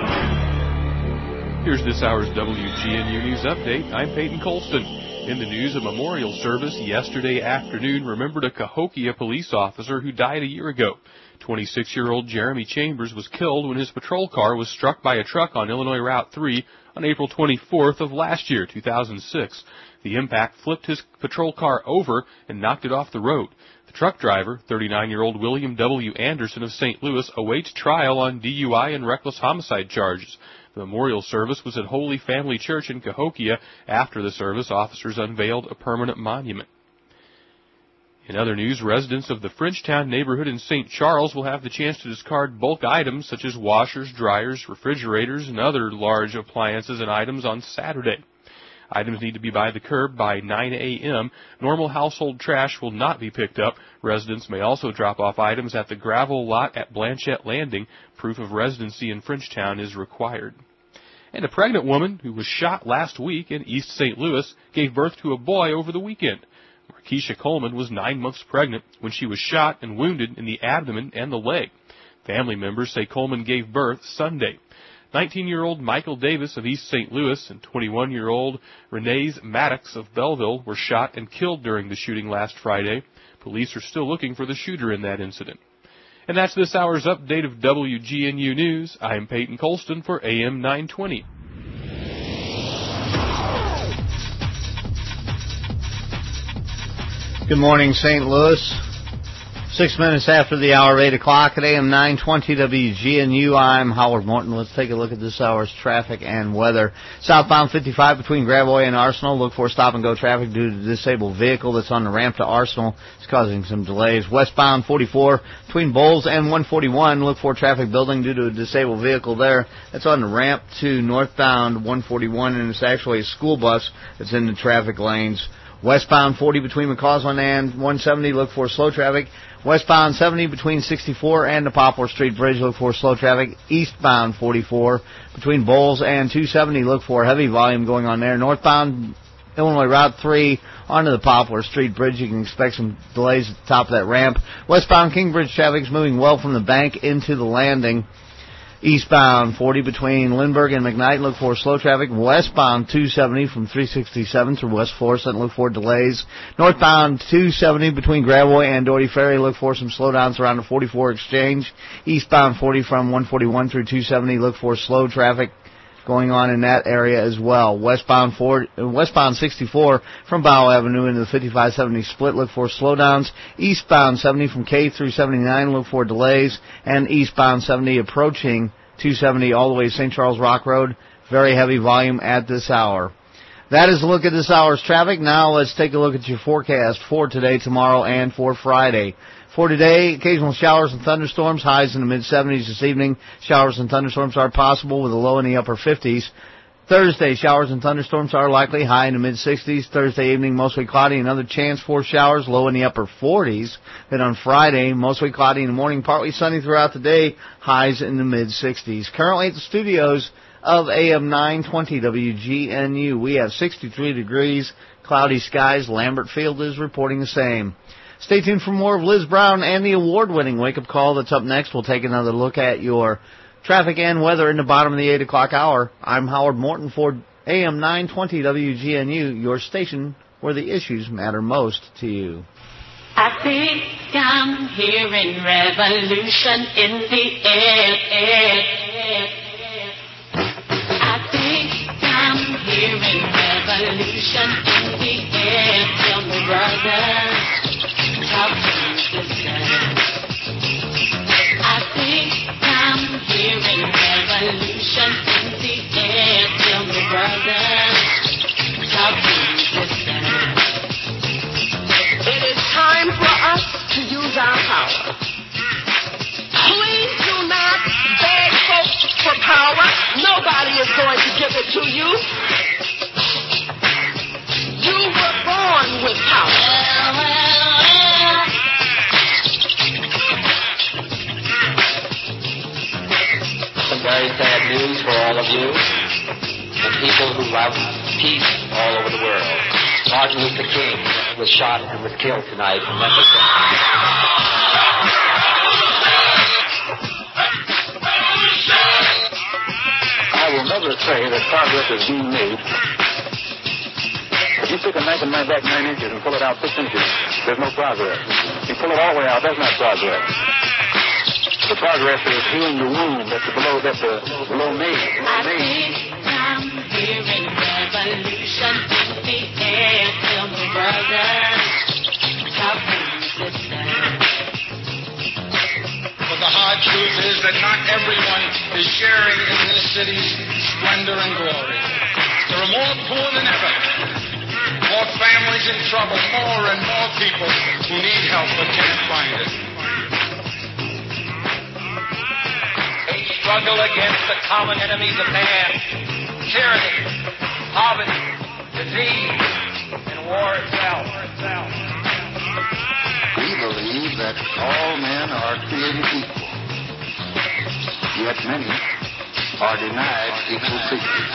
[SPEAKER 6] Newsroom.
[SPEAKER 5] Here's this hour's W G N U News Update. I'm Peyton Colston. In the news, a memorial service yesterday afternoon remembered a Cahokia police officer who died a year ago. twenty-six-year-old Jeremy Chambers was killed when his patrol car was struck by a truck on Illinois Route three on April twenty-fourth of last year, two thousand six. The impact flipped his patrol car over and knocked it off the road. The truck driver, thirty-nine-year-old William W. Anderson of Saint Louis, awaits trial on D U I and reckless homicide charges. The memorial service was at Holy Family Church in Cahokia. After the service, officers unveiled a permanent monument. In other news, residents of the Frenchtown neighborhood in Saint Charles will have the chance to discard bulk items such as washers, dryers, refrigerators, and other large appliances and items on Saturday. Items need to be by the curb by nine a.m. Normal household trash will not be picked up. Residents may also drop off items at the gravel lot at Blanchette Landing. Proof of residency in Frenchtown is required. And a pregnant woman who was shot last week in East Saint Louis gave birth to a boy over the weekend. Markeisha Coleman was nine months pregnant when she was shot and wounded in the abdomen and the leg. Family members say Coleman gave birth Sunday. nineteen-year-old Michael Davis of East Saint Louis and twenty-one-year-old Renee Maddox of Belleville were shot and killed during the shooting last Friday. Police are still looking for the shooter in that incident. And that's this hour's update of W G N U News. I'm Peyton Colston for A M nine twenty.
[SPEAKER 18] Good morning, Saint Louis. Six minutes after the hour, eight o'clock at A M nine twenty W G N U. I'm Howard Morton. Let's take a look at this hour's traffic and weather. Southbound fifty-five between Gravois and Arsenal. Look for stop-and-go traffic due to the disabled vehicle that's on the ramp to Arsenal. It's causing some delays. Westbound forty-four between Bowles and one forty-one. Look for traffic building due to a disabled vehicle there. That's on the ramp to northbound one forty-one, and it's actually a school bus that's in the traffic lanes. Westbound forty between McCausland and one seventy. Look for slow traffic. Westbound seventy between sixty-four and the Poplar Street Bridge. Look for slow traffic. Eastbound forty-four between Bowles and two seventy. Look for heavy volume going on there. Northbound Illinois Route three onto the Poplar Street Bridge. You can expect some delays at the top of that ramp. Westbound Kingbridge traffic is moving well from the bank into the landing. Eastbound forty between Lindbergh and McKnight. Look for slow traffic. Westbound two seventy from three sixty-seven through West Florissant. Look for delays. Northbound two seventy between Gravois and Doherty Ferry. Look for some slowdowns around the forty-four exchange. Eastbound forty from one forty-one through two seventy. Look for slow traffic going on in that area as well. Westbound four, westbound sixty-four from Bow Avenue into the fifty-five seventy split, look for slowdowns. Eastbound seventy from K through seventy-nine, look for delays. And eastbound seventy approaching two seventy all the way to Saint Charles Rock Road. Very heavy volume at this hour. That is a look at this hour's traffic. Now let's take a look at your forecast for today, tomorrow, and for Friday. For today, occasional showers and thunderstorms, highs in the mid-seventies this evening. Showers and thunderstorms are possible with a low in the upper fifties. Thursday, showers and thunderstorms are likely, high in the mid-sixties. Thursday evening, mostly cloudy, another chance for showers, low in the upper forties. Then on Friday, mostly cloudy in the morning, partly sunny throughout the day, highs in the mid-sixties. Currently at the studios of A M nine twenty W G N U, we have sixty-three degrees, cloudy skies. Lambert Field is reporting the same. Stay tuned for more of Liz Brown and the award-winning wake-up call that's up next. We'll take another look at your traffic and weather in the bottom of the eight o'clock hour. I'm Howard Morton for A M nine twenty W G N U, your station where the issues matter most to you.
[SPEAKER 7] I think I'm hearing revolution in the air, air, air. I think I'm hearing revolution in the air. Tell me, brother. Talk to me, sister. I think I'm hearing revolution in the air. Tell me, brother. Talk to me, sister.
[SPEAKER 13] It is time for us to use our power. Please do not beg folks for power. Nobody is going to give it to you. You were born with power.
[SPEAKER 14] Some very sad news for all of you, the people who love peace all over the world. Martin Luther King was shot and was killed tonight in Memphis.
[SPEAKER 9] I will never say that progress is being made. If you take a knife and knife back nine inches and pull it out six inches, there's no progress. You pull it all the way out, that's not progress. The progress is healing the wound that's below, that's the below me.
[SPEAKER 7] I think I'm hearing revolution in the air. Tell me, brother. Talk to me, sister.
[SPEAKER 10] But the hard truth is that not everyone is sharing in this city's splendor and glory. There are more poor than ever, more families in trouble, more and more people who need help but can't find it.
[SPEAKER 3] A struggle against the common enemies of man, tyranny, poverty, disease, and war itself.
[SPEAKER 9] We believe that all men are created equal, yet many are denied equal treatment.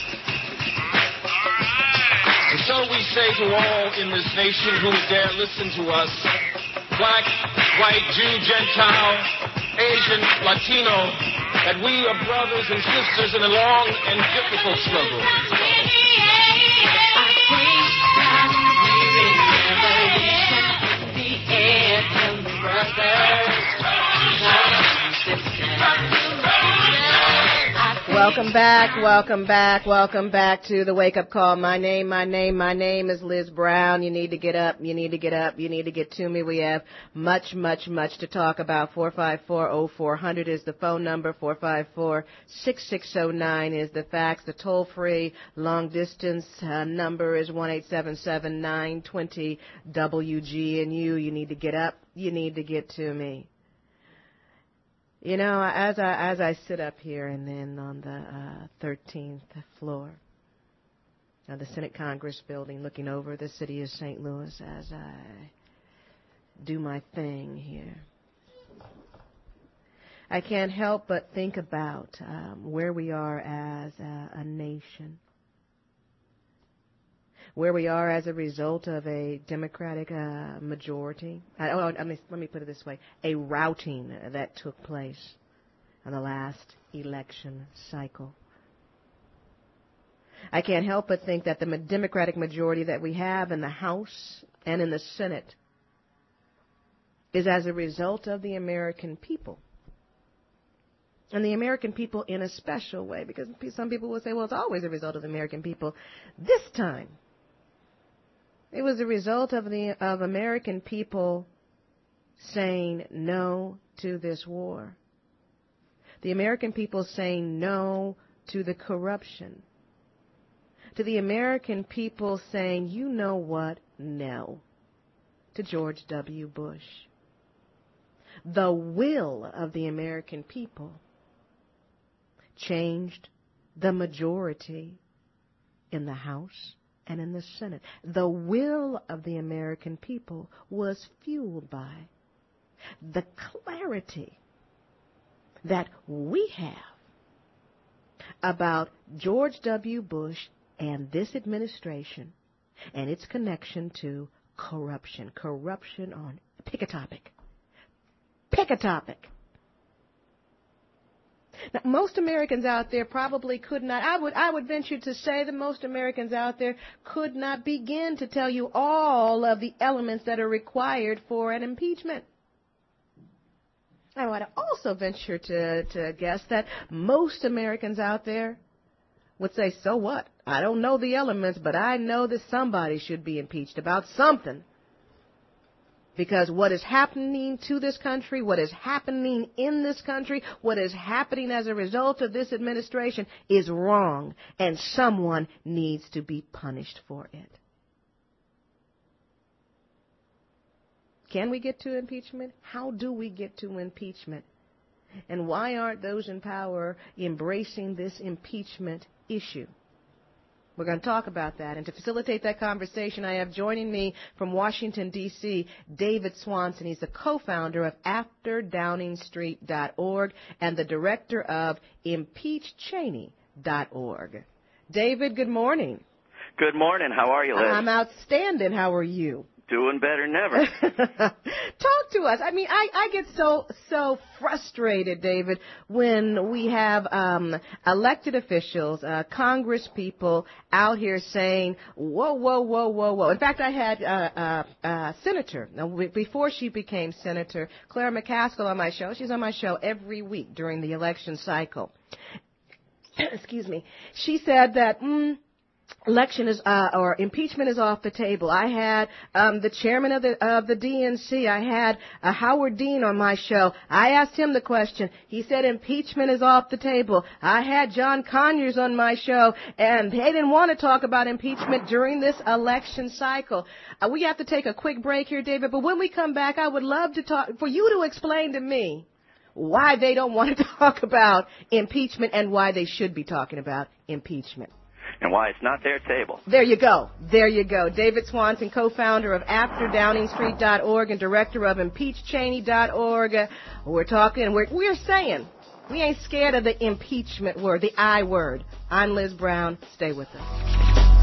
[SPEAKER 3] And so we say to all in this nation who dare listen to us, black, white, Jew, Gentile, Asian, Latino, that we are brothers and sisters in a long and difficult struggle.
[SPEAKER 1] Welcome back, welcome back, welcome back to the Wake Up Call. My name, my name, my name is Liz Brown. You need to get up, you need to get up, you need to get to me. We have much, much, much to talk about. four five four, oh four hundred is the phone number. four five four, six six oh nine is the fax. The toll-free long-distance uh, number is one eight seven seven, nine two zero, W G N U. You need to get up, you need to get to me. You know, as I as I sit up here and then on the uh, thirteenth floor of the Senate Congress building looking over the city of Saint Louis as I do my thing here, I can't help but think about um, where we are as a, a nation, where we are as a result of a Democratic uh, majority. I, oh, I mean, let me put it this way, a routing that took place in the last election cycle. I can't help but think that the Democratic majority that we have in the House and in the Senate is as a result of the American people. And the American people in a special way, because some people will say, well, it's always a result of the American people. This time, it was a result of the of American people saying no to this war. The American people saying no to the corruption. To the American people saying, you know what, no, to George W. Bush. The will of the American people changed the majority in the House and in the Senate. The will of the American people was fueled by the clarity that we have about George W. Bush and this administration and its connection to corruption. Corruption on, pick a topic. Pick a topic. Now, most Americans out there probably could not, I would, I would venture to say that most Americans out there could not begin to tell you all of the elements that are required for an impeachment. I would also venture to, to guess that most Americans out there would say, so what? I don't know the elements, but I know that somebody should be impeached about something. Because what is happening to this country, what is happening in this country, what is happening as a result of this administration is wrong, and someone needs to be punished for it. Can we get to impeachment? How do we get to impeachment? And why aren't those in power embracing this impeachment issue? We're going to talk about that. And to facilitate that conversation, I have joining me from Washington, D C, David Swanson. He's the co-founder of after downing street dot org and the director of impeach cheney dot org. David, good morning.
[SPEAKER 15] Good morning. How are you, Liz?
[SPEAKER 1] I'm outstanding. How are you?
[SPEAKER 15] Doing better than ever.
[SPEAKER 1] Talk to us. I mean, I, I get so, so frustrated, David, when we have um, elected officials, uh, Congress people out here saying, whoa, whoa, whoa, whoa, whoa. In fact, I had a uh, uh, uh, senator, now, before she became senator, Claire McCaskill on my show. She's on my show every week during the election cycle. Excuse me. She said that, mm, election is, uh, or impeachment is off the table. I had, um, the chairman of the, of the D N C. I had, uh, Howard Dean on my show. I asked him the question. He said impeachment is off the table. I had John Conyers on my show, and they didn't want to talk about impeachment during this election cycle. Uh, we have to take a quick break here, David, but when we come back, I would love to talk, for you to explain to me why they don't want to talk about impeachment and why they should be talking about impeachment.
[SPEAKER 15] And why it's not their table.
[SPEAKER 1] There you go. There you go. David Swanson, co-founder of after downing street dot org and director of impeach cheney dot org. We're talking, we're, we're saying we ain't scared of the impeachment word, the I word. I'm Liz Brown. Stay with us.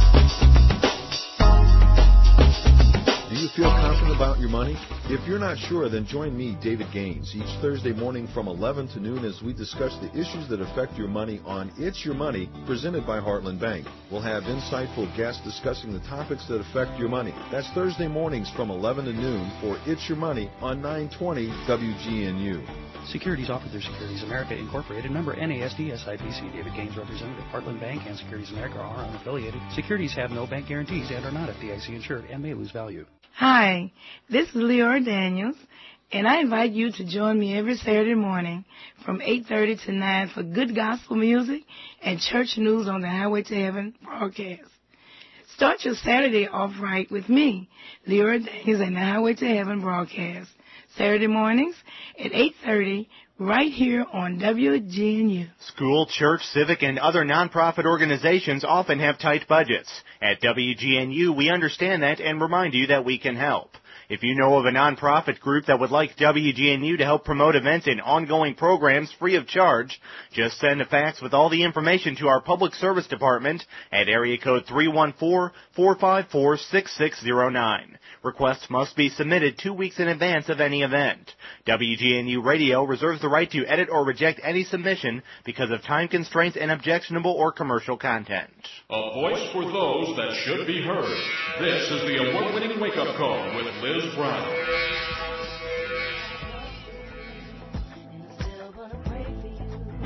[SPEAKER 19] Do you feel confident about your money? If you're not sure, then join me, David Gaines, each Thursday morning from eleven to noon as we discuss the issues that affect your money on It's Your Money, presented by Heartland Bank. We'll have insightful guests discussing the topics that affect your money. That's Thursday mornings from eleven to noon for It's Your Money on nine twenty W G N U.
[SPEAKER 20] Securities offered through Securities America Incorporated, member N A S D S I P C. David Gaines, representative, Heartland Bank and Securities America are unaffiliated. Securities have no bank guarantees and are not F D I C insured and may lose value.
[SPEAKER 21] Hi, this is Leora Daniels, and I invite you to join me every Saturday morning from eight thirty to nine for good gospel music and church news on the Highway to Heaven broadcast. Start your Saturday off right with me, Leora Daniels, and the Highway to Heaven broadcast. Saturday mornings at eight thirty right here on W G N U.
[SPEAKER 23] School, church, civic, and other nonprofit organizations often have tight budgets. At W G N U, we understand that and remind you that we can help. If you know of a nonprofit group that would like W G N U to help promote events and ongoing programs free of charge, just send a fax with all the information to our Public Service Department at area code three one four, four five four, six six zero nine. Requests must be submitted two weeks in advance of any event. W G N U Radio reserves the right to edit or reject any submission because of time constraints and objectionable or commercial content.
[SPEAKER 6] A voice for those that should be heard. This is the award-winning wake-up call with Liz Brown.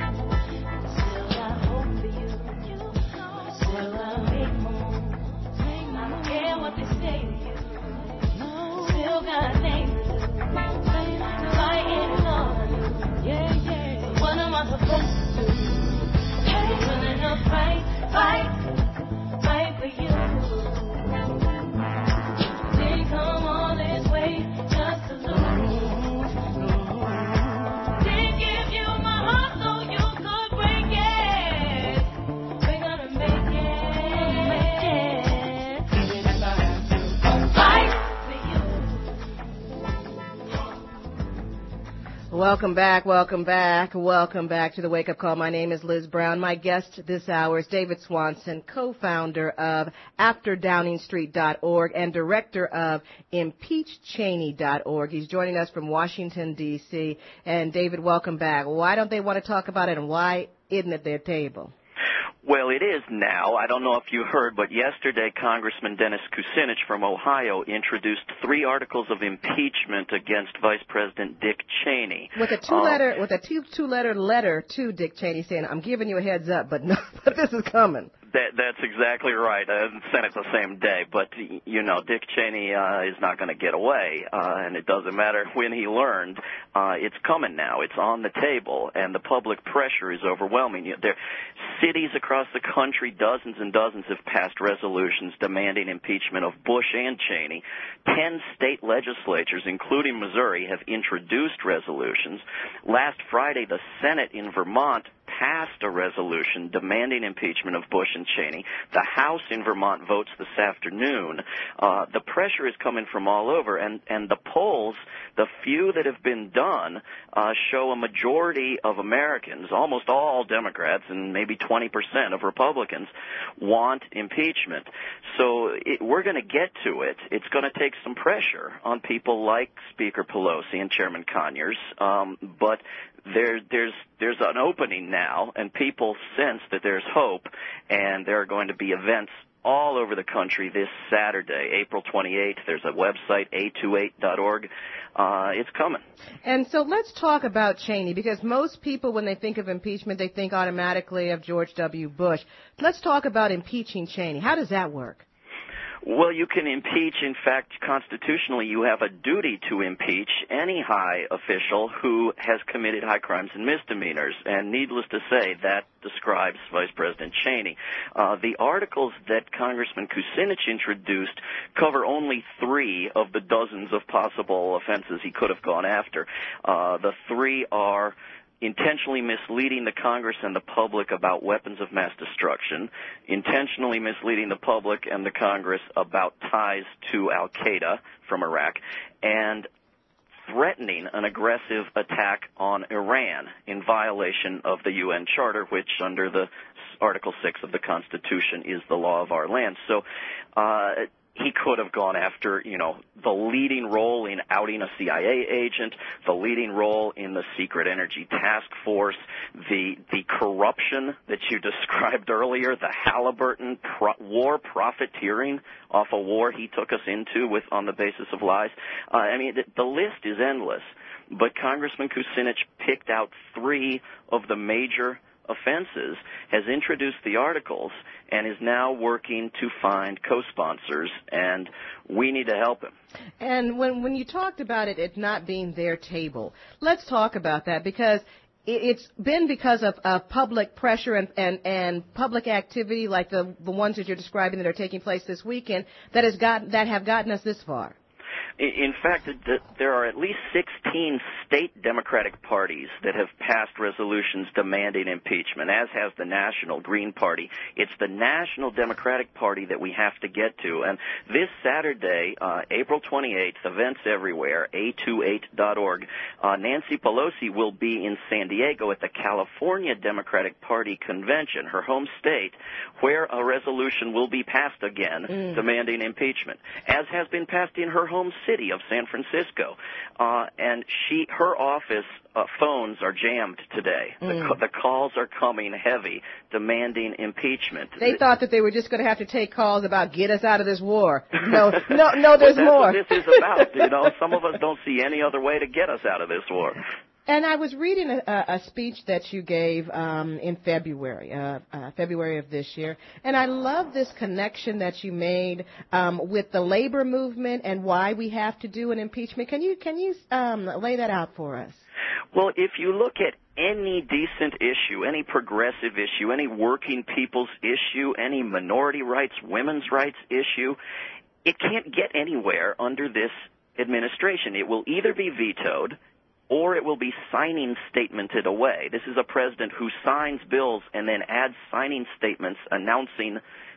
[SPEAKER 1] Welcome back, welcome back, welcome back to the Wake Up Call. My name is Liz Brown. My guest this hour is David Swanson, co-founder of after downing street dot org and director of impeach cheney dot org. He's joining us from Washington, D C And David, welcome back. Why don't they want to talk about it, and why isn't it their table?
[SPEAKER 15] Well, it is now. I don't know if you heard, but yesterday Congressman Dennis Kucinich from Ohio introduced three articles of impeachment against Vice President Dick Cheney.
[SPEAKER 1] With a two-letter, um, with a two two-letter letter to Dick Cheney saying, "I'm giving you a heads up, but no, but this is coming."
[SPEAKER 15] That, that's exactly right. Uh, sent it the same day, but you know, Dick Cheney uh, is not going to get away, uh, and it doesn't matter when he learned. Uh, it's coming now. It's on the table, and the public pressure is overwhelming. You know, there, cities across the country, dozens and dozens have passed resolutions demanding impeachment of Bush and Cheney. Ten state legislatures, including Missouri, have introduced resolutions. Last Friday, the Senate in Vermont passed a resolution demanding impeachment of Bush and Cheney. The House in Vermont votes this afternoon. Uh, the pressure is coming from all over, and, and the polls, the few that have been done, uh, show a majority of Americans, almost all Democrats and maybe twenty percent of Republicans, want impeachment. So it, we're going to get to it. It's going to take some pressure on people like Speaker Pelosi and Chairman Conyers, um, but There, there's there's an opening now, and people sense that there's hope, and there are going to be events all over the country this Saturday, April twenty-eighth. There's a website, A twenty-eight dot org. Uh, it's coming.
[SPEAKER 1] And so let's talk about Cheney, because most people, when they think of impeachment, they think automatically of George W. Bush. Let's talk about impeaching Cheney. How does that work?
[SPEAKER 15] Well, you can impeach. In fact, constitutionally, you have a duty to impeach any high official who has committed high crimes and misdemeanors. And needless to say, that describes Vice President Cheney. Uh, the articles that Congressman Kucinich introduced cover only three of the dozens of possible offenses he could have gone after. Uh, the three are intentionally misleading the Congress and the public about weapons of mass destruction, intentionally misleading the public and the Congress about ties to Al-Qaeda from Iraq, and threatening an aggressive attack on Iran in violation of the U N Charter, which under the Article six of the Constitution is the law of our land. So, uh, he could have gone after, you know, the leading role in outing a C I A agent, the leading role in the Secret Energy Task Force, the the corruption that you described earlier, the Halliburton pro- war profiteering off a war he took us into with on the basis of lies. Uh, I mean, the, the list is endless. But Congressman Kucinich picked out three of the major offenses, has introduced the articles, and is now working to find co-sponsors, and we need to help him.
[SPEAKER 1] And when when you talked about it, it not being their table, let's talk about that, because it's been because of uh, public pressure and, and, and public activity like the the ones that you're describing that are taking place this weekend that has got that have gotten us this far.
[SPEAKER 15] In fact, there are at least sixteen state Democratic parties that have passed resolutions demanding impeachment, as has the National Green Party. It's the National Democratic Party that we have to get to. And this Saturday, uh, April twenty-eighth, events everywhere, A twenty-eight dot org, uh, Nancy Pelosi will be in San Diego at the California Democratic Party Convention, her home state, where a resolution will be passed again mm. demanding impeachment, as has been passed in her home city of San Francisco, uh, and she, her office uh, phones are jammed today. Mm. The, the calls are coming heavy, demanding impeachment.
[SPEAKER 1] They thought that they were just going to have to take calls about get us out of this war. No, no, no, there's
[SPEAKER 15] well,
[SPEAKER 1] more.
[SPEAKER 15] That's what this is about. You know, some of us don't see any other way to get us out of this war.
[SPEAKER 1] And I was reading a, a speech that you gave um, in February, uh, uh, February of this year, and I love this connection that you made um, with the labor movement and why we have to do an impeachment. Can you can you um, lay that out for us?
[SPEAKER 15] Well, if you look at any decent issue, any progressive issue, any working people's issue, any minority rights, women's rights issue, it can't get anywhere under this administration. It will either be vetoed, or it will be signing statemented away. This is a president who signs bills and then adds signing statements announcing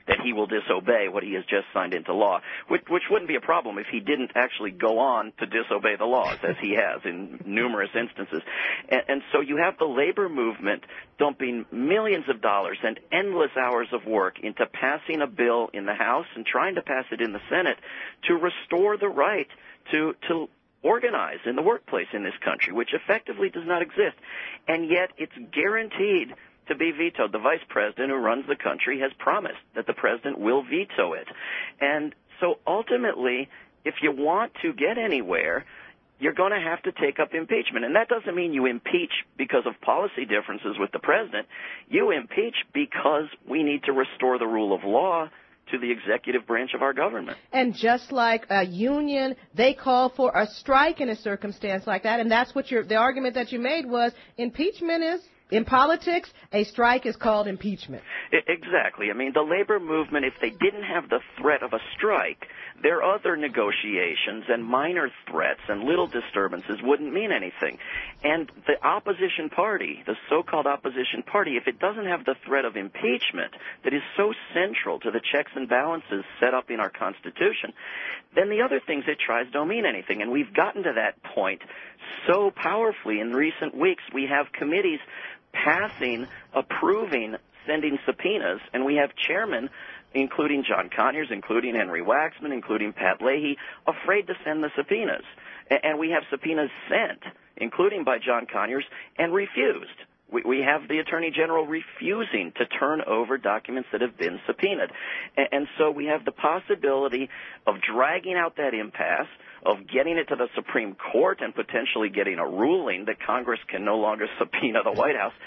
[SPEAKER 15] that he will disobey what he has just signed into law, which, which wouldn't be a problem if he didn't actually go on to disobey the laws, as he has in numerous instances. And, and so you have the labor movement dumping millions of dollars and endless hours of work into passing a bill in the House and trying to pass it in the Senate to restore the right to to organize in the workplace in this country, which effectively does not exist. And yet it's guaranteed to be vetoed. The vice president who runs the country has promised that the president will veto it. And so ultimately, if you want to get anywhere, you're going to have to take up impeachment. And that doesn't mean you impeach because of policy differences with the president. You impeach because we need to restore the rule of law to the executive branch of our government.
[SPEAKER 1] And just like a union, they call for a strike in a circumstance like that. And that's what your, the argument that you made was impeachment is, in politics, a strike is called impeachment.
[SPEAKER 15] Exactly. I mean, the labor movement, if they didn't have the threat of a strike, their other negotiations and minor threats and little disturbances wouldn't mean anything. And the opposition party, the so-called opposition party, if it doesn't have the threat of impeachment that is so central to the checks and balances set up in our Constitution, then the other things it tries don't mean anything. And we've gotten to that point so powerfully in recent weeks. We have committees passing, approving, sending subpoenas, and we have chairmen, including John Conyers, including Henry Waxman, including Pat Leahy, afraid to send the subpoenas. And we have subpoenas sent, including by John Conyers, and refused. We, we have the Attorney General refusing to turn over documents that have been subpoenaed. And, and so we have the possibility of dragging out that impasse, of getting it to the Supreme Court and potentially getting a ruling that Congress can no longer subpoena the White House,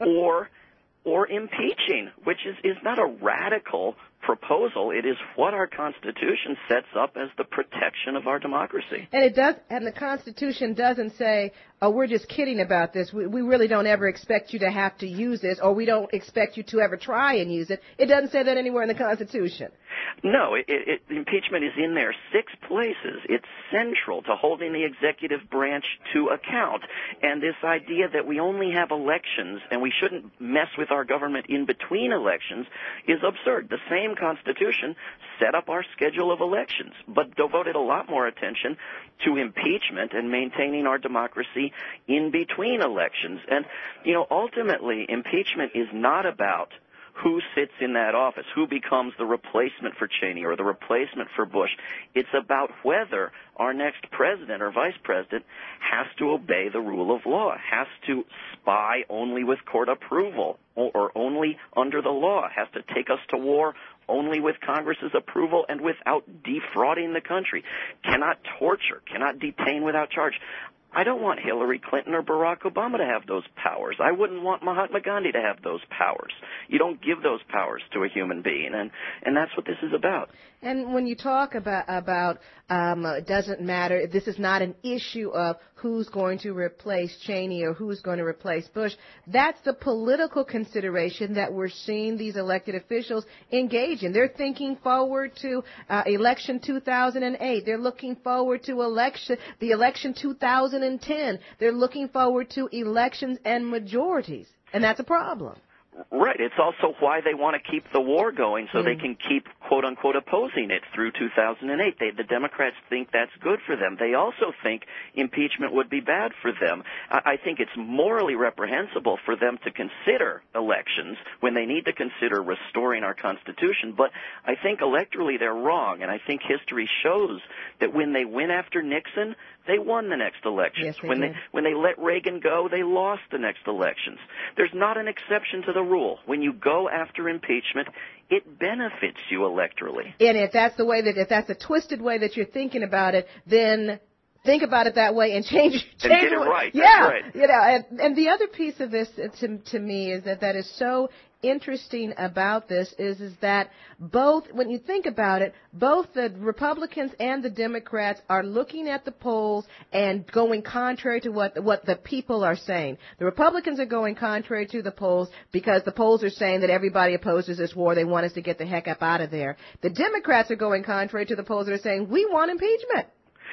[SPEAKER 15] or or impeaching, which is, is not a radical proposal. It is what our Constitution sets up as the protection of our democracy.
[SPEAKER 1] And it does, and the Constitution doesn't say, oh, we're just kidding about this. We, we really don't ever expect you to have to use this, or we don't expect you to ever try and use it. It doesn't say that anywhere in the Constitution.
[SPEAKER 15] No, it, it, impeachment is in there six places. It's central to holding the executive branch to account. And this idea that we only have elections and we shouldn't mess with our government in between elections is absurd. The same Constitution set up our schedule of elections, but devoted a lot more attention to impeachment and maintaining our democracy in between elections. And, you know, ultimately, impeachment is not about who sits in that office, who becomes the replacement for Cheney or the replacement for Bush. It's about whether our next president or vice president has to obey the rule of law, has to spy only with court approval or only under the law, has to take us to war only with Congress's approval and without defrauding the country, cannot torture, cannot detain without charge. I don't want Hillary Clinton or Barack Obama to have those powers. I wouldn't want Mahatma Gandhi to have those powers. You don't give those powers to a human being, and, and that's what this is about.
[SPEAKER 1] And when you talk about, about um, it doesn't matter, this is not an issue of who's going to replace Cheney or who's going to replace Bush. That's the political consideration that we're seeing these elected officials engage in. They're thinking forward to uh, election two thousand eight. They're looking forward to election, the election two thousand ten. They're looking forward to elections and majorities, and that's a problem.
[SPEAKER 15] Right. It's also why they want to keep the war going so mm. they can keep, quote-unquote, opposing it through two thousand eight. They, the Democrats think that's good for them. They also think impeachment would be bad for them. I, I think it's morally reprehensible for them to consider elections when they need to consider restoring our Constitution. But I think electorally they're wrong, and I think history shows that when they went after Nixon, they won the next elections.
[SPEAKER 1] Yes, they
[SPEAKER 15] when
[SPEAKER 1] did.
[SPEAKER 15] they when they let Reagan go, they lost the next elections. There's not an exception to the rule. When you go after impeachment, it benefits you electorally.
[SPEAKER 1] And if that's the way that, if that's a twisted way that you're thinking about it, then think about it that way and change, change
[SPEAKER 15] and get it right.
[SPEAKER 1] Yeah,
[SPEAKER 15] That's right.
[SPEAKER 1] You know, and, and the other piece of this to, to me is that that is so interesting about this is is that both, when you think about it, both the Republicans and the Democrats are looking at the polls and going contrary to what what the people are saying. The Republicans are going contrary to the polls because the polls are saying that everybody opposes this war. They want us to get the heck up out of there. The Democrats are going contrary to the polls that are saying we want impeachment.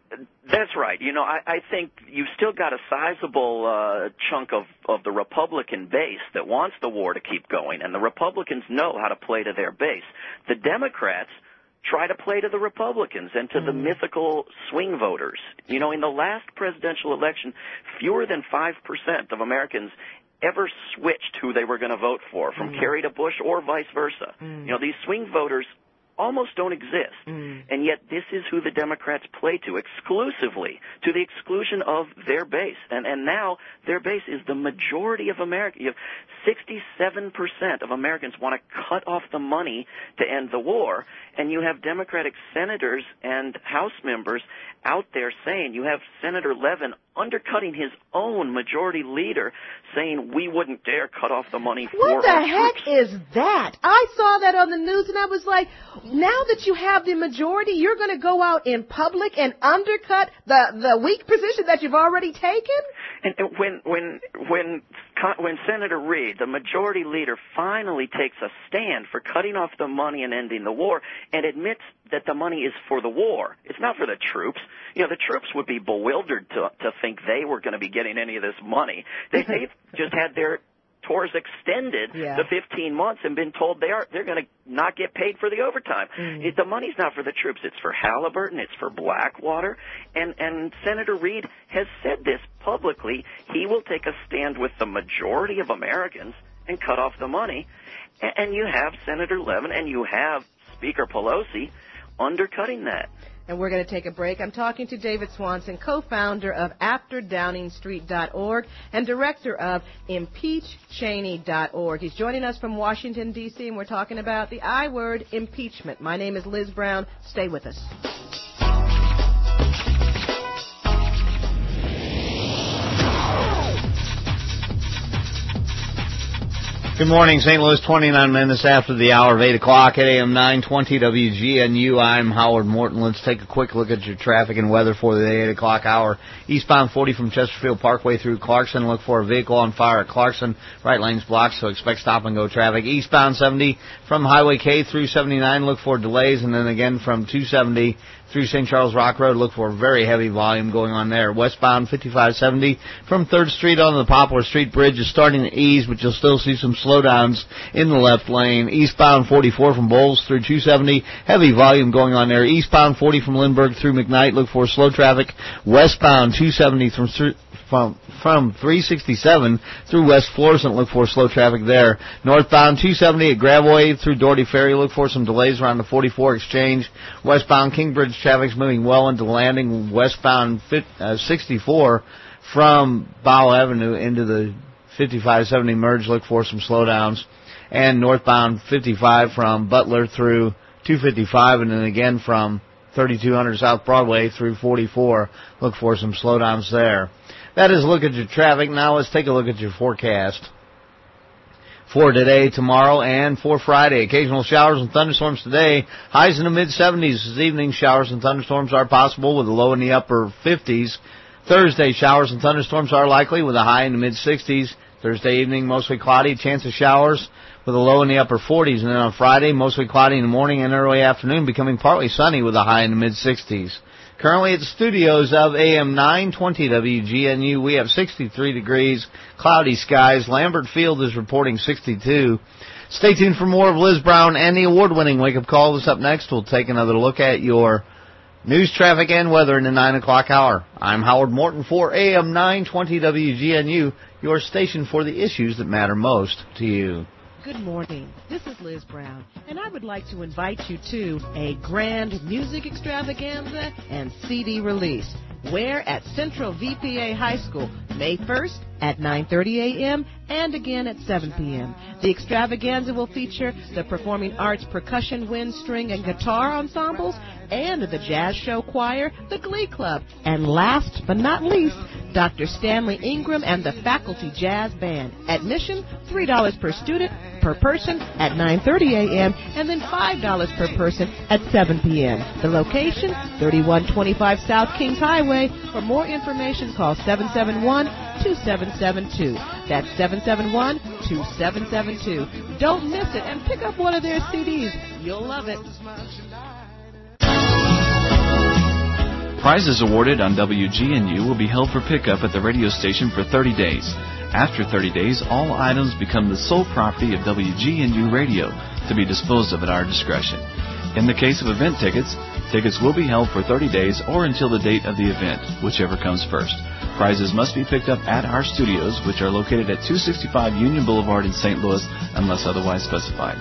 [SPEAKER 15] That's right. You know, I, I think you've still got a sizable uh, chunk of, of the Republican base that wants the war to keep going, and the Republicans know how to play to their base. The Democrats try to play to the Republicans and to mm. the mythical swing voters. You know, in the last presidential election, fewer than five percent of Americans ever switched who they were going to vote for, from mm. Kerry to Bush or vice versa. Mm. You know, these swing voters almost don't exist. Mm. And yet this is who the Democrats play to exclusively, to the exclusion of their base. And, and now their base is the majority of America. You have sixty-seven percent of Americans want to cut off the money to end the war, and you have Democratic senators and House members out there saying, you have Senator Levin undercutting his own majority leader, saying we wouldn't dare cut off the money for
[SPEAKER 1] What the
[SPEAKER 15] our
[SPEAKER 1] heck
[SPEAKER 15] troops.
[SPEAKER 1] is that? I saw that on the news, and I was like, now that you have the majority, you're going to go out in public and undercut the, the weak position that you've already taken?
[SPEAKER 15] And when when when when Senator Reid, the majority leader, finally takes a stand for cutting off the money and ending the war, and admits that the money is for the war, it's not for the troops. You know, the troops would be bewildered to to think they were going to be getting any of this money. They they've just had their tours extended
[SPEAKER 1] yeah.
[SPEAKER 15] to fifteen months and been told they are they're going to not get paid for the overtime. Mm. It, the money's not for the troops; it's for Halliburton, it's for Blackwater, and and Senator Reid has said this publicly. He will take a stand with the majority of Americans and cut off the money. And, and you have Senator Levin and you have Speaker Pelosi undercutting that.
[SPEAKER 1] And we're going to take a break. I'm talking to David Swanson, co-founder of after downing street dot org and director of impeach cheney dot org. He's joining us from Washington, D C, and we're talking about the I word, impeachment. My name is Liz Brown. Stay with us.
[SPEAKER 18] Good morning, Saint Louis, twenty-nine minutes after the hour of eight o'clock at A M nine twenty W G N U. I'm Howard Morton. Let's take a quick look at your traffic and weather for the eight o'clock hour. Eastbound forty from Chesterfield Parkway through Clarkson. Look for a vehicle on fire at Clarkson. Right lane's blocked, so expect stop-and-go traffic. Eastbound seventy from Highway K through seventy-nine. Look for delays, and then again from two seventy through Saint Charles Rock Road. Look for a very heavy volume going on there. Westbound fifty-five seventy from third Street on the Poplar Street Bridge is starting to ease, but you'll still see some slowdowns in the left lane. Eastbound forty-four from Bowles through two seventy, heavy volume going on there. Eastbound forty from Lindbergh through McKnight, look for slow traffic. Westbound two seventy from from from three sixty-seven through West Florissant, look for slow traffic there. Northbound two seventy at Gravway through Doherty Ferry, look for some delays around the forty-four exchange. Westbound Kingbridge traffic's moving well into the landing. Westbound sixty-four from Bow Avenue into the fifty-five seventy merge, look for some slowdowns. And northbound fifty-five from Butler through two fifty-five, and then again from thirty-two hundred South Broadway through forty-four, look for some slowdowns there. That is a look at your traffic. Now let's take a look at your forecast for today, tomorrow, and for Friday. Occasional showers and thunderstorms today. Highs in the mid seventies this evening. Showers and thunderstorms are possible with a low in the upper fifties. Thursday, showers and thunderstorms are likely with a high in the mid sixties. Thursday evening, mostly cloudy, chance of showers with a low in the upper forties. And then on Friday, mostly cloudy in the morning and early afternoon, becoming partly sunny with a high in the mid sixties. Currently at the studios of A M nine twenty W G N U, we have sixty-three degrees, cloudy skies. Lambert Field is reporting sixty-two. Stay tuned for more of Liz Brown and the award-winning Wake Up Call. This up next. We'll take another look at your news, traffic, and weather in the nine o'clock hour. I'm Howard Morton for A M nine twenty W G N U, your station for the issues that matter most to you.
[SPEAKER 1] Good morning. This is Liz Brown, and I would like to invite you to a grand music extravaganza and C D release. Where? At Central V P A High School, May first at nine thirty a.m. and again at seven p.m. The extravaganza will feature the Performing Arts Percussion, Wind, String, and Guitar Ensembles and the Jazz Show Choir, the Glee Club, and last but not least, Doctor Stanley Ingram and the Faculty Jazz Band. Admission, three dollars per student per person at nine thirty a.m. and then five dollars per person at seven p.m. The location, thirty-one twenty-five South Kings Highway. For more information, call seven seven one, two seven seven two. That's seven seven one, two seven seven two. Don't miss it and pick up one of their C Ds. You'll love it.
[SPEAKER 4] Prizes awarded on W G N U will be held for pickup at the radio station for thirty days. After thirty days, all items become the sole property of W G N U Radio to be disposed of at our discretion. In the case of event tickets, tickets will be held for thirty days or until the date of the event, whichever comes first. Prizes must be picked up at our studios, which are located at two sixty-five Union Boulevard in Saint Louis, unless otherwise specified.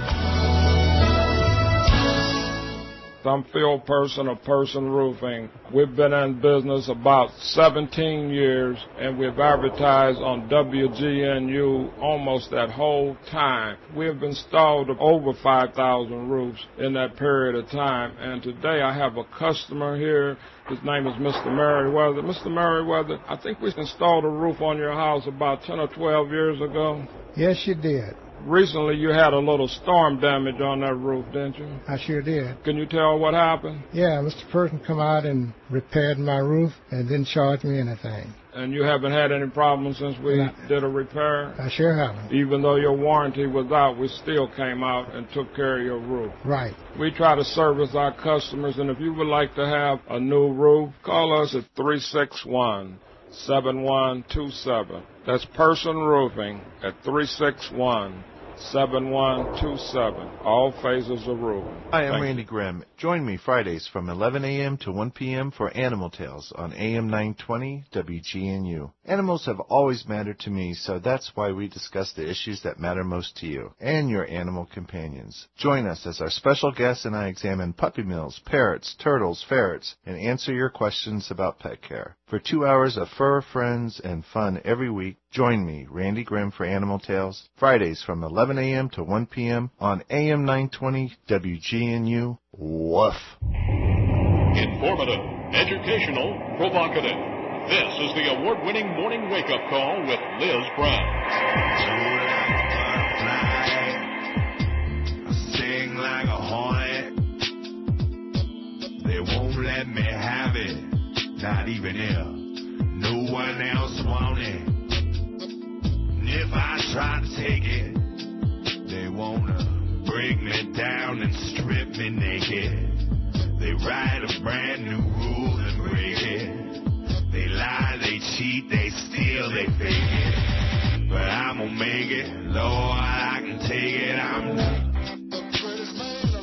[SPEAKER 8] I'm Phil Person of Person Roofing. We've been in business about seventeen years, and we've advertised on W G N U almost that whole time. We have installed over five thousand roofs in that period of time, and today I have a customer here. His name is Mister Merriweather. Mister Merriweather, I think we installed a roof on your house about ten or twelve years ago.
[SPEAKER 22] Yes, you did.
[SPEAKER 8] Recently, you had a little storm damage on that roof, didn't you?
[SPEAKER 22] I sure did.
[SPEAKER 8] Can you tell what happened?
[SPEAKER 22] Yeah, Mister Person come out and repaired my roof and didn't charge me anything.
[SPEAKER 8] And you haven't had any problems since we
[SPEAKER 22] No.
[SPEAKER 8] did a repair?
[SPEAKER 22] I sure haven't.
[SPEAKER 8] Even though your warranty was out, we still came out and took care of your roof.
[SPEAKER 22] Right.
[SPEAKER 8] We try to service our customers, and if you would like to have a new roof, call us at three six one, seven one two seven. That's Person Roofing at three six one, seven one two seven. All phases of roofing.
[SPEAKER 24] Hi, I'm
[SPEAKER 8] Thank
[SPEAKER 24] Randy
[SPEAKER 8] you.
[SPEAKER 24] Grimm. Join me Fridays from eleven a.m. to one p.m. for Animal Tales on A M nine twenty W G N U. Animals have always mattered to me, so that's why we discuss the issues that matter most to you and your animal companions. Join us as our special guest and I examine puppy mills, parrots, turtles, ferrets, and answer your questions about pet care. For two hours of fur, friends, and fun every week, join me, Randy Grimm, for Animal Tales, Fridays from eleven a.m. to one p.m. on A M nine twenty W G N U. Woof.
[SPEAKER 6] Informative, educational, provocative. This is the award-winning morning wake-up call with Liz Brown.
[SPEAKER 25] I sing like a hornet. They won't let me have it, not even if no one else want it. And if I try to take it, they wanna break me down and strip me naked. They write a brand new rule and break it. They lie, they cheat, they steal, they fake it. But I'm gonna make it, Lord, I can take it. I'm the greatest man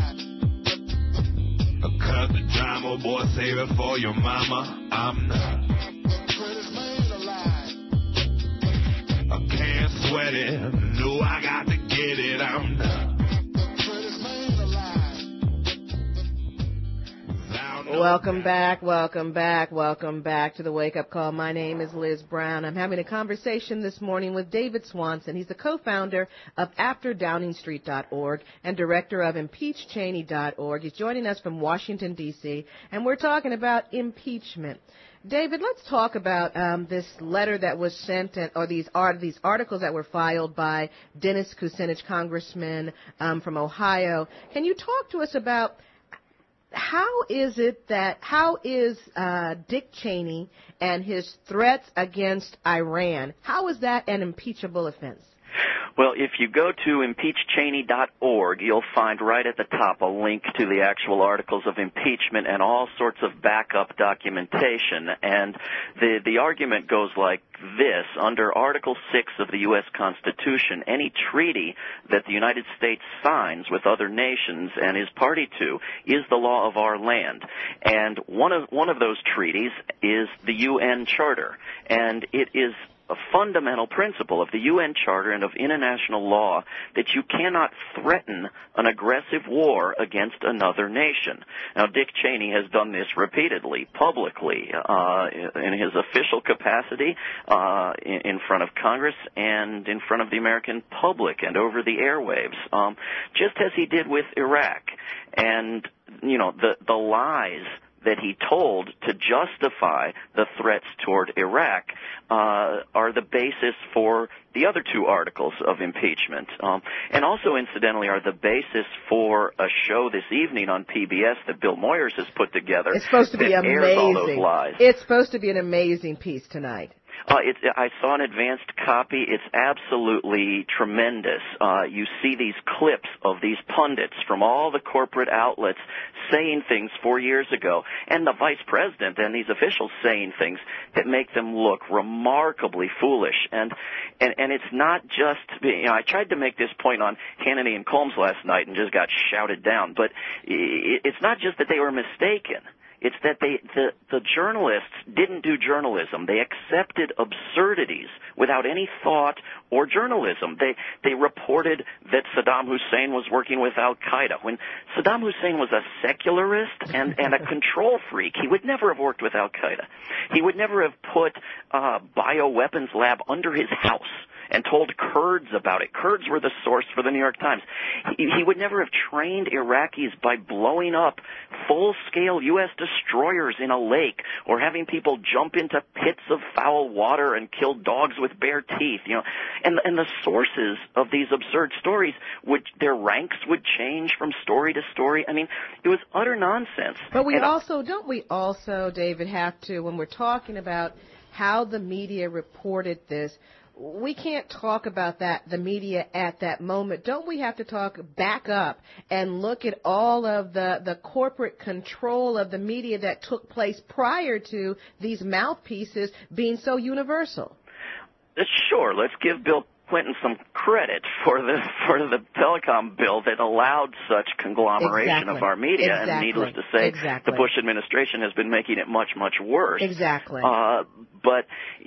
[SPEAKER 25] alive. Cut the drama, boy, save it for your mama. I'm the greatest man alive. I can't sweat it, no, I got to get it. I'm the
[SPEAKER 1] Welcome back, welcome back, welcome back to the Wake Up Call. My name is Liz Brown. I'm having a conversation this morning with David Swanson. He's the co-founder of after downing street dot org and director of impeach cheney dot org. He's joining us from Washington, D C, and we're talking about impeachment. David, let's talk about um, this letter that was sent, and, or these art, these articles that were filed by Dennis Kucinich, congressman um, from Ohio. Can you talk to us about how is it that, how is uh, Dick Cheney and his threats against Iran, how is that an impeachable offense?
[SPEAKER 15] Well, if you go to impeach cheney dot org, you'll find right at the top a link to the actual articles of impeachment and all sorts of backup documentation. And the the argument goes like this. Under Article six of the U S Constitution, any treaty that the United States signs with other nations and is party to is the law of our land. And one of one of those treaties is the U N Charter. And it is a fundamental principle of the U N Charter and of international law that you cannot threaten an aggressive war against another nation. Now, Dick Cheney has done this repeatedly, publicly, uh, in his official capacity, uh, in, in front of Congress and in front of the American public and over the airwaves, um, just as he did with Iraq. And, you know, the, the lies that he told to justify the threats toward Iraq uh, are the basis for the other two articles of impeachment, um, and also, incidentally, are the basis for a show this evening on P B S that Bill Moyers has put together.
[SPEAKER 1] It's supposed to be
[SPEAKER 15] that airs all those
[SPEAKER 1] amazing.
[SPEAKER 15] lies.
[SPEAKER 1] It's supposed to be an amazing piece tonight.
[SPEAKER 15] Uh, it's, I saw an advanced copy. It's absolutely tremendous. Uh, you see these clips of these pundits from all the corporate outlets saying things four years ago, and the vice president and these officials saying things that make them look remarkably foolish. And and, and it's not just, you know, I tried to make this point on Hannity and Combs last night and just got shouted down, but it's not just that they were mistaken. It's that they, the, the journalists didn't do journalism. They accepted absurdities without any thought or journalism. They, they reported that Saddam Hussein was working with Al-Qaeda. When Saddam Hussein was a secularist and, and a control freak, he would never have worked with Al-Qaeda. He would never have put a bioweapons lab under his house and told Kurds about it. Kurds were the source for the New York Times. He, he would never have trained Iraqis by blowing up full-scale U S destroyers in a lake or having people jump into pits of foul water and kill dogs with bare teeth. You know, and and the sources of these absurd stories would their ranks would change from story to story. I mean, it was utter nonsense.
[SPEAKER 1] But we
[SPEAKER 15] and
[SPEAKER 1] also don't we also, David, have to, when we're talking about how the media reported this, we can't talk about that, the media at that moment. Don't we have to talk back up and look at all of the, the corporate control of the media that took place prior to these mouthpieces being so universal?
[SPEAKER 15] Sure, let's give Bill Clinton some credit for the for the telecom bill that allowed such conglomeration
[SPEAKER 1] exactly.
[SPEAKER 15] of our media.
[SPEAKER 1] Exactly.
[SPEAKER 15] And needless to say,
[SPEAKER 1] exactly.
[SPEAKER 15] the Bush administration has been making it much, much worse.
[SPEAKER 1] Exactly.
[SPEAKER 15] Uh, but,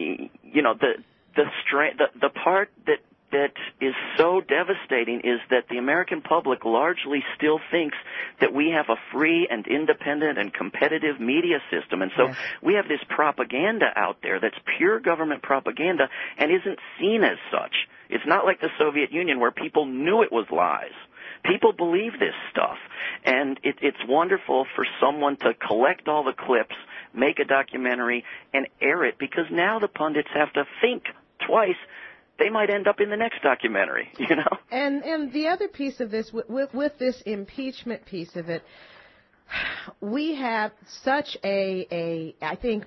[SPEAKER 15] you know, the... The, stra- the the part that that is so devastating is that the American public largely still thinks that we have a free and independent and competitive media system. And so yes. we have this propaganda out there that's pure government propaganda and isn't seen as such. It's not like the Soviet Union where people knew it was lies. People believe this stuff. And it, it's wonderful for someone to collect all the clips, make a documentary, and air it, because now the pundits have to think twice. They might end up in the next documentary, you know.
[SPEAKER 1] And and the other piece of this, with, with, with this impeachment piece of it, we have such a, a I think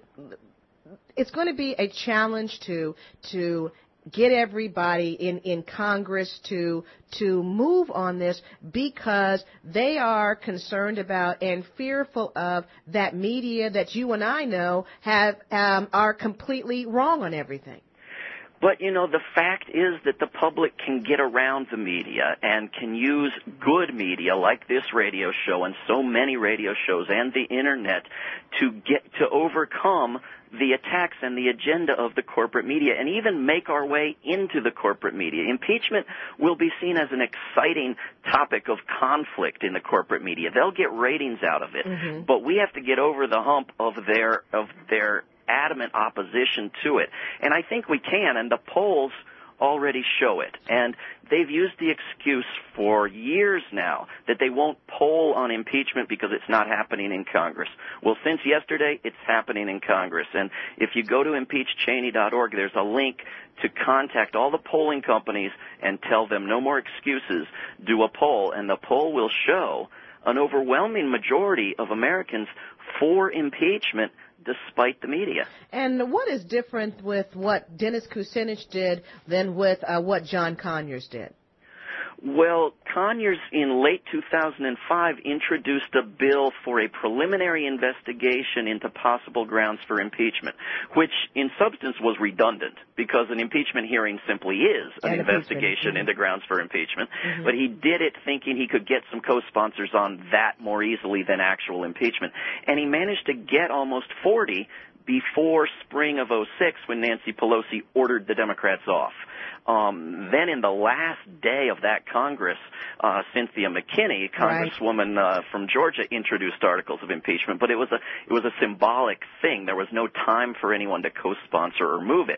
[SPEAKER 1] it's going to be a challenge to to get everybody in, in Congress to to move on this, because they are concerned about and fearful of that media that you and I know have um, are completely wrong on everything.
[SPEAKER 15] But, you know, the fact is that the public can get around the media and can use good media like this radio show and so many radio shows and the Internet to get to overcome the attacks and the agenda of the corporate media and even make our way into the corporate media. Impeachment will be seen as an exciting topic of conflict in the corporate media. They'll get ratings out of it, mm-hmm. but we have to get over the hump of their of their adamant opposition to it. And I think we can, and the polls already show it. And they've used the excuse for years now that they won't poll on impeachment because it's not happening in Congress. Well, since yesterday, it's happening in Congress. And if you go to impeach cheney dot org, there's a link to contact all the polling companies and tell them no more excuses, do a poll, and the poll will show an overwhelming majority of Americans for impeachment despite the media.
[SPEAKER 1] And what is different with what Dennis Kucinich did than with uh, what John Conyers did?
[SPEAKER 15] Well, Conyers in late two thousand five introduced a bill for a preliminary investigation into possible grounds for impeachment, which in substance was redundant because an impeachment hearing simply is an, an investigation mm-hmm. into grounds for impeachment. Mm-hmm. But he did it thinking he could get some co-sponsors on that more easily than actual impeachment. And he managed to get almost forty before spring of oh six when Nancy Pelosi ordered the Democrats off. Um, then in the last day of that Congress, uh, Cynthia McKinney, Congresswoman uh, from Georgia, introduced articles of impeachment, but it was a it was a symbolic thing. There was no time for anyone to co-sponsor or move it.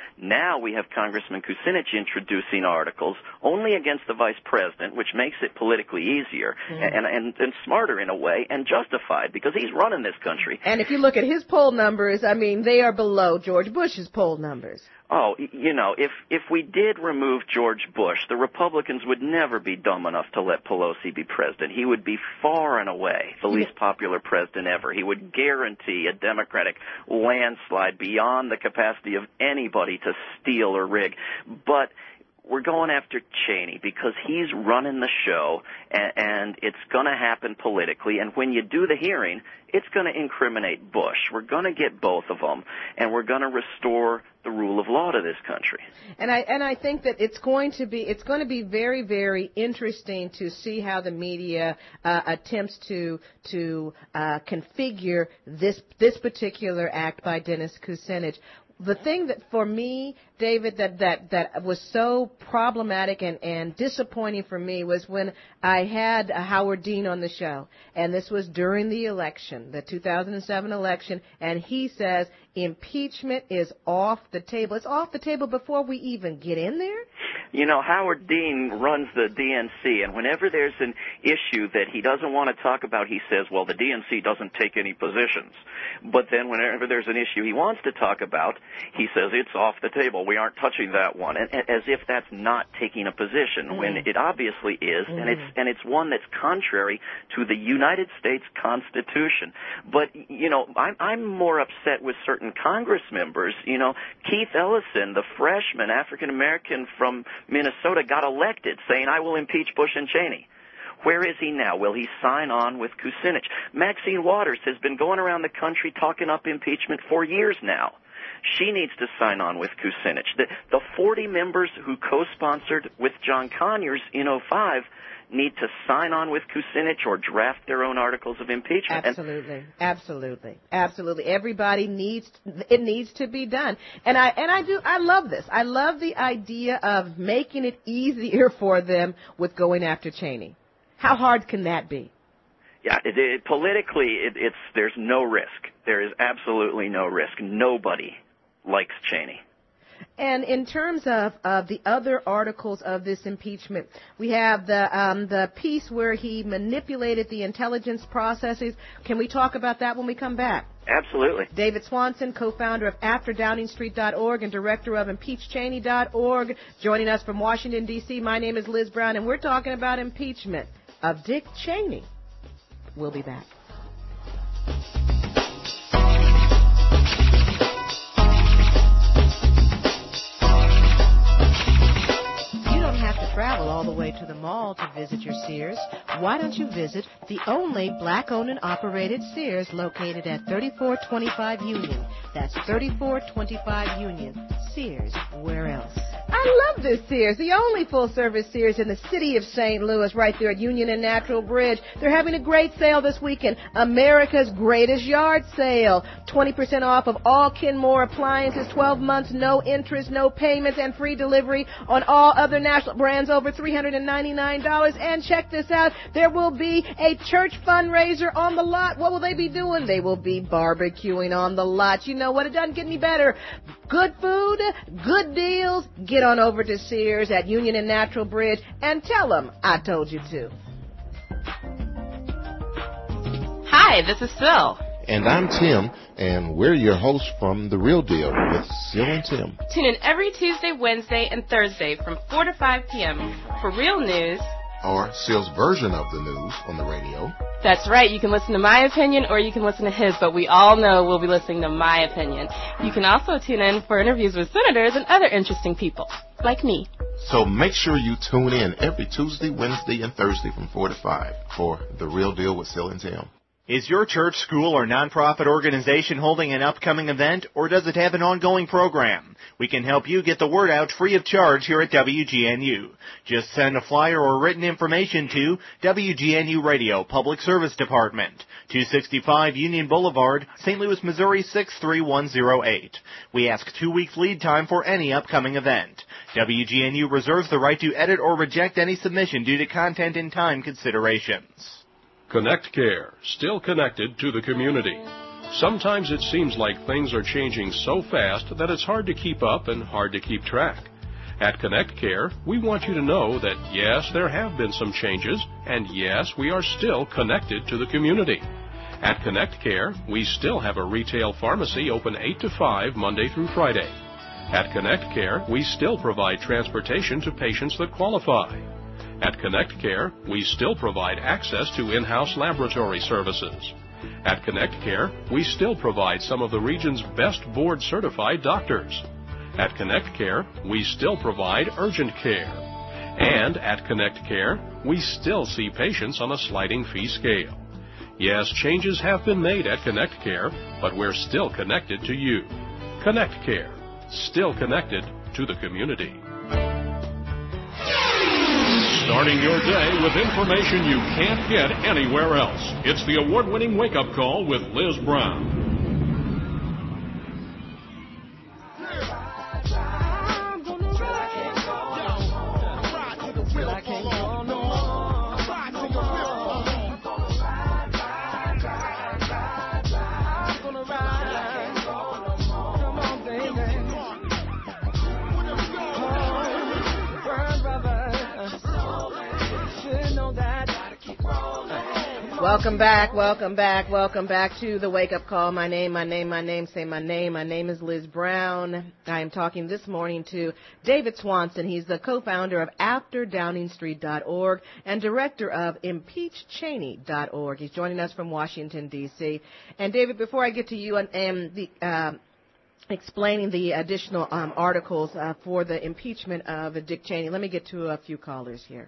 [SPEAKER 15] Now we have Congressman Kucinich introducing articles only against the vice president, which makes it politically easier
[SPEAKER 1] Mm.
[SPEAKER 15] and, and, and smarter in a way and justified because he's running this country.
[SPEAKER 1] And if you look at his poll numbers, I mean, they are below George Bush's poll numbers.
[SPEAKER 15] Oh, y- you know, if if we did remove George Bush, the Republicans would never be dumb enough to let Pelosi be president. He would be far and away the least popular president ever. He would guarantee a Democratic landslide beyond the capacity of anybody to steal or rig. But we're going after Cheney because he's running the show, and, and it's going to happen politically. And when you do the hearing, it's going to incriminate Bush. We're going to get both of them, and we're going to restore the rule of law to this country.
[SPEAKER 1] And I and I think that it's going to be it's going to be very, very interesting to see how the media uh, attempts to to uh, configure this this particular act by Dennis Kucinich. The thing that for me, David, that, that, that was so problematic and, and disappointing for me was when I had Howard Dean on the show, and this was during the election, the two thousand seven election, and he says impeachment is off the table. It's off the table before we even get in there?
[SPEAKER 15] You know, Howard Dean runs the D N C, and whenever there's an issue that he doesn't want to talk about, he says, well, the D N C doesn't take any positions. But then whenever there's an issue he wants to talk about, he says it's off the table. We aren't touching that one, and, as if that's not taking a position, mm-hmm. when it obviously is, mm-hmm. and it's and it's one that's contrary to the United States Constitution. But, you know, I'm, I'm more upset with certain Congress members. You know, Keith Ellison, the freshman African-American from Minnesota, got elected saying, I will impeach Bush and Cheney. Where is he now? Will he sign on with Kucinich? Maxine Waters has been going around the country talking up impeachment for years now. She needs to sign on with Kucinich. The, the forty members who co-sponsored with John Conyers in oh five need to sign on with Kucinich or draft their own articles of impeachment.
[SPEAKER 1] Absolutely, and absolutely, absolutely. Everybody needs it needs to be done, and I and I do I love this. I love the idea of making it easier for them with going after Cheney. How hard can that be?
[SPEAKER 15] Yeah, it, it, politically, it, it's there's no risk. There is absolutely no risk. Nobody likes Cheney.
[SPEAKER 1] And in terms of, of the other articles of this impeachment, we have the um, the piece where he manipulated the intelligence processes. Can we talk about that when we come back?
[SPEAKER 15] Absolutely.
[SPEAKER 1] David Swanson, co-founder of after downing street dot org and director of impeach cheney dot org, joining us from Washington, D C My name is Liz Brown, and we're talking about impeachment of Dick Cheney. We'll be back. Travel all the way to the mall to visit your Sears. Why don't you visit the only black-owned and operated Sears located at thirty-four twenty-five Union? That's thirty-four twenty-five Union. Sears, where else? I love this Sears, the only full-service Sears in the city of Saint Louis, right there at Union and Natural Bridge. They're having a great sale this weekend, America's greatest yard sale. twenty percent off of all Kenmore appliances, twelve months, no interest, no payments, and free delivery on all other national brands over three hundred ninety-nine dollars. And check this out, there will be a church fundraiser on the lot. What will they be doing? They will be barbecuing on the lot. You know what? It doesn't get any better. Good food, good deals. Get on over to Sears at Union and Natural Bridge and tell them I told you to.
[SPEAKER 2] Hi, this is Phil.
[SPEAKER 11] And I'm Tim, and we're your hosts from The Real Deal with Sil and Tim.
[SPEAKER 2] Tune in every Tuesday, Wednesday, and Thursday from four to five p.m. for real news.
[SPEAKER 11] Or Sil's version of the news on the radio.
[SPEAKER 2] That's right. You can listen to my opinion or you can listen to his, but we all know we'll be listening to my opinion. You can also tune in for interviews with senators and other interesting people, like me.
[SPEAKER 11] So make sure you tune in every Tuesday, Wednesday, and Thursday from four to five for The Real Deal with Sil and Tim.
[SPEAKER 23] Is your church, school, or nonprofit organization holding an upcoming event, or does it have an ongoing program? We can help you get the word out free of charge here at W G N U. Just send a flyer or written information to W G N U Radio Public Service Department, two sixty-five Union Boulevard, Saint Louis, Missouri six three one zero eight. We ask two weeks lead time for any upcoming event. W G N U reserves the right to edit or reject any submission due to content and time considerations.
[SPEAKER 12] Connect Care, still connected to the community.
[SPEAKER 6] Sometimes it seems like things are changing so fast that it's hard to keep up and hard to keep track. At Connect Care, we want you to know that yes, there have been some changes, and yes, we are still connected to the community. At Connect Care, we still have a retail pharmacy open eight to five Monday through Friday. At Connect Care, we still provide transportation to patients that qualify. At Connect Care, we still provide access to in-house laboratory services. At Connect Care, we still provide some of the region's best board-certified doctors. At Connect Care, we still provide urgent care. And at Connect Care, we still see patients on a sliding fee scale. Yes, changes have been made at Connect Care, but we're still connected to you. Connect Care, still connected to the community. Starting your day with information you can't get anywhere else. It's the award-winning wake-up call with Liz Brown.
[SPEAKER 1] Welcome back, welcome back, welcome back to the Wake Up Call. My name, my name, my name, say my name. My name is Liz Brown. I am talking this morning to David Swanson. He's the co-founder of after downing street dot org and director of impeach cheney dot org. He's joining us from Washington, D C. And David, before I get to you and, and the uh, explaining the additional um, articles uh, for the impeachment of Dick Cheney, let me get to a few callers here.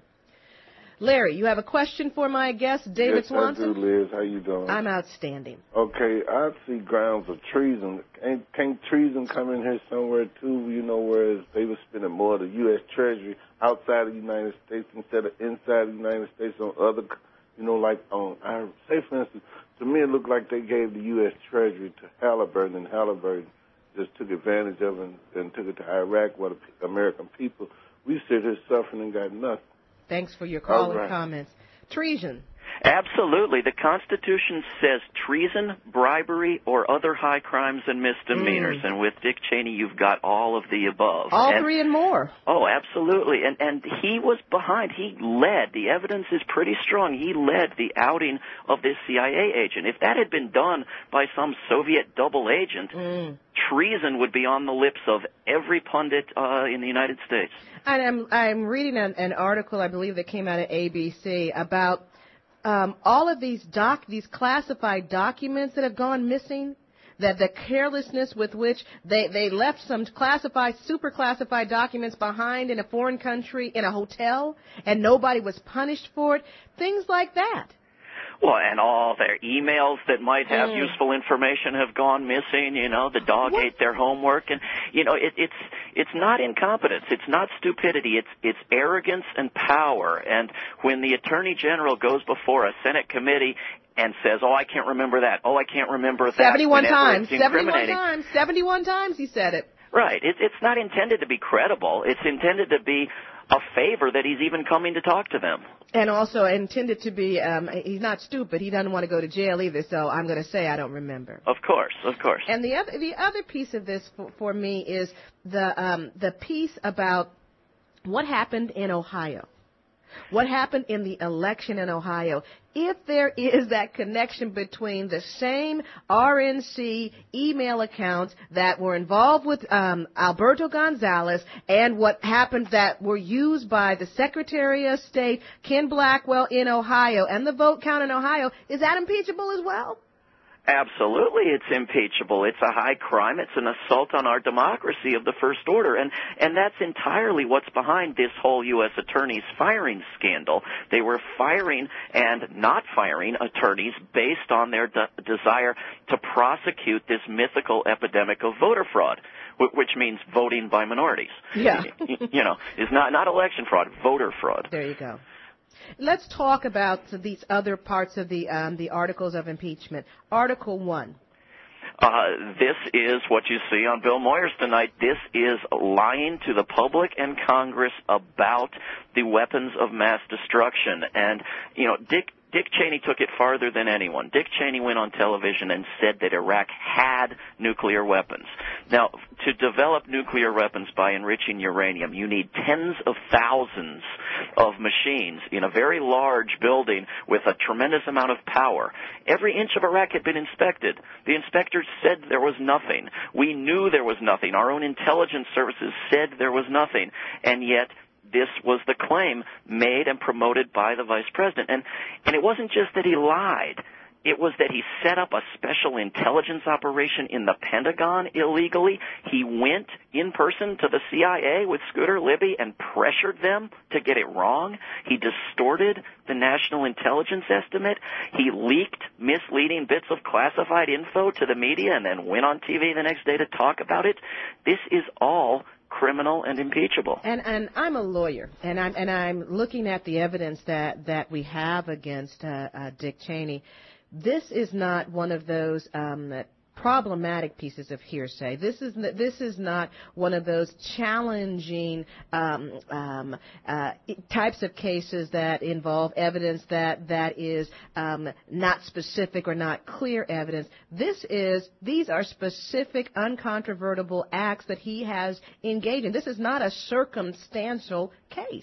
[SPEAKER 1] Larry, you have a question for my guest, David
[SPEAKER 5] yes,
[SPEAKER 1] Swanson?
[SPEAKER 5] I do, Liz. How you doing?
[SPEAKER 1] I'm outstanding.
[SPEAKER 5] Okay, I see grounds of treason. Ain't, can't treason come in here somewhere, too, you know, whereas they were spending more of the U S Treasury outside of the United States instead of inside the United States on other, you know, like on, I say, for instance, to me it looked like they gave the U S Treasury to Halliburton, and Halliburton just took advantage of it and, and took it to Iraq, where the American people, we sit here suffering and got nothing.
[SPEAKER 1] Thanks for your call
[SPEAKER 5] right.
[SPEAKER 1] and comments. Treason.
[SPEAKER 15] Absolutely. The Constitution says treason, bribery, or other high crimes and misdemeanors. Mm. And with Dick Cheney, you've got all of the above.
[SPEAKER 1] All
[SPEAKER 15] and,
[SPEAKER 1] three and more.
[SPEAKER 15] Oh, absolutely. And and he was behind. He led. The evidence is pretty strong. He led the outing of this C I A agent. If that had been done by some Soviet double agent, mm. treason would be on the lips of every pundit uh, in the United States.
[SPEAKER 1] And I'm, I'm reading an, an article, I believe, that came out of A B C about um, all of these doc, these classified documents that have gone missing, that the carelessness with which they, they left some classified, super classified documents behind in a foreign country in a hotel, and nobody was punished for it, things like that.
[SPEAKER 15] Well, and all their emails that might have mm. useful information have gone missing. You know, the dog what? ate their homework, and you know, it, it's it's not incompetence, it's not stupidity, it's it's arrogance and power. And when the Attorney General goes before a Senate committee and says, "Oh, I can't remember that. Oh, I can't remember that."
[SPEAKER 1] Seventy-one times. Seventy-one times. Seventy-one times he said it.
[SPEAKER 15] Right. It, it's not intended to be credible. It's intended to be a favor that he's even coming to talk to them.
[SPEAKER 1] And also intended to be, um, he's not stupid. He doesn't want to go to jail either, so I'm going to say I don't remember.
[SPEAKER 15] Of course, of course.
[SPEAKER 1] And the other, the other piece of this for, for me is the, um, the piece about what happened in Ohio. What happened in the election in Ohio? If there is that connection between the same R N C email accounts that were involved with um, Alberto Gonzalez and what happened that were used by the Secretary of State, Ken Blackwell, in Ohio, and the vote count in Ohio, is that impeachable as well?
[SPEAKER 15] Absolutely, it's impeachable. It's a high crime. It's an assault on our democracy of the first order, and and that's entirely what's behind this whole U S attorney's firing scandal. They were firing and not firing attorneys based on their de- desire to prosecute this mythical epidemic of voter fraud, which means voting by minorities.
[SPEAKER 1] Yeah.
[SPEAKER 15] You know, it's not not election fraud, voter fraud.
[SPEAKER 1] There you go. Let's talk about these other parts of the um, the articles of impeachment. Article one.
[SPEAKER 15] Uh, this is what you see on Bill Moyers tonight. This is lying to the public and Congress about the weapons of mass destruction. And, you know, Dick Dick Cheney took it farther than anyone. Dick Cheney went on television and said that Iraq had nuclear weapons. Now, to develop nuclear weapons by enriching uranium, you need tens of thousands of machines in a very large building with a tremendous amount of power. Every inch of Iraq had been inspected. The inspectors said there was nothing. We knew there was nothing. Our own intelligence services said there was nothing. And yet, this was the claim made and promoted by the vice president. And, and it wasn't just that he lied. It was that he set up a special intelligence operation in the Pentagon illegally. He went in person to the C I A with Scooter Libby and pressured them to get it wrong. He distorted the national intelligence estimate. He leaked misleading bits of classified info to the media and then went on T V the next day to talk about it. This is all criminal and impeachable.
[SPEAKER 1] And and I'm a lawyer, and I'm and I'm looking at the evidence that that we have against uh, uh, Dick Cheney. This is not one of those um, problematic pieces of hearsay. This is this is not one of those challenging um, um, uh, types of cases that involve evidence that that is um, not specific or not clear evidence. This is these are specific, uncontrovertible acts that he has engaged in. This is not a circumstantial case.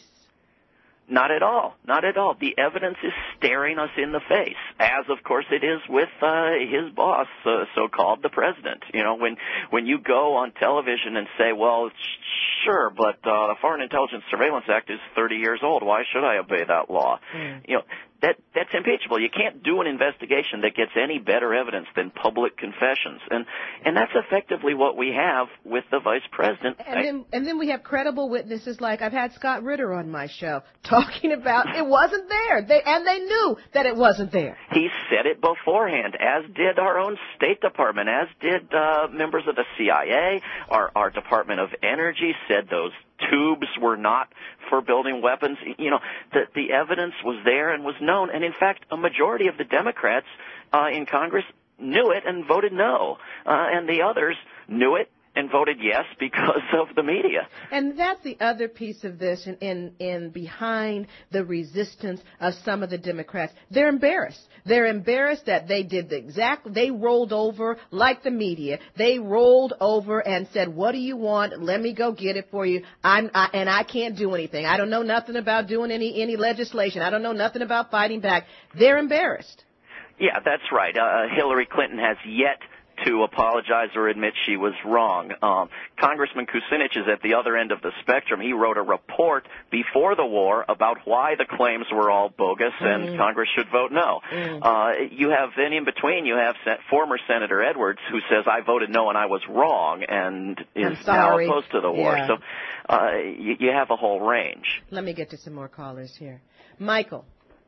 [SPEAKER 15] Not at all. Not at all. The evidence is staring us in the face, as, of course, it is with uh, his boss, uh, so-called the president. You know, when when you go on television and say, well, sure, but uh, the Foreign Intelligence Surveillance Act is thirty years old. Why should I obey that law? Mm. You know, that that's impeachable. You can't do an investigation that gets any better evidence than public confessions. And and that's effectively what we have with the vice president.
[SPEAKER 1] And then, and then we have credible witnesses like I've had Scott Ritter on my show talking about it wasn't there. They, and they knew that it wasn't there.
[SPEAKER 15] He said it beforehand, as did our own State Department, as did uh, members of the C I A. Our, our Department of Energy said those tubes were not for building weapons. You know, the, the evidence was there and was known. And, in fact, a majority of the Democrats uh, in Congress knew it and voted no. Uh, and the others knew it and voted yes because of the media.
[SPEAKER 1] And that's the other piece of this in, in, in behind the resistance of some of the Democrats. They're embarrassed. They're embarrassed that they did the exact, they rolled over like the media. They rolled over and said, what do you want? Let me go get it for you. I'm, I, and I can't do anything. I don't know nothing about doing any, any legislation. I don't know nothing about fighting back. They're embarrassed.
[SPEAKER 15] Yeah, that's right. Uh, Hillary Clinton has yet to apologize or admit she was wrong. Um, Congressman Kucinich is at the other end of the spectrum. He wrote a report before the war about why the claims were all bogus and mm. Congress should vote no. Mm. Uh, you have, then in between, you have Sen- former Senator Edwards who says, I voted no and I was wrong, and is now opposed to the war.
[SPEAKER 1] Yeah.
[SPEAKER 15] So uh, you, you have a whole range.
[SPEAKER 1] Let me get to some more callers here. Michael.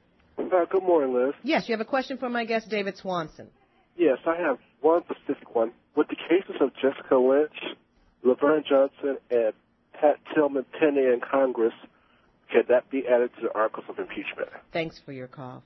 [SPEAKER 12] Uh, good morning, Liz.
[SPEAKER 1] Yes, you have a question for my guest, David Swanson.
[SPEAKER 12] Yes, I have one specific one. With the cases of Jessica Lynch, Laverne Johnson, and Pat Tillman pending in Congress, can that be added to the articles of impeachment?
[SPEAKER 1] Thanks for your call.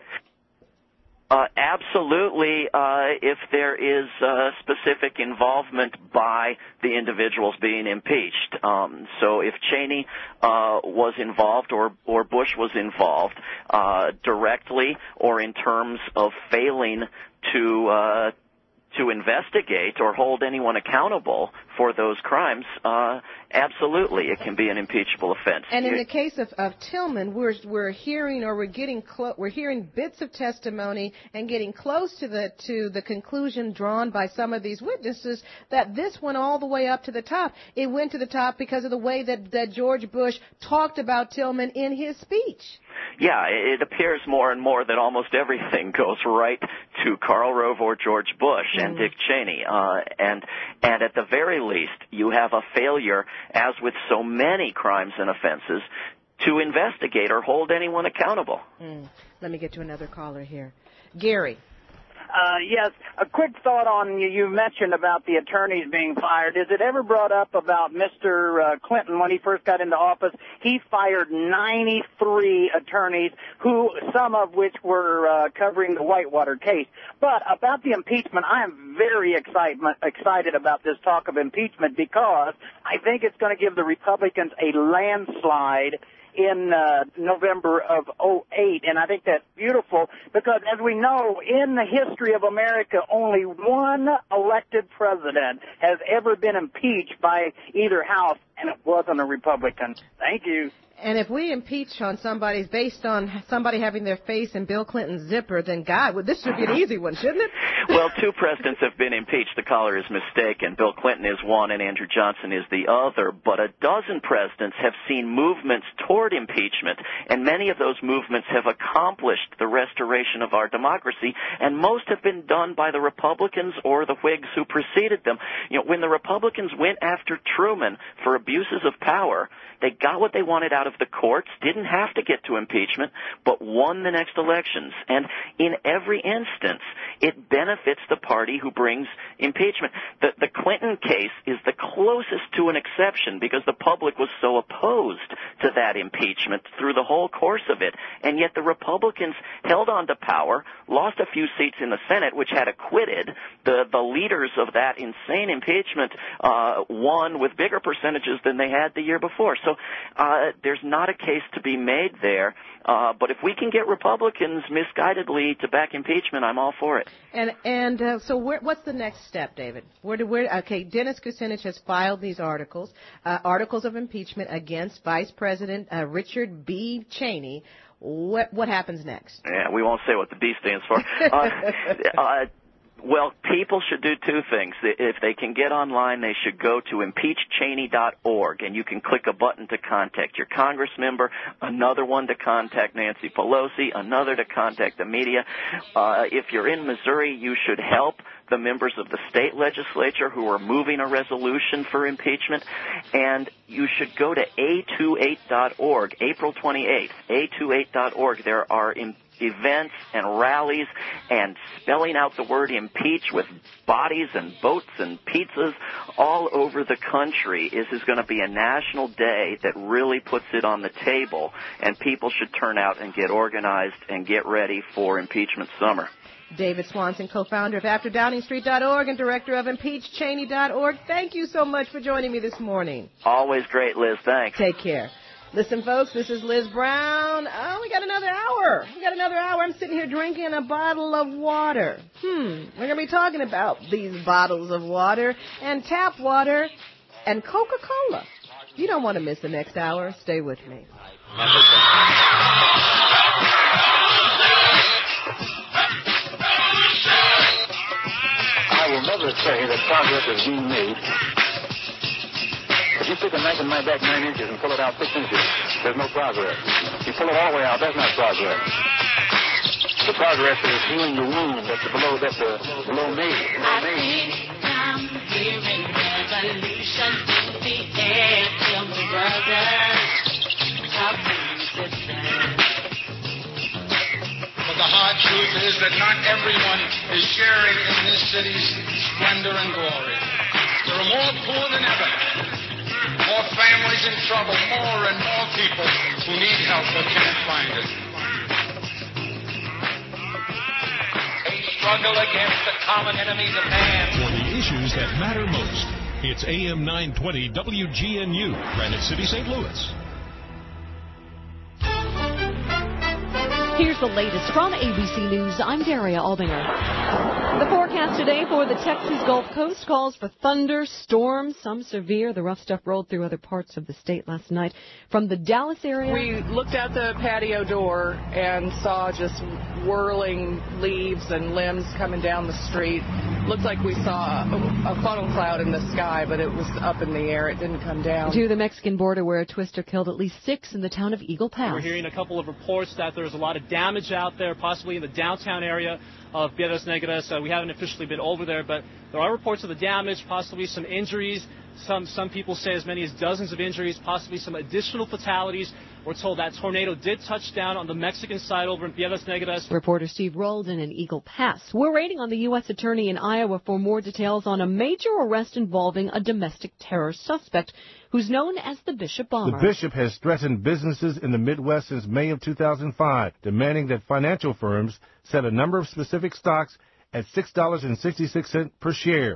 [SPEAKER 15] Uh, absolutely, uh, if there is uh, specific involvement by the individuals being impeached. Um, so if Cheney uh, was involved or, or Bush was involved uh, directly or in terms of failing to uh, to investigate or hold anyone accountable for those crimes, uh, absolutely, it can be an impeachable offense.
[SPEAKER 1] And in the case of, of Tillman, we're we're hearing or we're getting clo- we're hearing bits of testimony and getting close to the to the conclusion drawn by some of these witnesses that this went all the way up to the top. It went to the top because of the way that, that George Bush talked about Tillman in his speech.
[SPEAKER 15] Yeah, it appears more and more that almost everything goes right to Karl Rove or George Bush mm. and Dick Cheney. Uh, and and at the very least, you have a failure, as with so many crimes and offenses, to investigate or hold anyone accountable.
[SPEAKER 1] Mm. Let me get to another caller here. Gary.
[SPEAKER 13] Uh, yes, a quick thought on you. You mentioned about the attorneys being fired. Is it ever brought up about Mister Uh, Clinton when he first got into office? He fired ninety-three attorneys, who some of which were uh, covering the Whitewater case. But about the impeachment, I am very excitement, excited about this talk of impeachment because I think it's going to give the Republicans a landslide in uh, November of oh eight, and I think that's beautiful because, as we know, in the history of America, only one elected president has ever been impeached by either house, and it wasn't a Republican. Thank you.
[SPEAKER 1] And if we impeach on somebody based on somebody having their face in Bill Clinton's zipper, then God, well, this should be an easy one, shouldn't it?
[SPEAKER 15] Well, two presidents have been impeached. The caller is mistaken. Bill Clinton is one and Andrew Johnson is the other. But a dozen presidents have seen movements toward impeachment, and many of those movements have accomplished the restoration of our democracy, and most have been done by the Republicans or the Whigs who preceded them. You know, when the Republicans went after Truman for abuses of power, they got what they wanted out of the courts, didn't have to get to impeachment, but won the next elections. And in every instance, it benefits the party who brings impeachment. The, the Clinton case is the closest to an exception because the public was so opposed to that impeachment through the whole course of it. And yet the Republicans held on to power, lost a few seats in the Senate, which had acquitted. The, the leaders of that insane impeachment uh, won with bigger percentages than they had the year before. So uh, there's not a case to be made there. Uh, but if we can get Republicans misguidedly to back impeachment, I'm all for it.
[SPEAKER 1] And and uh, so where, what's the next step, David? Where do where? Okay, Dennis Kucinich has filed these articles, uh, articles of impeachment against Vice President uh, Richard B. Cheney. What what happens next?
[SPEAKER 15] Yeah, we won't say what the B stands for. Uh, uh, Well, people should do two things. If they can get online, they should go to impeach cheney dot org, and you can click a button to contact your Congress member, another one to contact Nancy Pelosi, another to contact the media. Uh, if you're in Missouri, you should help the members of the state legislature who are moving a resolution for impeachment, and you should go to A twenty-eight dot org, April twenty-eighth, A twenty-eight dot org. There are im- events and rallies and spelling out the word impeach with bodies and boats and pizzas all over the country. This is going to be a national day that really puts it on the table, and people should turn out and get organized and get ready for impeachment summer.
[SPEAKER 1] David Swanson, co-founder of after downing street dot org and director of impeach cheney dot org. Thank you so much for joining me this morning.
[SPEAKER 15] Always great, Liz. Thanks.
[SPEAKER 1] Take care. Listen, folks, this is Liz Brown. Oh, we got another hour. We got another hour. I'm sitting here drinking a bottle of water. Hmm. We're going to be talking about these bottles of water and tap water and Coca-Cola. You don't want to miss the next hour. Stay with me.
[SPEAKER 9] I will never say that progress is being made. If you stick a knife in my back nine inches and pull it out six inches, there's no progress. If you pull it all the way out, that's not progress. The progress is healing the wound that's below, that's uh, below me. Below me. I'm hearing revolution in the air. Tell me, brothers, how can you sisters?
[SPEAKER 3] But the hard truth is that not everyone is sharing in this city's splendor and glory. There are more poor than ever. More families in trouble, more and more people who need help but can't find it. A struggle against the common enemies of man.
[SPEAKER 6] For the issues that matter most, it's A M nine twenty W G N U, Granite City, Saint Louis.
[SPEAKER 7] Here's the latest from A B C News. I'm Daria Aldinger. The forecast today for the Texas Gulf Coast calls for thunder, storms, some severe. The rough stuff rolled through other parts of the state last night. From the Dallas area,
[SPEAKER 10] we looked out the patio door and saw just whirling leaves and limbs coming down the street. Looked like we saw a, a funnel cloud in the sky, but it was up in the air. It didn't come down.
[SPEAKER 7] To the Mexican border, where a twister killed at least six in the town of Eagle Pass.
[SPEAKER 14] We're hearing a couple of reports that there's a lot of damage out there, possibly in the downtown area of Piedras Negras. Uh, we haven't officially been over there, but there are reports of the damage, possibly some injuries. Some some people say as many as dozens of injuries, possibly some additional fatalities. We're told that tornado did touch down on the Mexican side over in Piedras Negras.
[SPEAKER 7] Reporter Steve Roldan in Eagle Pass. We're waiting on the U S attorney in Iowa for more details on a major arrest involving a domestic terror suspect who's known as the Bishop Bomber.
[SPEAKER 16] The Bishop has threatened businesses in the Midwest since May of two thousand five, demanding that financial firms set a number of specific stocks at six dollars and sixty-six cents per share.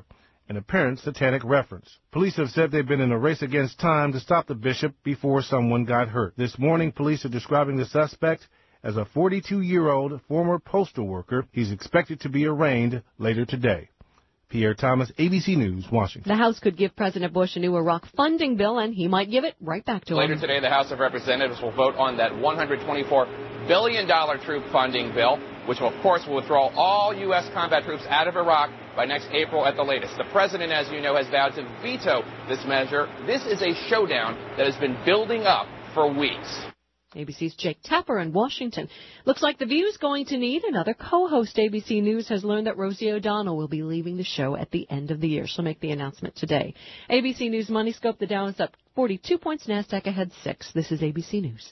[SPEAKER 16] an apparent satanic reference. Police have said they've been in a race against time to stop the bishop before someone got hurt. This morning, police are describing the suspect as a forty-two-year-old former postal worker. He's expected to be arraigned later today. Pierre Thomas, A B C News, Washington.
[SPEAKER 7] The House could give President Bush a new Iraq funding bill, and he might give it right back to
[SPEAKER 17] Later
[SPEAKER 7] him.
[SPEAKER 17] today, the House of Representatives will vote on that one hundred twenty-four billion dollars troop funding bill, which, will, of course, will withdraw all U S combat troops out of Iraq by next April at the latest. The president, as you know, has vowed to veto this measure. This is a showdown that has been building up for weeks.
[SPEAKER 7] A B C's Jake Tapper in Washington. Looks like The View's going to need another co-host. A B C News has learned that Rosie O'Donnell will be leaving the show at the end of the year. She'll make the announcement today. A B C News Money Scope, the Dow is up forty-two points, NASDAQ ahead six. This is A B C News.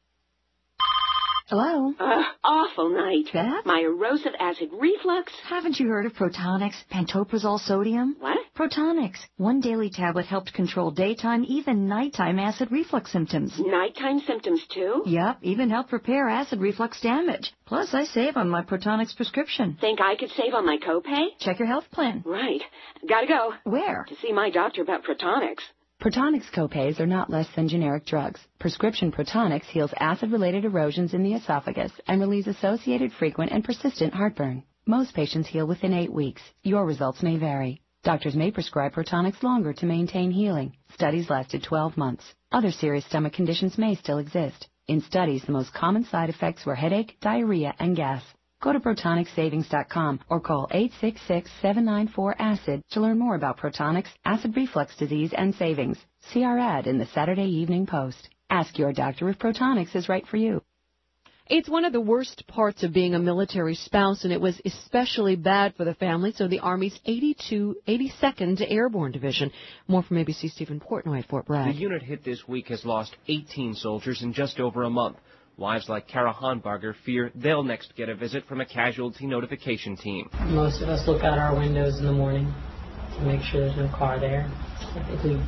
[SPEAKER 18] Hello?
[SPEAKER 19] Uh, awful night.
[SPEAKER 18] Beth?
[SPEAKER 19] My erosive acid reflux.
[SPEAKER 18] Haven't you heard of Protonix, pantoprazole sodium?
[SPEAKER 19] What?
[SPEAKER 18] Protonix. One daily tablet helped control daytime, even nighttime acid reflux symptoms.
[SPEAKER 19] Nighttime symptoms, too?
[SPEAKER 18] Yep, even help repair acid reflux damage. Plus, I save on my Protonix prescription.
[SPEAKER 19] Think I could save on my copay?
[SPEAKER 18] Check your health plan.
[SPEAKER 19] Right. Gotta go.
[SPEAKER 18] Where?
[SPEAKER 19] To see my doctor about Protonix.
[SPEAKER 20] Protonix copays are not less than generic drugs. Prescription Protonix heals acid-related erosions in the esophagus and relieves associated frequent and persistent heartburn. Most patients heal within eight weeks. Your results may vary. Doctors may prescribe Protonix longer to maintain healing. Studies lasted twelve months. Other serious stomach conditions may still exist. In studies, the most common side effects were headache, diarrhea, and gas. Go to Protonix Savings dot com or call eight six six, seven nine four, ACID to learn more about Protonix, acid reflux disease, and savings. See our ad in the Saturday Evening Post. Ask your doctor if Protonix is right for you.
[SPEAKER 7] It's one of the worst parts of being a military spouse, and it was especially bad for the family, so the Army's eighty-two, eighty-second Airborne Division. More from A B C's Stephen Portnoy at Fort Bragg.
[SPEAKER 21] The unit hit this week has lost eighteen soldiers in just over a month. Wives like Kara Hanbarger fear they'll next get a visit from a casualty notification team.
[SPEAKER 26] Most of us look out our windows in the morning to make sure there's no car there. I think we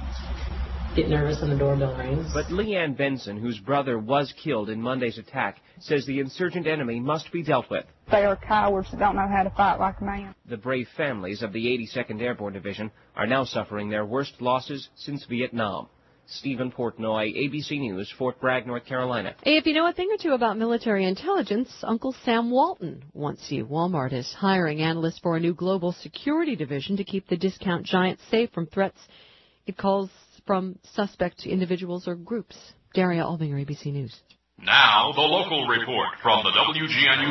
[SPEAKER 26] get nervous when the doorbell rings.
[SPEAKER 21] But Leanne Benson, whose brother was killed in Monday's attack, says the insurgent enemy must be dealt with.
[SPEAKER 27] They are cowards that don't know how to fight like a man.
[SPEAKER 21] The brave families of the eighty-second Airborne Division are now suffering their worst losses since Vietnam. Stephen Portnoy, A B C News, Fort Bragg, North Carolina.
[SPEAKER 7] Hey, if you know a thing or two about military intelligence, Uncle Sam Walton wants you. Walmart is hiring analysts for a new global security division to keep the discount giant safe from threats it calls from suspect individuals or groups. Daria Albinger, A B C News.
[SPEAKER 6] Now, the local report from the W G N U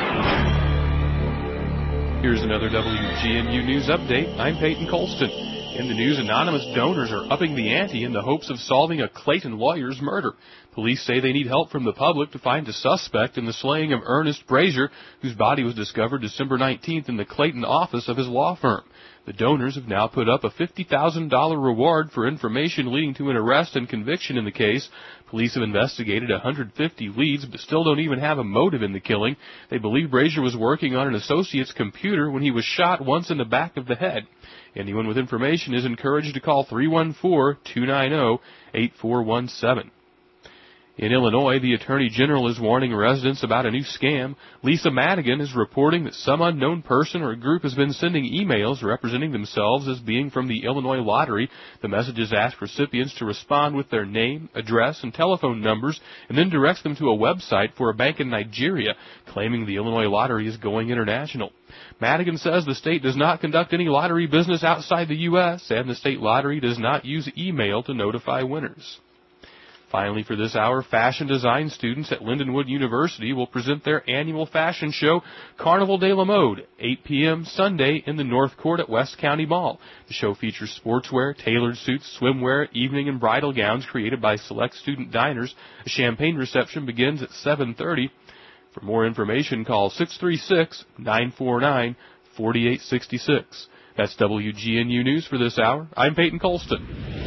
[SPEAKER 6] newsroom.
[SPEAKER 28] Here's another W G N U News update. I'm Peyton Colston. In the news, anonymous donors are upping the ante in the hopes of solving a Clayton lawyer's murder. Police say they need help from the public to find a suspect in the slaying of Ernest Brazier, whose body was discovered December nineteenth in the Clayton office of his law firm. The donors have now put up a fifty thousand dollars reward for information leading to an arrest and conviction in the case. Police have investigated one hundred fifty leads, but still don't even have a motive in the killing. They believe Brazier was working on an associate's computer when he was shot once in the back of the head. Anyone with information is encouraged to call three one four, two nine zero, eight four one seven. In Illinois, the Attorney General is warning residents about a new scam. Lisa Madigan is reporting that some unknown person or group has been sending emails representing themselves as being from the Illinois Lottery. The messages ask recipients to respond with their name, address, and telephone numbers, and then directs them to a website for a bank in Nigeria, claiming the Illinois Lottery is going international. Madigan says the state does not conduct any lottery business outside the U S, and the state lottery does not use email to notify winners. Finally, for this hour, fashion design students at Lindenwood University will present their annual fashion show, Carnival de la Mode, eight p.m. Sunday in the North Court at West County Mall. The show features sportswear, tailored suits, swimwear, evening and bridal gowns created by select student diners. A champagne reception begins at seven thirty. For more information, call six three six, nine four nine, four eight six six. That's W G N U News for this hour. I'm Peyton Colston.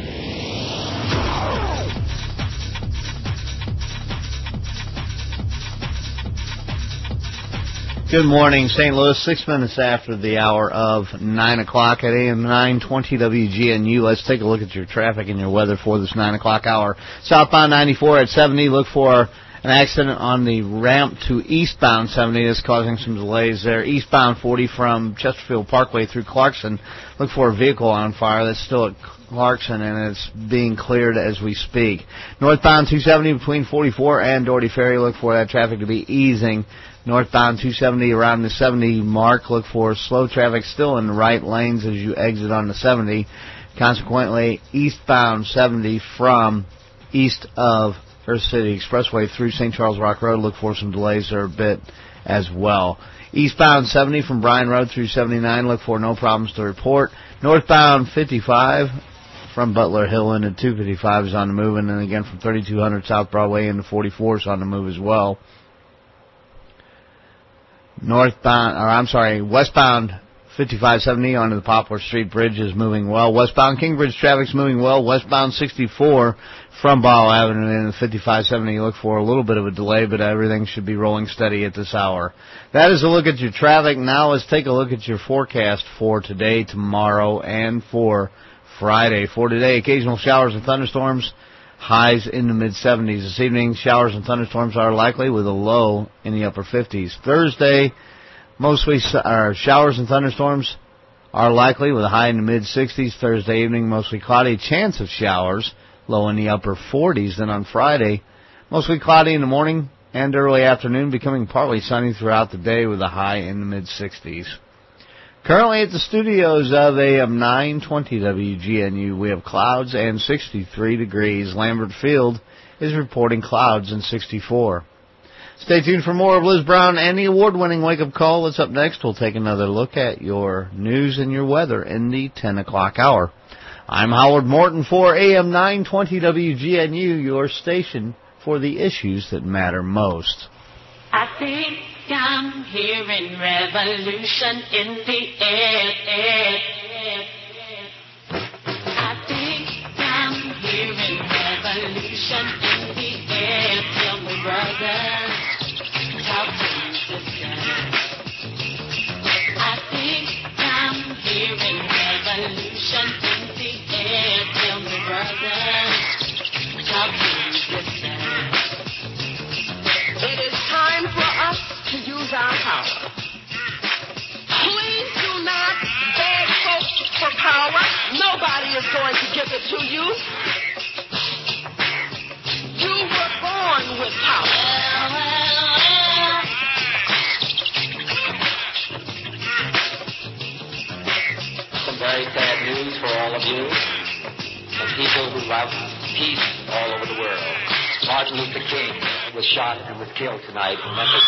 [SPEAKER 29] Good morning, Saint Louis. Six minutes after the hour of nine o'clock at A M nine twenty W G N U. Let's take a look at your traffic and your weather for this nine o'clock hour. Southbound ninety-four at seventy. Look for An accident on the ramp to eastbound seventy is causing some delays there. Eastbound forty from Chesterfield Parkway through Clarkson. Look for a vehicle on fire that's still at Clarkson, and it's being cleared as we speak. Northbound two seventy between forty-four and Doherty Ferry. Look for that traffic to be easing. Northbound two seventy around the seventy mark. Look for slow traffic still in the right lanes as you exit on the seventy. Consequently, eastbound seventy from east of First City Expressway through Saint Charles Rock Road. Look for some delays there a bit as well. Eastbound seventy from Bryan Road through seventy-nine. Look for no problems to report. Northbound fifty-five from Butler Hill into two fifty-five is on the move. And then again from thirty-two hundred South Broadway into forty-four is on the move as well. Northbound, or I'm sorry, westbound fifty-five seventy onto the Poplar Street Bridge is moving well. Westbound Kingbridge traffic's moving well. Westbound sixty-four from Ball Avenue into fifty-five seventy. Look for a little bit of a delay, but everything should be rolling steady at this hour. That is a look at your traffic. Now let's take a look at your forecast for today, tomorrow, and for Friday. For today, occasional showers and thunderstorms. Highs in the mid-seventies. This evening, showers and thunderstorms are likely with a low in the upper fifties. Thursday, mostly uh, showers and thunderstorms are likely with a high in the mid-sixties. Thursday evening, mostly cloudy. Chance of showers, low in the upper forties. Then on Friday, mostly cloudy in the morning and early afternoon, becoming partly sunny throughout the day with a high in the mid-sixties. Currently at the studios of A M nine twenty W G N U, we have clouds and sixty-three degrees. Lambert Field is reporting clouds and sixty-four. Stay tuned for more of Liz Brown and the award-winning Wake Up Call. That's up next. We'll take another look at your news and your weather in the ten o'clock hour. I'm Howard Morton for A M nine twenty W G N U, your station for the issues that matter most.
[SPEAKER 2] I think I'm hearing revolution in the air, air, air, air. I think I'm hearing revolution in the air. Tell me, brother, talk to me, sister. I think I'm hearing revolution in the air. Tell me, brother, talk to me, sister.
[SPEAKER 4] It is time for us to use our power. Please do not beg folks for power. Nobody is going to give it to you. You were born with power.
[SPEAKER 5] Some very sad news for all of you, the people who love peace all over the world. Martin Luther King was shot and was killed tonight in Memphis.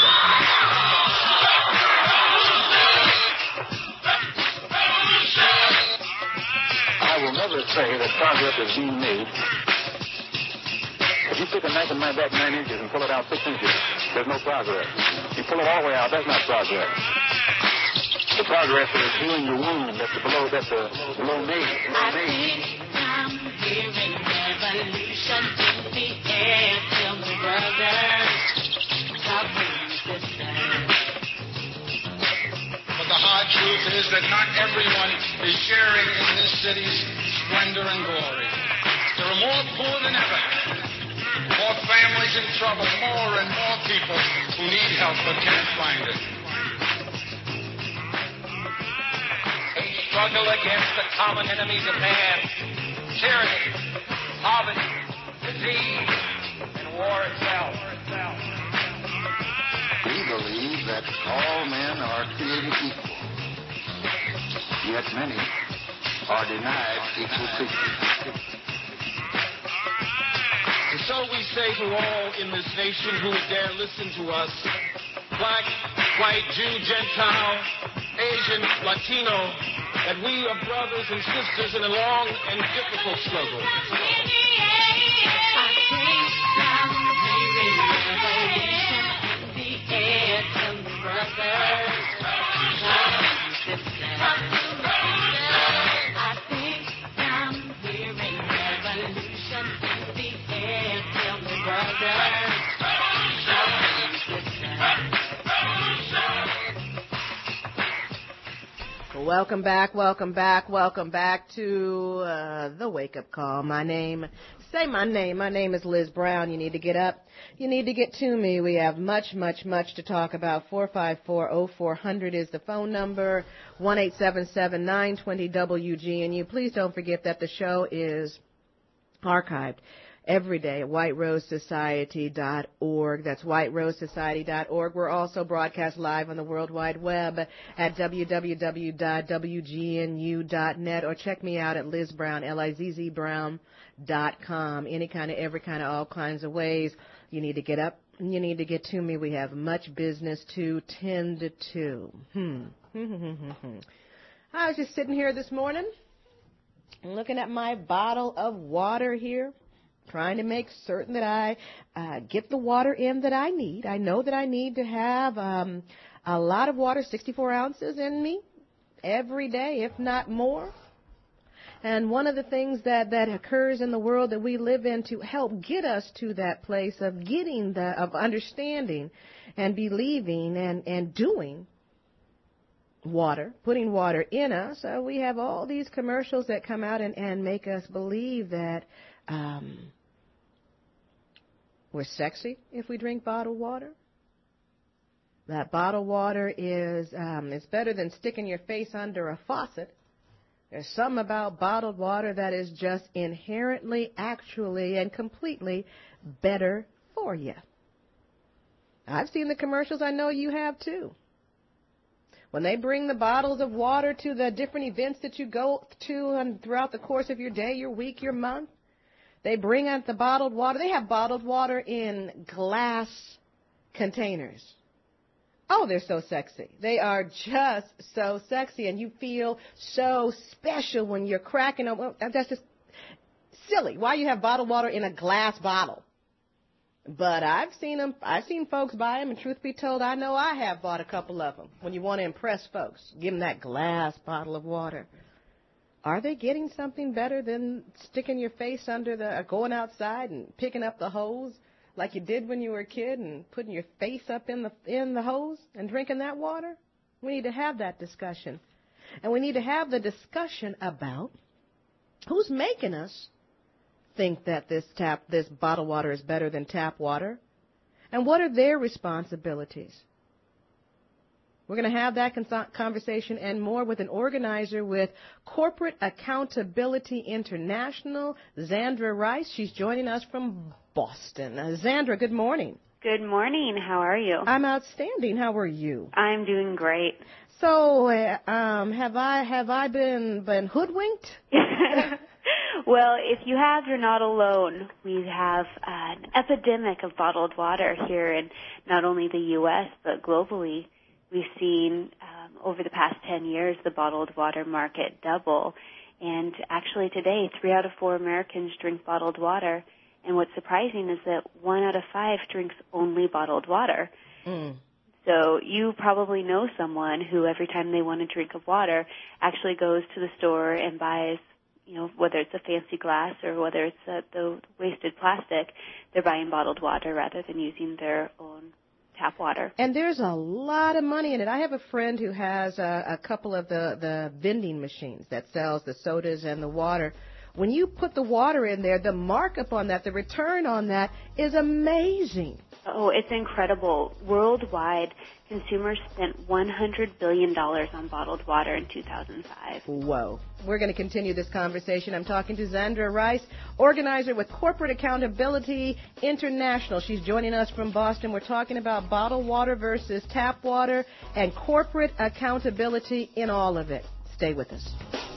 [SPEAKER 9] I will never say that progress is being made. If you stick a knife in my back nine inches and pull it out six inches, there's no progress. You pull it all the way out, that's not progress. The progress is healing your wound that's below, that's the below knee.
[SPEAKER 2] I think I'm hearing revolution in the air. Tell me, brother, talk to me, sister.
[SPEAKER 3] But the hard truth is that not everyone is sharing in this city's splendor and glory. There are more poor than ever, more families in trouble, more and more people who need help but can't find it. A struggle against the common enemies of man, tyranny, poverty, disease, and war itself.
[SPEAKER 9] We believe that all men are created equal, yet many are denied equal treatment.
[SPEAKER 3] And so we say to all in this nation who dare listen to us, black, white, Jew, Gentile, Asian, Latino, that we are brothers and sisters in a long and difficult struggle.
[SPEAKER 1] Welcome back, welcome back, welcome back to uh, the Wake Up Call. My name, say my name, my name is Liz Brown. You need to get up, you need to get to me. We have much, much, much to talk about. four five four, oh four hundred is the phone number, one eight seven seven, nine two zero, W G N U. Please don't forget that the show is archived every day at white rose society dot org. That's white rose society dot org. We're also broadcast live on the World Wide Web at w w w dot w g n u dot net, or check me out at Liz Brown, L I Z Z Brown dot com. Any kind of, every kind of, all kinds of ways. You need to get up. You need to get to me. We have much business to tend to. Hmm. I was just sitting here this morning looking at my bottle of water here, trying to make certain that I uh, get the water in that I need. I know that I need to have um, a lot of water, sixty-four ounces in me every day, if not more. And one of the things that, that occurs in the world that we live in to help get us to that place of getting the, of understanding and believing and, and doing water, putting water in us, uh, we have all these commercials that come out and, and make us believe that Um, we're sexy if we drink bottled water. That bottled water is um, it's better than sticking your face under a faucet. There's something about bottled water that is just inherently, actually, and completely better for you. I've seen the commercials. I know you have too. When they bring the bottles of water to the different events that you go to and throughout the course of your day, your week, your month, they bring out the bottled water. They have bottled water in glass containers. Oh, they're so sexy. They are just so sexy, and you feel so special when you're cracking them. Well, that's just silly. Why you have bottled water in a glass bottle? But I've seen them. I've seen folks buy them, and truth be told, I know I have bought a couple of them. When you want to impress folks, give them that glass bottle of water. Are they getting something better than sticking your face under the, or going outside and picking up the hose like you did when you were a kid and putting your face up in the in the hose and drinking that water? We need to have that discussion. And we need to have the discussion about who's making us think that this tap, this bottled water is better than tap water, and what are their responsibilities? We're going to have that conversation and more with an organizer with Corporate Accountability International, Zandra Rice. She's joining us from Boston. Uh, Zandra, good morning.
[SPEAKER 8] Good morning. How are you?
[SPEAKER 1] I'm outstanding. How are you?
[SPEAKER 8] I'm doing great.
[SPEAKER 1] So, uh, um, have I have I been been hoodwinked?
[SPEAKER 8] Well, if you have, you're not alone. We have an epidemic of bottled water here in not only the U S but globally. We've seen um, over the past ten years the bottled water market double. And actually today, three out of four Americans drink bottled water. And what's surprising is that one out of five drinks only bottled water.
[SPEAKER 1] Mm.
[SPEAKER 8] So you probably know someone who every time they want a drink of water actually goes to the store and buys, you know, whether it's a fancy glass or whether it's a, the wasted plastic, they're buying bottled water rather than using their own tap water.
[SPEAKER 1] And there's a lot of money in it. I have a friend who has a, a couple of the, the vending machines that sells the sodas and the water. When you put the water in there, the markup on that, the return on that is amazing.
[SPEAKER 8] Oh, it's incredible. Worldwide, consumers spent one hundred billion dollars on bottled water in two thousand five.
[SPEAKER 1] Whoa. We're going to continue this conversation. I'm talking to Zandra Rice, organizer with Corporate Accountability International. She's joining us from Boston. We're talking about bottled water versus tap water and corporate accountability in all of it. Stay with us.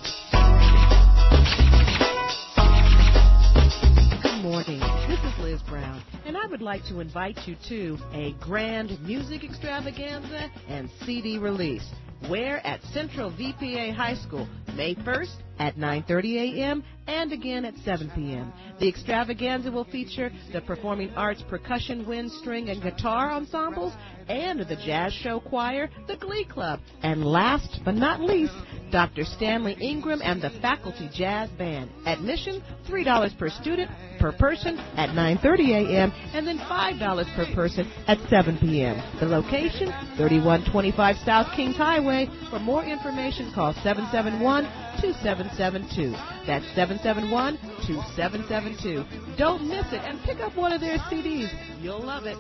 [SPEAKER 1] Good morning. This is Liz Brown, and I would like to invite you to a grand music extravaganza and C D release. Where? At Central V P A High School, May first at nine thirty a.m. and again at seven p.m. The extravaganza will feature the Performing Arts Percussion, Wind, String, and Guitar Ensembles and the Jazz Show Choir, the Glee Club. And last but not least, Doctor Stanley Ingram and the Faculty Jazz Band. Admission, three dollars per student per person at nine thirty a.m. and then five dollars per person at seven p.m. The location, thirty-one twenty-five South Kings Highway. For more information, call seven seven one, two seven seven two. That's seven seven one, two seven seven two. Don't miss it and pick up one of their C Ds. You'll love it.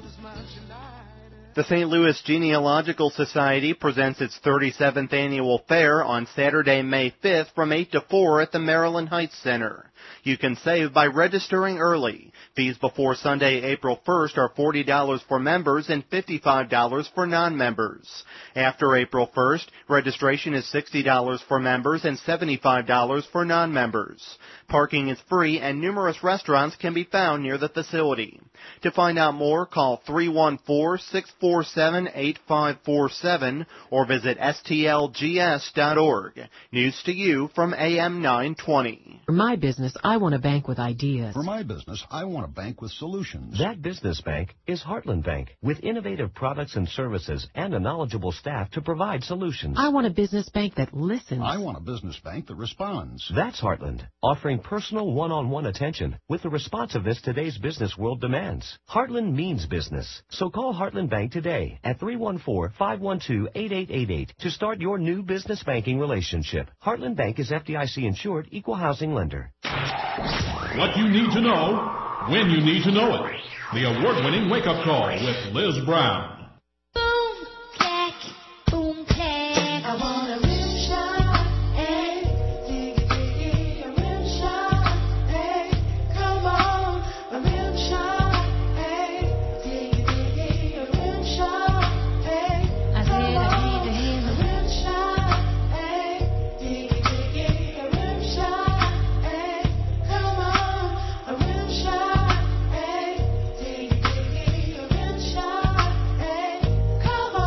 [SPEAKER 10] The Saint Louis Genealogical Society presents its thirty-seventh annual fair on Saturday, May fifth from eight to four at the Maryland Heights Center. You can save by registering early. Fees before Sunday, April first are forty dollars for members and fifty-five dollars for non-members. After April first, registration is sixty dollars for members and seventy-five dollars for non-members. Parking is free and numerous restaurants can be found near the facility. To find out more, call three one four, six four seven, eight five four seven or visit S T L G S dot org. News to you from A M nine twenty.
[SPEAKER 11] For my business, I want a bank with ideas.
[SPEAKER 12] For my business, I want a bank with solutions.
[SPEAKER 13] That business bank is Heartland Bank, with innovative products and services and a knowledgeable staff to provide solutions.
[SPEAKER 11] I want a business bank that listens.
[SPEAKER 12] I want a business bank that responds.
[SPEAKER 13] That's Heartland, offering personal one-on-one attention with the responsiveness today's business world demands. Heartland means business. So call Heartland Bank today at three one four, five one two, eight eight eight eight to start your new business banking relationship. Heartland Bank is F D I C insured, equal housing lender.
[SPEAKER 6] What you need to know, when you need to know it. The award-winning wake-up call with Liz Brown.
[SPEAKER 2] Boom, clack, boom, clack. I want a rim shot, hey. Diggy, diggy, a rim shot, hey. Come on, a rim shot, hey. Diggy, diggy, a rim shot, hey. I said I need to hear a rim shot, hey. Diggy, diggy, a rim shot, hey. Come on, a rim shot, hey. Diggy, diggy, a rim shot, hey. Come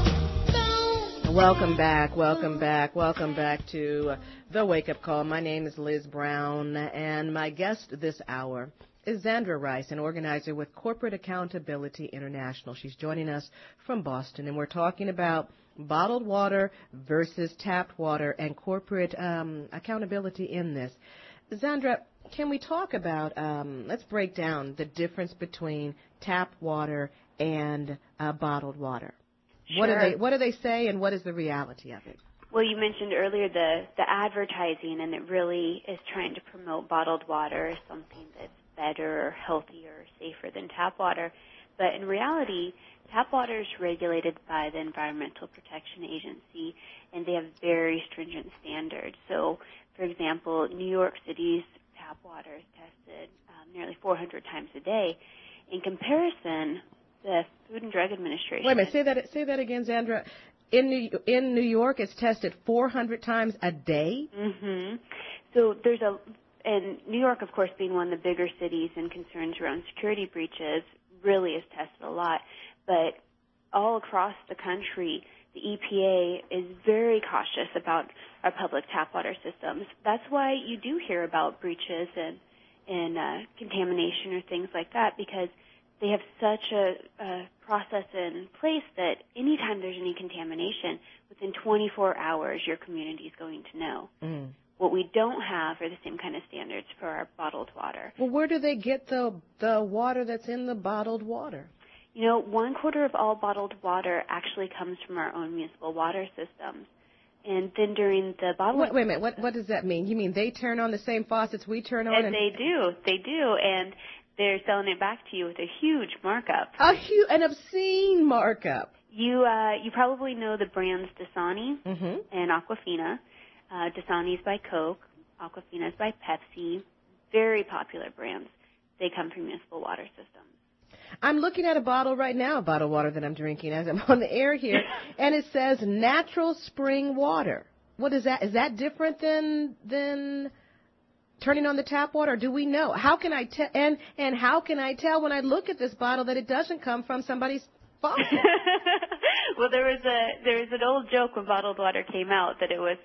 [SPEAKER 2] on, boom.
[SPEAKER 1] Welcome back, welcome back, welcome back to uh, The Wake Up Call. My name is Liz Brown, and my guest this hour is Zandra Rice, an organizer with Corporate Accountability International. She's joining us from Boston, and we're talking about bottled water versus tapped water and corporate um, accountability in this. Zandra, can we talk about, um, let's break down the difference between tap water and uh, bottled water. What do
[SPEAKER 8] Sure.
[SPEAKER 1] they What do they say, and what is the reality of it?
[SPEAKER 8] Well, you mentioned earlier the, the advertising, and it really is trying to promote bottled water as something that's better or healthier or safer than tap water. But in reality, tap water is regulated by the Environmental Protection Agency, and they have very stringent standards. So, for example, New York City's tap water is tested um, nearly four hundred times a day. In comparison, the Food and Drug Administration...
[SPEAKER 1] Wait a minute, say that, say that again, Zandra. In New, in New York, it's tested four hundred times a day?
[SPEAKER 8] Mm-hmm. So there's a... And New York, of course, being one of the bigger cities and concerns around security breaches, really is tested a lot. But all across the country, the E P A is very cautious about our public tap water systems. That's why you do hear about breaches and, and uh, contamination or things like that, because they have such a, a process in place that anytime there's any contamination, within twenty-four hours, your community is going to know.
[SPEAKER 1] Mm.
[SPEAKER 8] What we don't have are the same kind of standards for our bottled water.
[SPEAKER 1] Well, where do they get the the water that's in the bottled water?
[SPEAKER 8] You know, one quarter of all bottled water actually comes from our own municipal water systems. And then during the bottled...
[SPEAKER 1] Wait, wait a minute. What, what does that mean? You mean they turn on the same faucets we turn on?
[SPEAKER 8] And,
[SPEAKER 1] and
[SPEAKER 8] they do. They do. And they're selling it back to you with a huge markup.
[SPEAKER 1] A huge, an obscene markup.
[SPEAKER 8] You uh, you probably know the brands Dasani
[SPEAKER 1] mm-hmm.
[SPEAKER 8] and Aquafina. Uh, Dasani is by Coke. Aquafina is by Pepsi. Very popular brands. They come from municipal water systems.
[SPEAKER 1] I'm looking at a bottle right now, a bottle of water that I'm drinking as I'm on the air here, and it says natural spring water. What is that? Is that different than than turning on the tap water? Or do we know? How can I tell? And and how can I tell when I look at this bottle that it doesn't come from somebody's faucet?
[SPEAKER 8] Well, there was a there was an old joke when bottled water came out that it was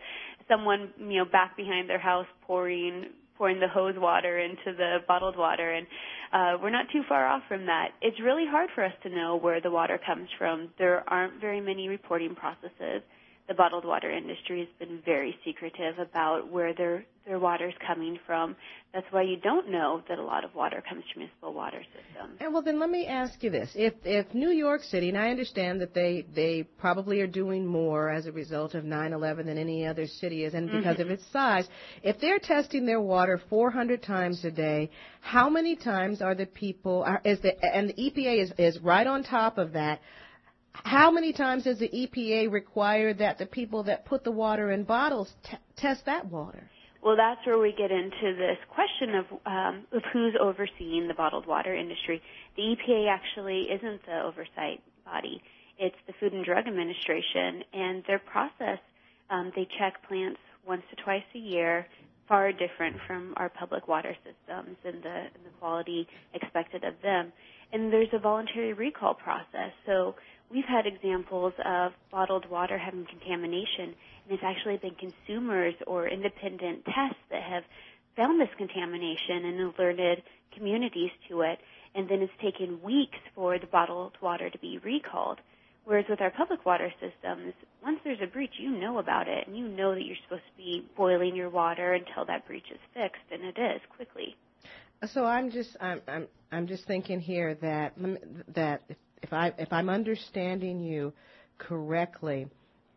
[SPEAKER 8] someone, you know, back behind their house pouring pouring the hose water into the bottled water, and uh, we're not too far off from that. It's really hard for us to know where the water comes from. There aren't very many reporting processes. The bottled water industry has been very secretive about where their their water is coming from. That's why you don't know that a lot of water comes from municipal water systems.
[SPEAKER 1] And well, then let me ask you this: if if New York City, and I understand that they they probably are doing more as a result of nine eleven than any other city is, and because
[SPEAKER 8] Mm-hmm.
[SPEAKER 1] of its size, if they're testing their water four hundred times a day, how many times are the people? Are, is the and the E P A is is right on top of that. How many times does the E P A require that the people that put the water in bottles t- test that water?
[SPEAKER 8] Well, that's where we get into this question of, um, of who's overseeing the bottled water industry. The E P A actually isn't the oversight body. It's the Food and Drug Administration, and their process, um, they check plants once to twice a year, far different from our public water systems and the, and the quality expected of them. And there's a voluntary recall process. So we've had examples of bottled water having contamination, and it's actually been consumers or independent tests that have found this contamination and alerted communities to it, and then it's taken weeks for the bottled water to be recalled. Whereas with our public water systems, once there's a breach, you know about it, and you know that you're supposed to be boiling your water until that breach is fixed, and it is quickly.
[SPEAKER 1] So I'm just I'm I'm I'm just thinking here that that if, if I if I'm understanding you correctly,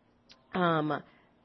[SPEAKER 1] um,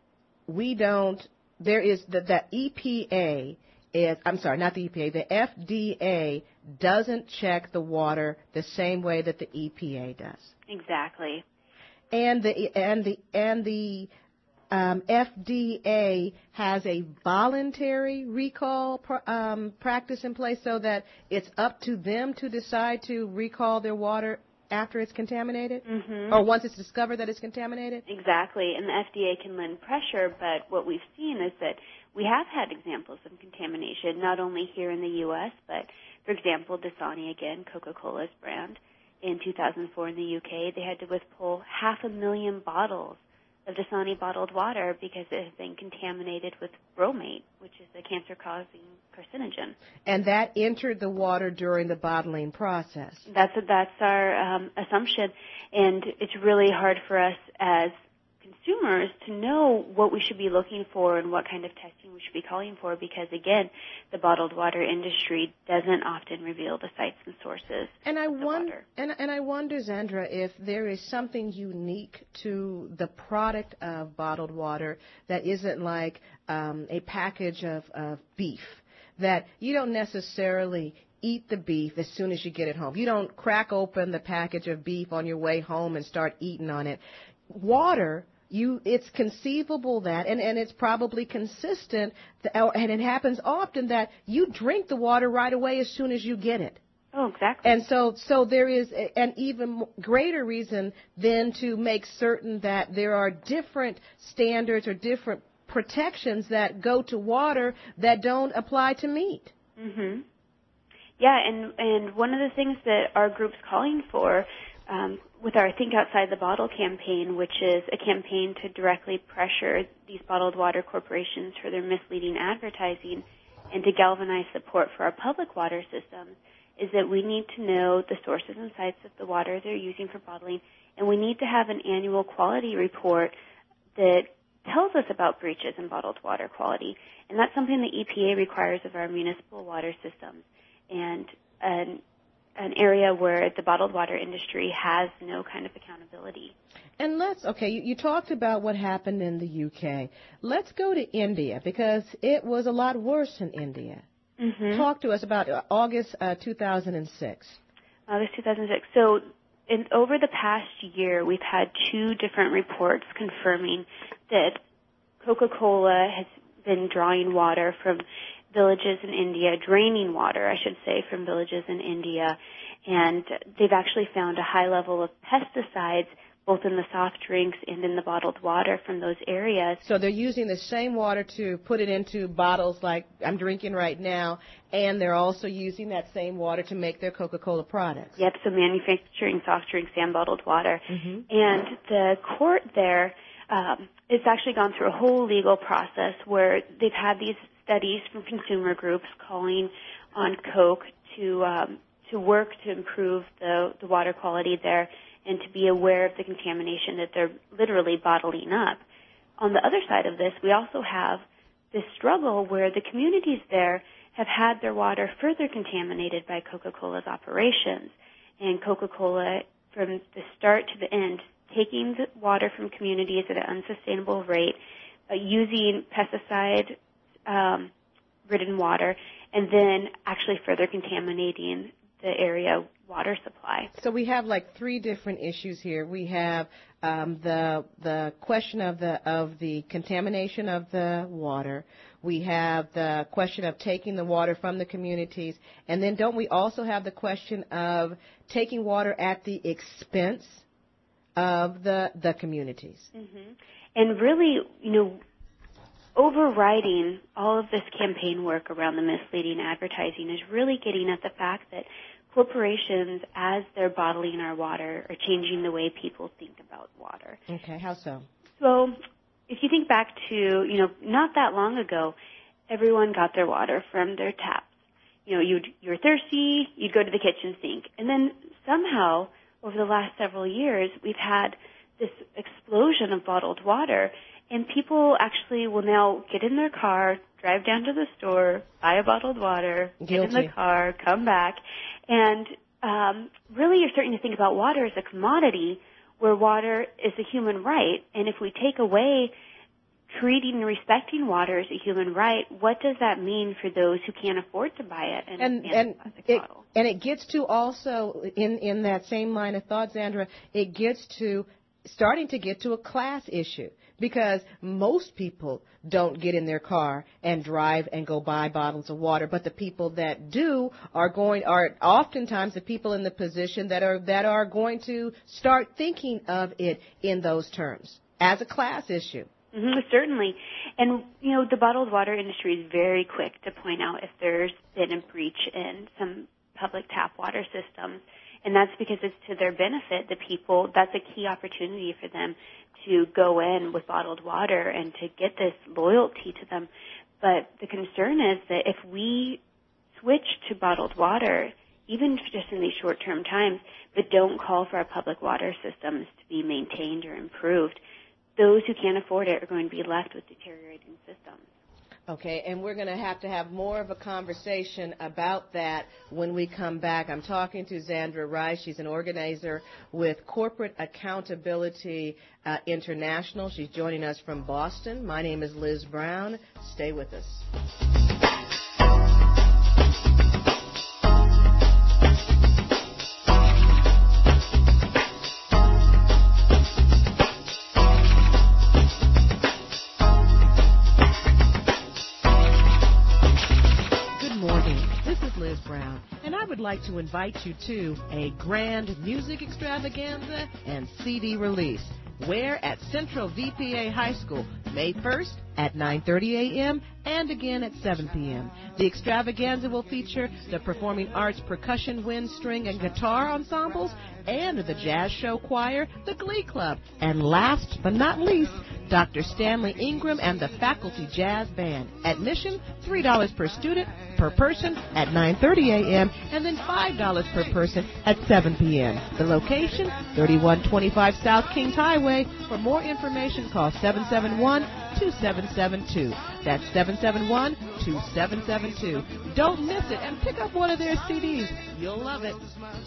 [SPEAKER 1] we don't. There is the that E P A is I'm sorry, not the E P A. The F D A doesn't check the water the same way that the E P A does.
[SPEAKER 8] Exactly.
[SPEAKER 1] And the and the and the Um, F D A has a voluntary recall pr- um, practice in place so that it's up to them to decide to recall their water after it's contaminated?
[SPEAKER 8] Mm-hmm.
[SPEAKER 1] Or once it's discovered that it's contaminated?
[SPEAKER 8] Exactly, and the F D A can lend pressure, but what we've seen is that we have had examples of contamination, not only here in the U S, but, for example, Dasani, again, Coca-Cola's brand, in two thousand four in the U K, they had to withhold half a million bottles of Dasani bottled water because it had been contaminated with bromate, which is a cancer-causing carcinogen.
[SPEAKER 1] And that entered the water during the bottling process.
[SPEAKER 8] That's that's our um, assumption, and it's really hard for us as consumers to know what we should be looking for and what kind of testing we should be calling for because, again, the bottled water industry doesn't often reveal the sites and sources
[SPEAKER 1] and I
[SPEAKER 8] of the
[SPEAKER 1] wonder,
[SPEAKER 8] water.
[SPEAKER 1] And, and I wonder, Zandra, if there is something unique to the product of bottled water that isn't like um, a package of, of beef, that you don't necessarily eat the beef as soon as you get it home. You don't crack open the package of beef on your way home and start eating on it. Water, you it's conceivable that, and, and it's probably consistent, and it happens often that you drink the water right away as soon as you get it.
[SPEAKER 8] Oh, exactly.
[SPEAKER 1] And so, so there is an even greater reason then to make certain that there are different standards or different protections that go to water that don't apply to meat.
[SPEAKER 8] Mhm. Yeah, and and one of the things that our group's calling for um, with our Think Outside the Bottle campaign, which is a campaign to directly pressure these bottled water corporations for their misleading advertising and to galvanize support for our public water systems, is that we need to know the sources and sites of the water they're using for bottling, and we need to have an annual quality report that tells us about breaches in bottled water quality. And that's something the E P A requires of our municipal water systems, and an, an area where the bottled water industry has no kind of accountability.
[SPEAKER 1] And let's, okay, you, you talked about what happened in the U K. Let's go to India, because it was a lot worse in India.
[SPEAKER 8] Mm-hmm.
[SPEAKER 1] Talk to us about August uh, two thousand six.
[SPEAKER 8] August two thousand six. So in, over the past year, we've had two different reports confirming that Coca-Cola has been drawing water from villages in India, draining water, I should say, from villages in India, and they've actually found a high level of pesticides both in the soft drinks and in the bottled water from those areas.
[SPEAKER 1] So they're using the same water to put it into bottles like I'm drinking right now, and they're also using that same water to make their Coca-Cola products.
[SPEAKER 8] Yep, so manufacturing soft drinks and bottled water.
[SPEAKER 1] Mm-hmm.
[SPEAKER 8] And the court there um, it's actually gone through a whole legal process where they've had these studies from consumer groups calling on Coke to um, to work to improve the, the water quality there and to be aware of the contamination that they're literally bottling up. On the other side of this, we also have this struggle where the communities there have had their water further contaminated by Coca-Cola's operations. And Coca-Cola, from the start to the end, taking the water from communities at an unsustainable rate, uh, using pesticide um, ridden water, and then actually further contaminating the area water supply.
[SPEAKER 1] So we have like three different issues here. We have um, the the question of the of the contamination of the water. We have the question of taking the water from the communities, and then don't we also have the question of taking water at the expense of the the communities?
[SPEAKER 8] Mm-hmm. And really, you know, overriding all of this campaign work around the misleading advertising is really getting at the fact that corporations, as they're bottling our water, are changing the way people think about water.
[SPEAKER 1] Okay, how so?
[SPEAKER 8] So if you think back to, you know, not that long ago, everyone got their water from their taps. You know, you'd, you were thirsty, you'd go to the kitchen sink. And then somehow, over the last several years, we've had this explosion of bottled water. And people actually will now get in their car, drive down to the store, buy a bottled water,
[SPEAKER 1] Guilty.
[SPEAKER 8] get in the car, come back. And um, really you're starting to think about water as a commodity where water is a human right. And if we take away treating and respecting water as a human right, what does that mean for those who can't afford to buy it?
[SPEAKER 1] And and it, and it gets to also, in, in that same line of thought, Zandra, it gets to starting to get to a class issue, because most people don't get in their car and drive and go buy bottles of water, but the people that do are going are oftentimes the people in the position that are that are going to start thinking of it in those terms as a class issue.
[SPEAKER 8] Mm-hmm, certainly. And, you know, the bottled water industry is very quick to point out if there's been a breach in some public tap water systems. And that's because it's to their benefit. The people, that's a key opportunity for them to go in with bottled water and to get this loyalty to them. But the concern is that if we switch to bottled water, even just in these short-term times, but don't call for our public water systems to be maintained or improved, those who can't afford it are going to be left with deteriorating systems.
[SPEAKER 1] Okay, and we're going to have to have more of a conversation about that when we come back. I'm talking to Zandra Rice. She's an organizer with Corporate Accountability uh, International. She's joining us from Boston. My name is Liz Brown. Stay with us. Like to invite you to a grand music extravaganza and C D release. Where? At Central V P A High School, May first at nine thirty a.m. and again at seven p.m. The extravaganza will feature the Performing Arts Percussion, Wind, String, and Guitar Ensembles and the Jazz Show Choir, the Glee Club, and last but not least, Doctor Stanley Ingram and the Faculty Jazz Band. Admission, three dollars per student per person at nine thirty a.m. and then five dollars per person at seven p.m. The location, thirty-one twenty-five South Kings Highway. For more information, call seven seven one, two seven seven two. That's seven seven one, two seven seven two. Don't miss it and pick up one of their C Ds. You'll love it.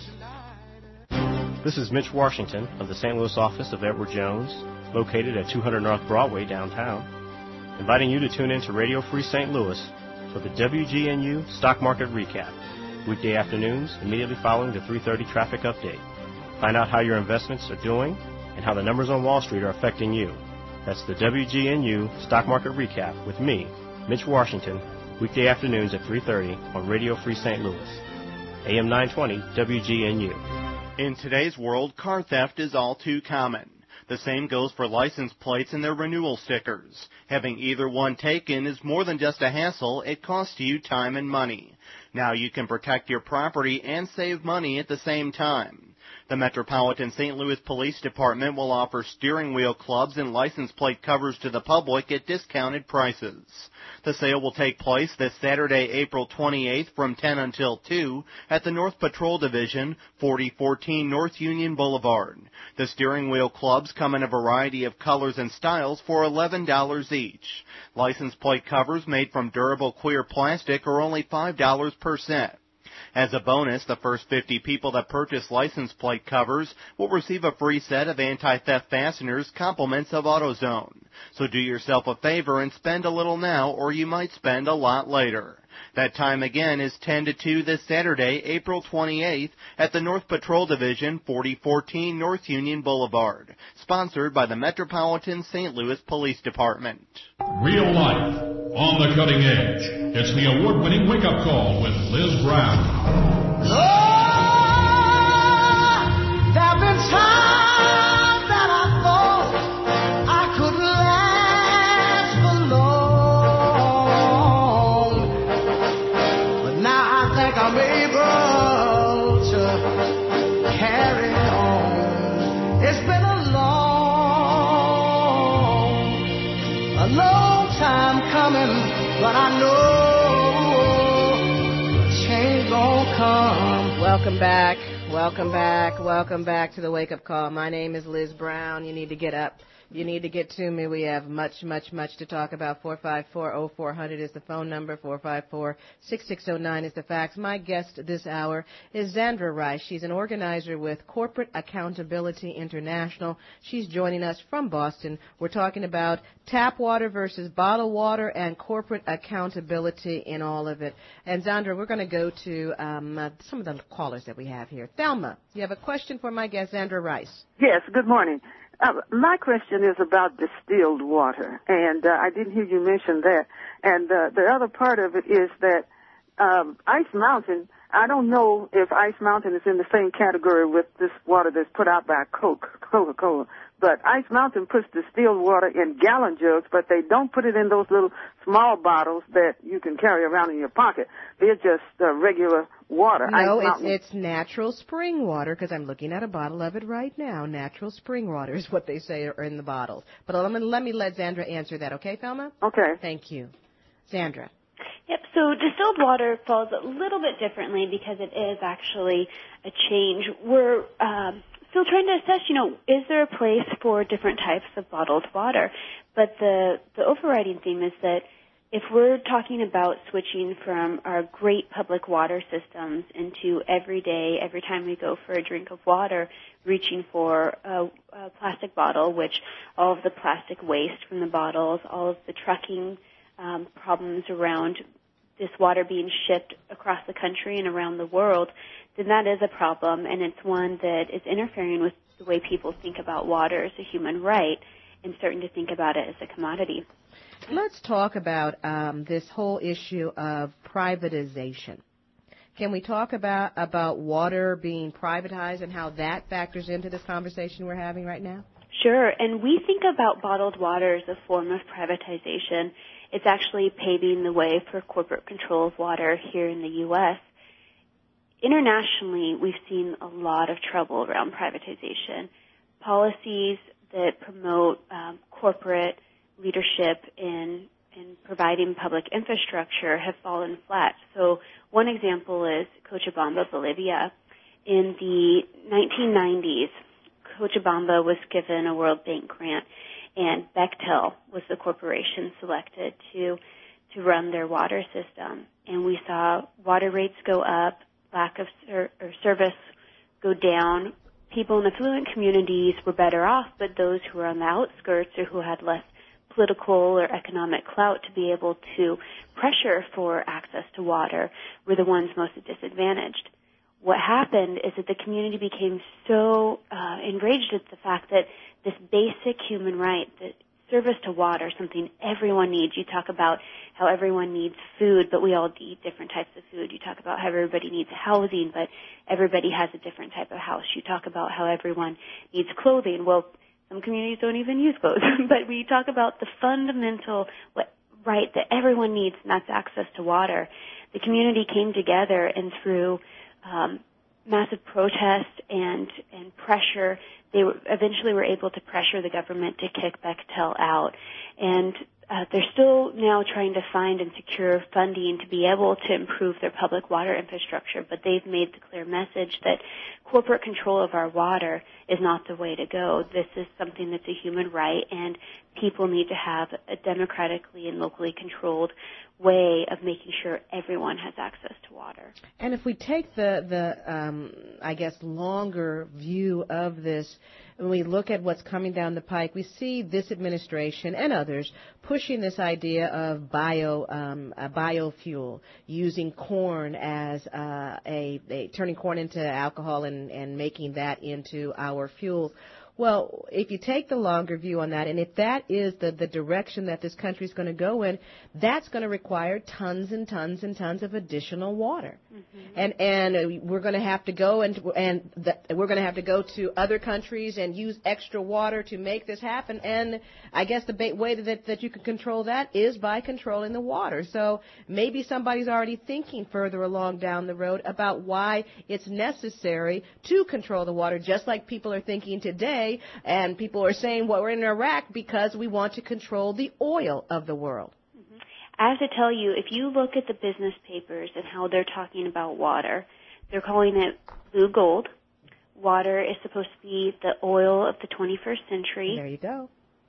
[SPEAKER 14] This is Mitch Washington of the Saint Louis office of Edward Jones, located at two hundred North Broadway downtown, inviting you to tune in to Radio Free Saint Louis for the W G N U Stock Market Recap, weekday afternoons immediately following the three thirty traffic update. Find out how your investments are doing and how the numbers on Wall Street are affecting you. That's the W G N U Stock Market Recap with me, Mitch Washington, weekday afternoons at three thirty on Radio Free Saint Louis, A M nine twenty W G N U.
[SPEAKER 10] In today's world, car theft is all too common. The same goes for license plates and their renewal stickers. Having either one taken is more than just a hassle. It costs you time and money. Now you can protect your property and save money at the same time. The Metropolitan Saint Louis Police Department will offer steering wheel clubs and license plate covers to the public at discounted prices. The sale will take place this Saturday, April twenty-eighth from ten until two at the North Patrol Division, forty fourteen North Union Boulevard. The steering wheel clubs come in a variety of colors and styles for eleven dollars each. License plate covers made from durable clear plastic are only five dollars per set. As a bonus, the first fifty people that purchase license plate covers will receive a free set of anti-theft fasteners, compliments of AutoZone. So do yourself a favor and spend a little now, or you might spend a lot later. That time again is ten to two this Saturday, April twenty-eighth, at the North Patrol Division, forty fourteen North Union Boulevard. Sponsored by the Metropolitan Saint Louis Police Department.
[SPEAKER 6] Real life, on the cutting edge. It's the award-winning wake-up call with Liz Brown.
[SPEAKER 2] Oh, there have been times that I thought I could last for long, but now I think I'm able to carry on. It's been a long, a long time coming, but I know change gon' come.
[SPEAKER 1] Welcome back. Welcome back. Welcome back to the Wake Up Call. My name is Liz Brown. You need to get up. You need to get to me. We have much, much, much to talk about. four five four, oh four hundred is the phone number. four five four, six six oh nine is the fax. My guest this hour is Zandra Rice. She's an organizer with Corporate Accountability International. She's joining us from Boston. We're talking about tap water versus bottled water and corporate accountability in all of it. And Zandra, we're going to go to um, uh, some of the callers that we have here. Thelma, you have a question for my guest, Zandra Rice.
[SPEAKER 15] Yes, good morning. Uh, my question is about distilled water, and uh, I didn't hear you mention that. And uh, the other part of it is that um, Ice Mountain, I don't know if Ice Mountain is in the same category with this water that's put out by Coke, Coca-Cola. But Ice Mountain puts distilled water in gallon jugs, but they don't put it in those little small bottles that you can carry around in your pocket. They're just uh, regular water.
[SPEAKER 1] No,
[SPEAKER 15] Ice
[SPEAKER 1] it's it's natural spring water, because I'm looking at a bottle of it right now. Natural spring water is what they say are in the bottles. But let me, let me let Zandra answer that, okay, Thelma?
[SPEAKER 15] Okay.
[SPEAKER 1] Thank you. Zandra.
[SPEAKER 8] Yep, so distilled water falls a little bit differently because it is actually a change. We're um, still trying to assess, you know, is there a place for different types of bottled water? But the, the overriding theme is that if we're talking about switching from our great public water systems into every day, every time we go for a drink of water, reaching for a, a plastic bottle, which all of the plastic waste from the bottles, all of the trucking um, problems around this water being shipped across the country and around the world, then that is a problem, and it's one that is interfering with the way people think about water as a human right and starting to think about it as a commodity.
[SPEAKER 1] Let's talk about um, this whole issue of privatization. Can we talk about, about water being privatized and how that factors into this conversation we're having right now?
[SPEAKER 8] Sure, and we think about bottled water as a form of privatization. It's actually paving the way for corporate control of water here in the U S Internationally, we've seen a lot of trouble around privatization. Policies that promote um, corporate leadership in, in providing public infrastructure have fallen flat. So one example is Cochabamba, Bolivia. In the nineteen nineties, Cochabamba was given a World Bank grant, and Bechtel was the corporation selected to to run their water system. And we saw water rates go up, lack of ser- or service go down. People in affluent communities were better off, but those who were on the outskirts or who had less political or economic clout to be able to pressure for access to water were the ones most disadvantaged. What happened is that the community became so uh, enraged at the fact that this basic human right, that service to water, something everyone needs. You talk about how everyone needs food, but we all eat different types of food. You talk about how everybody needs housing, but everybody has a different type of house. You talk about how everyone needs clothing. Well, some communities don't even use clothes, but we talk about the fundamental right that everyone needs, and that's access to water. The community came together, and through um, massive protest and, and pressure, they were, eventually were able to pressure the government to kick Bechtel out. And uh, they're still now trying to find and secure funding to be able to improve their public water infrastructure, but they've made the clear message that corporate control of our water is not the way to go. This is something that's a human right, and people need to have a democratically and locally controlled way of making sure everyone has access to water.
[SPEAKER 1] And if we take the, the um, I guess, longer view of this, when we look at what's coming down the pike, we see this administration and others pushing this idea of bio um, a biofuel, using corn as uh, a, a turning corn into alcohol and, and making that into our fuel. Well, if you take the longer view on that, and if that is the, the direction that this country is going to go in, that's going to require tons and tons and tons of additional water. Mm-hmm. And and we're going to have to go and and the, we're going to have to go to other countries and use extra water to make this happen. And I guess the ba- way that that you can control that is by controlling the water. So maybe somebody's already thinking further along down the road about why it's necessary to control the water, just like people are thinking today. And people are saying, well, we're in Iraq because we want to control the oil of the world.
[SPEAKER 8] Mm-hmm. I have to tell you, if you look at the business papers and how they're talking about water, they're calling it blue gold. Water is supposed to be the oil of the twenty-first century.
[SPEAKER 1] There you go.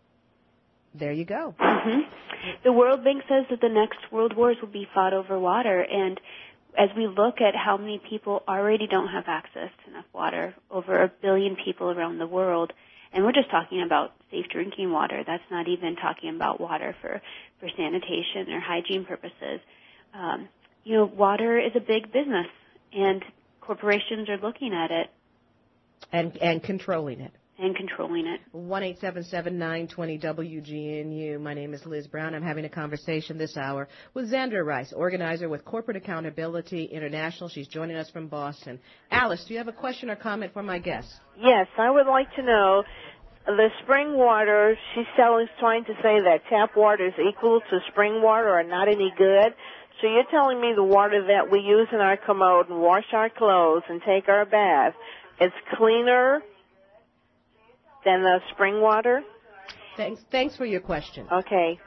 [SPEAKER 1] There you go.
[SPEAKER 8] Mm-hmm. The World Bank says that the next world wars will be fought over water, and as we look at how many people already don't have access to enough water, over a billion people around the world, and we're just talking about safe drinking water. That's not even talking about water for, for sanitation or hygiene purposes. Um, you know, water is a big business, and corporations are looking at it.
[SPEAKER 1] And, and controlling it.
[SPEAKER 8] And controlling it.
[SPEAKER 1] one eight seven seven, nine two zero, W G N U. My name is Liz Brown. I'm having a conversation this hour with Xandra Rice, organizer with Corporate Accountability International. She's joining us from Boston. Alice, do you have a question or comment for my guest?
[SPEAKER 16] Yes, I would like to know, the spring water, she's selling, trying to say that tap water is equal to spring water or not any good. So you're telling me the water that we use in our commode and wash our clothes and take our bath is cleaner than the spring water?
[SPEAKER 1] Thanks. Thanks for your question.
[SPEAKER 16] Okay.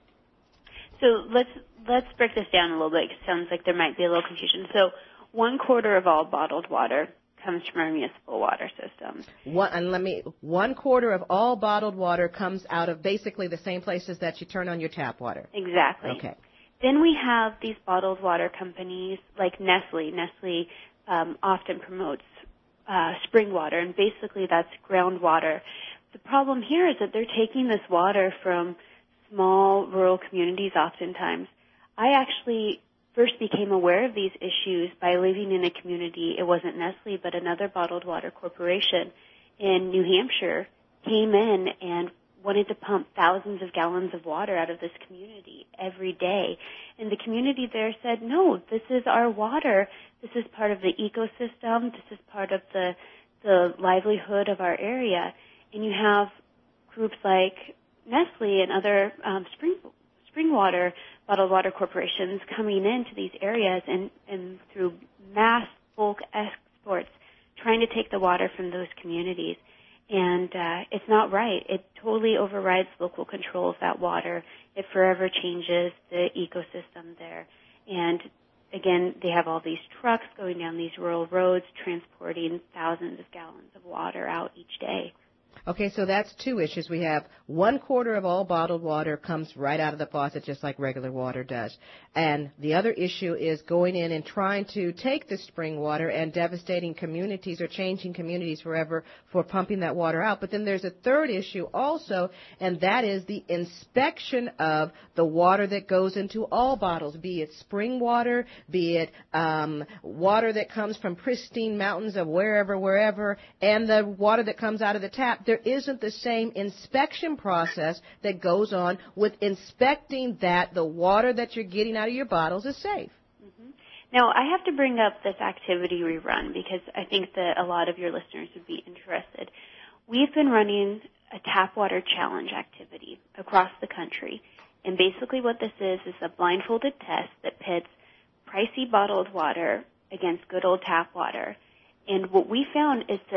[SPEAKER 8] So let's let's break this down a little bit. It sounds like there might be a little confusion. So one quarter of all bottled water comes from our municipal water systems.
[SPEAKER 1] One, and let me. One quarter of all bottled water comes out of basically the same places that you turn on your tap water.
[SPEAKER 8] Exactly.
[SPEAKER 1] Okay.
[SPEAKER 8] Then we have these bottled water companies like Nestle. Nestle um, often promotes Uh, spring water, and basically that's groundwater. The problem here is that they're taking this water from small rural communities oftentimes. I actually first became aware of these issues by living in a community. It wasn't Nestle, but another bottled water corporation in New Hampshire came in and wanted to pump thousands of gallons of water out of this community every day. And the community there said, no, this is our water. This is part of the ecosystem. This is part of the the livelihood of our area. And you have groups like Nestle and other um, spring spring water, bottled water corporations coming into these areas and, and through mass bulk exports trying to take the water from those communities. And uh, it's not right. It totally overrides local control of that water. It forever changes the ecosystem there. And again, they have all these trucks going down these rural roads transporting thousands of gallons of water out each day.
[SPEAKER 1] Okay, so that's two issues. We have one quarter of all bottled water comes right out of the faucet just like regular water does. And the other issue is going in and trying to take the spring water and devastating communities or changing communities forever for pumping that water out. But then there's a third issue also, and that is the inspection of the water that goes into all bottles, be it spring water, be it um, water that comes from pristine mountains of wherever, wherever, and the water that comes out of the tap. There isn't the same inspection process that goes on with inspecting that the water that you're getting out of your bottles is safe.
[SPEAKER 8] Mm-hmm. Now, I have to bring up this activity we run because I think that a lot of your listeners would be interested. We've been running a tap water challenge activity across the country, and basically what this is is a blindfolded test that pits pricey bottled water against good old tap water. And what we found is that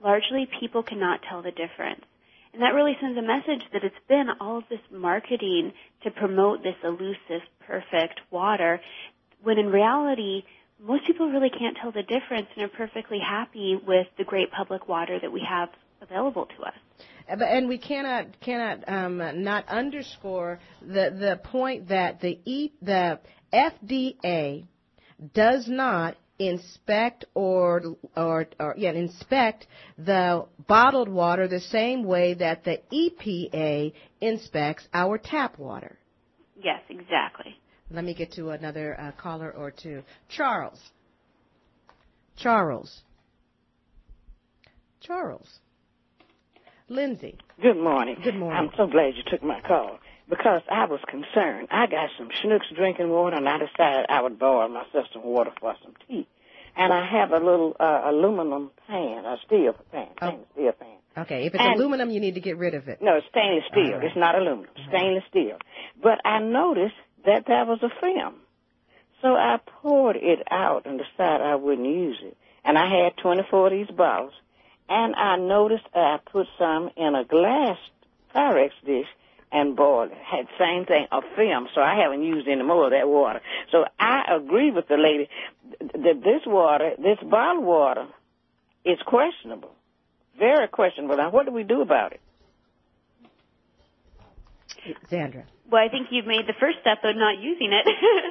[SPEAKER 8] largely people cannot tell the difference. And that really sends a message that it's been all of this marketing to promote this elusive, perfect water, when in reality, most people really can't tell the difference and are perfectly happy with the great public water that we have available to us.
[SPEAKER 1] And we cannot cannot um, not underscore the the point that the e, the F D A does not inspect or or or yeah inspect the bottled water the same way that the E P A inspects our tap water.
[SPEAKER 8] Yes, exactly.
[SPEAKER 1] Let me get to another uh, caller or two. Charles. Charles. Charles. Lindsay.
[SPEAKER 17] Good morning.
[SPEAKER 1] Good morning.
[SPEAKER 17] I'm so glad you took my call because I was concerned. I got some Schnucks drinking water, and I decided I would boil myself some water for some tea. And I have a little uh, aluminum pan, a steel pan, stainless steel pan.
[SPEAKER 1] Okay, if it's
[SPEAKER 17] And-
[SPEAKER 1] aluminum, you need to get rid of it.
[SPEAKER 17] No, it's stainless steel.
[SPEAKER 1] All right.
[SPEAKER 17] It's not aluminum. Stainless steel. But I noticed that that was a film. So I poured it out and decided I wouldn't use it. And I had twenty-four of these bottles. And I noticed I put some in a glass Pyrex dish and boiled it. Had same thing, a film, so I haven't used any more of that water. So I agree with the lady that this water, this bottled water, is questionable. Very questionable. Now, what do we do about it?
[SPEAKER 1] Sandra.
[SPEAKER 8] Well, I think you've made the first step of not using it.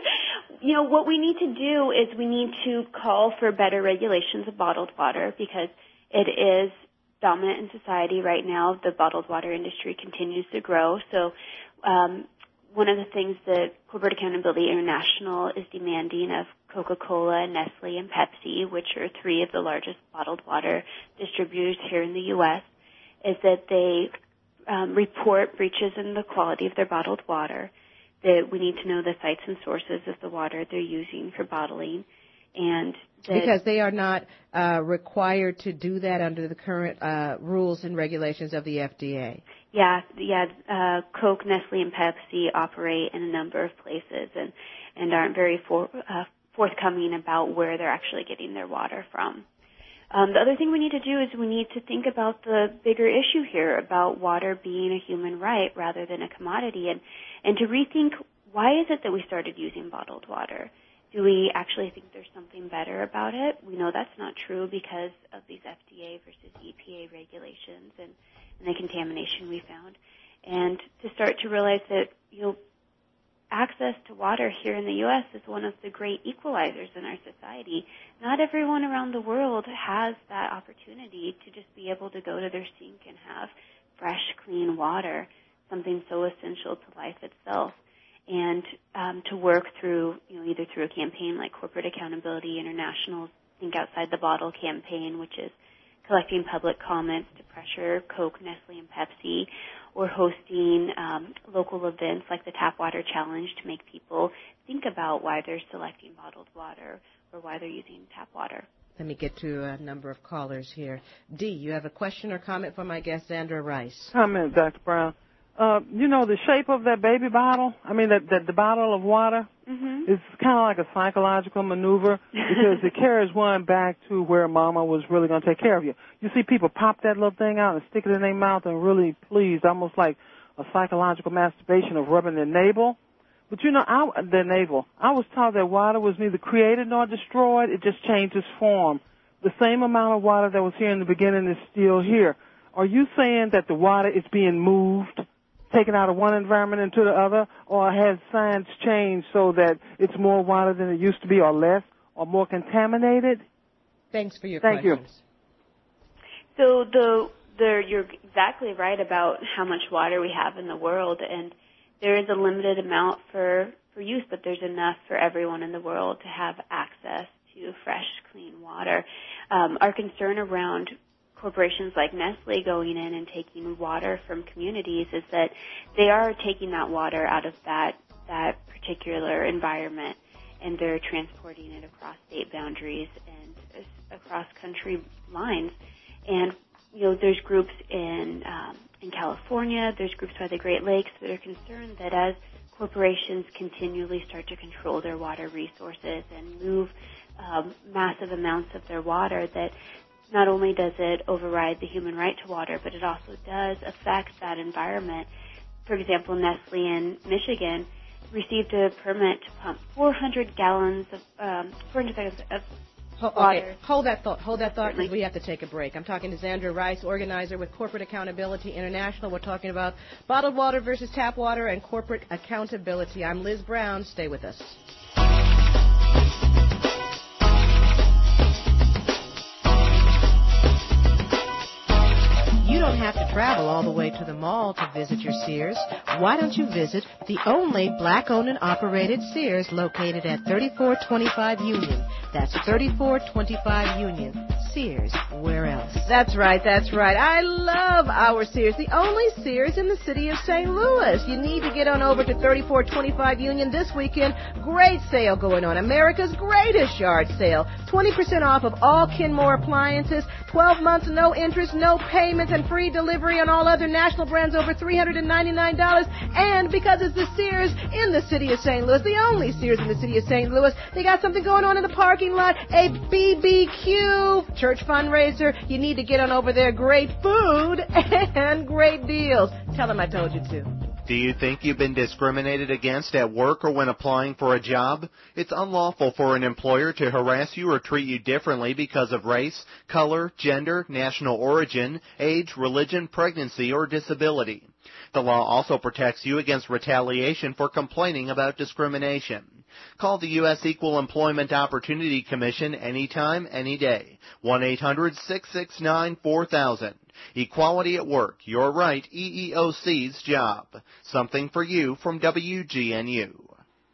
[SPEAKER 8] You know, what we need to do is we need to call for better regulations of bottled water because it is dominant in society right now. The bottled water industry continues to grow. So um, one of the things that Corporate Accountability International is demanding of Coca-Cola, Nestle, and Pepsi, which are three of the largest bottled water distributors here in the U S, is that they um, report breaches in the quality of their bottled water, that we need to know the sites and sources of the water they're using for bottling, and that
[SPEAKER 1] Because they are not uh, required to do that under the current uh, rules and regulations of the F D A.
[SPEAKER 8] Yeah, yeah. Uh, Coke, Nestle, and Pepsi operate in a number of places and and aren't very for, uh, forthcoming about where they're actually getting their water from. Um, the other thing we need to do is we need to think about the bigger issue here about water being a human right rather than a commodity, and and to rethink why is it that we started using bottled water. Do we actually think there's something better about it? We know that's not true because of these F D A versus E P A regulations and, and the contamination we found. And to start to realize that, you know, access to water here in the U S is one of the great equalizers in our society. Not everyone around the world has that opportunity to just be able to go to their sink and have fresh, clean water, something so essential to life itself. And um, to work through, you know, either through a campaign like Corporate Accountability International's Think Outside the Bottle campaign, which is collecting public comments to pressure Coke, Nestle, and Pepsi, or hosting um, local events like the Tap Water Challenge to make people think about why they're selecting bottled water or why they're using tap water.
[SPEAKER 1] Let me get to a number of callers here. Dee, you have a question or comment for my guest, Sandra Rice?
[SPEAKER 18] Comment, Doctor Brown. Uh, you know, the shape of that baby bottle, I mean, that, that the bottle of water,
[SPEAKER 8] mm-hmm.
[SPEAKER 18] is kind of like a psychological maneuver because it carries one back to where mama was really going to take care of you. You see people pop that little thing out and stick it in their mouth and really pleased, almost like a psychological masturbation of rubbing their navel. But, you know, I, their navel, I was taught that water was neither created nor destroyed. It just changed its form. The same amount of water that was here in the beginning is still here. Are you saying that the water is being moved, taken out of one environment into the other, or has science changed so that it's more water than it used to be, or less, or more contaminated?
[SPEAKER 1] Thanks for your
[SPEAKER 18] Thank
[SPEAKER 1] questions.
[SPEAKER 18] you.
[SPEAKER 8] So the, the, you're exactly right about how much water we have in the world, and there is a limited amount for, for use, but there's enough for everyone in the world to have access to fresh, clean water. Um, our concern around corporations like Nestle going in and taking water from communities is that they are taking that water out of that that particular environment and they're transporting it across state boundaries and across country lines. And you know, there's groups in um, in California, there's groups by the Great Lakes that are concerned that as corporations continually start to control their water resources and move um, massive amounts of their water, that not only does it override the human right to water, but it also does affect that environment. For example, Nestle in Michigan received a permit to pump four hundred gallons of um, four hundred gallons of
[SPEAKER 1] Hold,
[SPEAKER 8] water.
[SPEAKER 1] okay. Hold that thought. Hold that thought, because we have to take a break. I'm talking to Zandra Rice, organizer with Corporate Accountability International. We're talking about bottled water versus tap water and corporate accountability. I'm Liz Brown. Stay with us. You don't have to travel all the way to the mall to visit your Sears. Why don't you visit the only black-owned and operated Sears located at thirty-four twenty-five Union? That's thirty-four twenty-five Union. Sears, where else? That's right, that's right. I love our Sears, the only Sears in the city of Saint Louis. You need to get on over to thirty-four twenty-five Union this weekend. Great sale going on. America's greatest yard sale. twenty percent off of all Kenmore appliances. twelve months, no interest, no payments, and free delivery on all other national brands over three hundred ninety-nine dollars. And because it's the Sears in the city of Saint Louis, the only Sears in the city of Saint Louis, they got something going on in the parking lot, a B B Q church fundraiser. You need to get on over there. Great food and great deals. Tell them I told you to.
[SPEAKER 10] Do you think you've been discriminated against at work or when applying for a job? It's unlawful for an employer to harass you or treat you differently because of race, color, gender, national origin, age, religion, pregnancy, or disability. The law also protects you against retaliation for complaining about discrimination. Call the U S Equal Employment Opportunity Commission anytime, any day. one eight hundred six six nine four thousand. Equality at Work, your right, E E O C's job. Something for you from W G N U.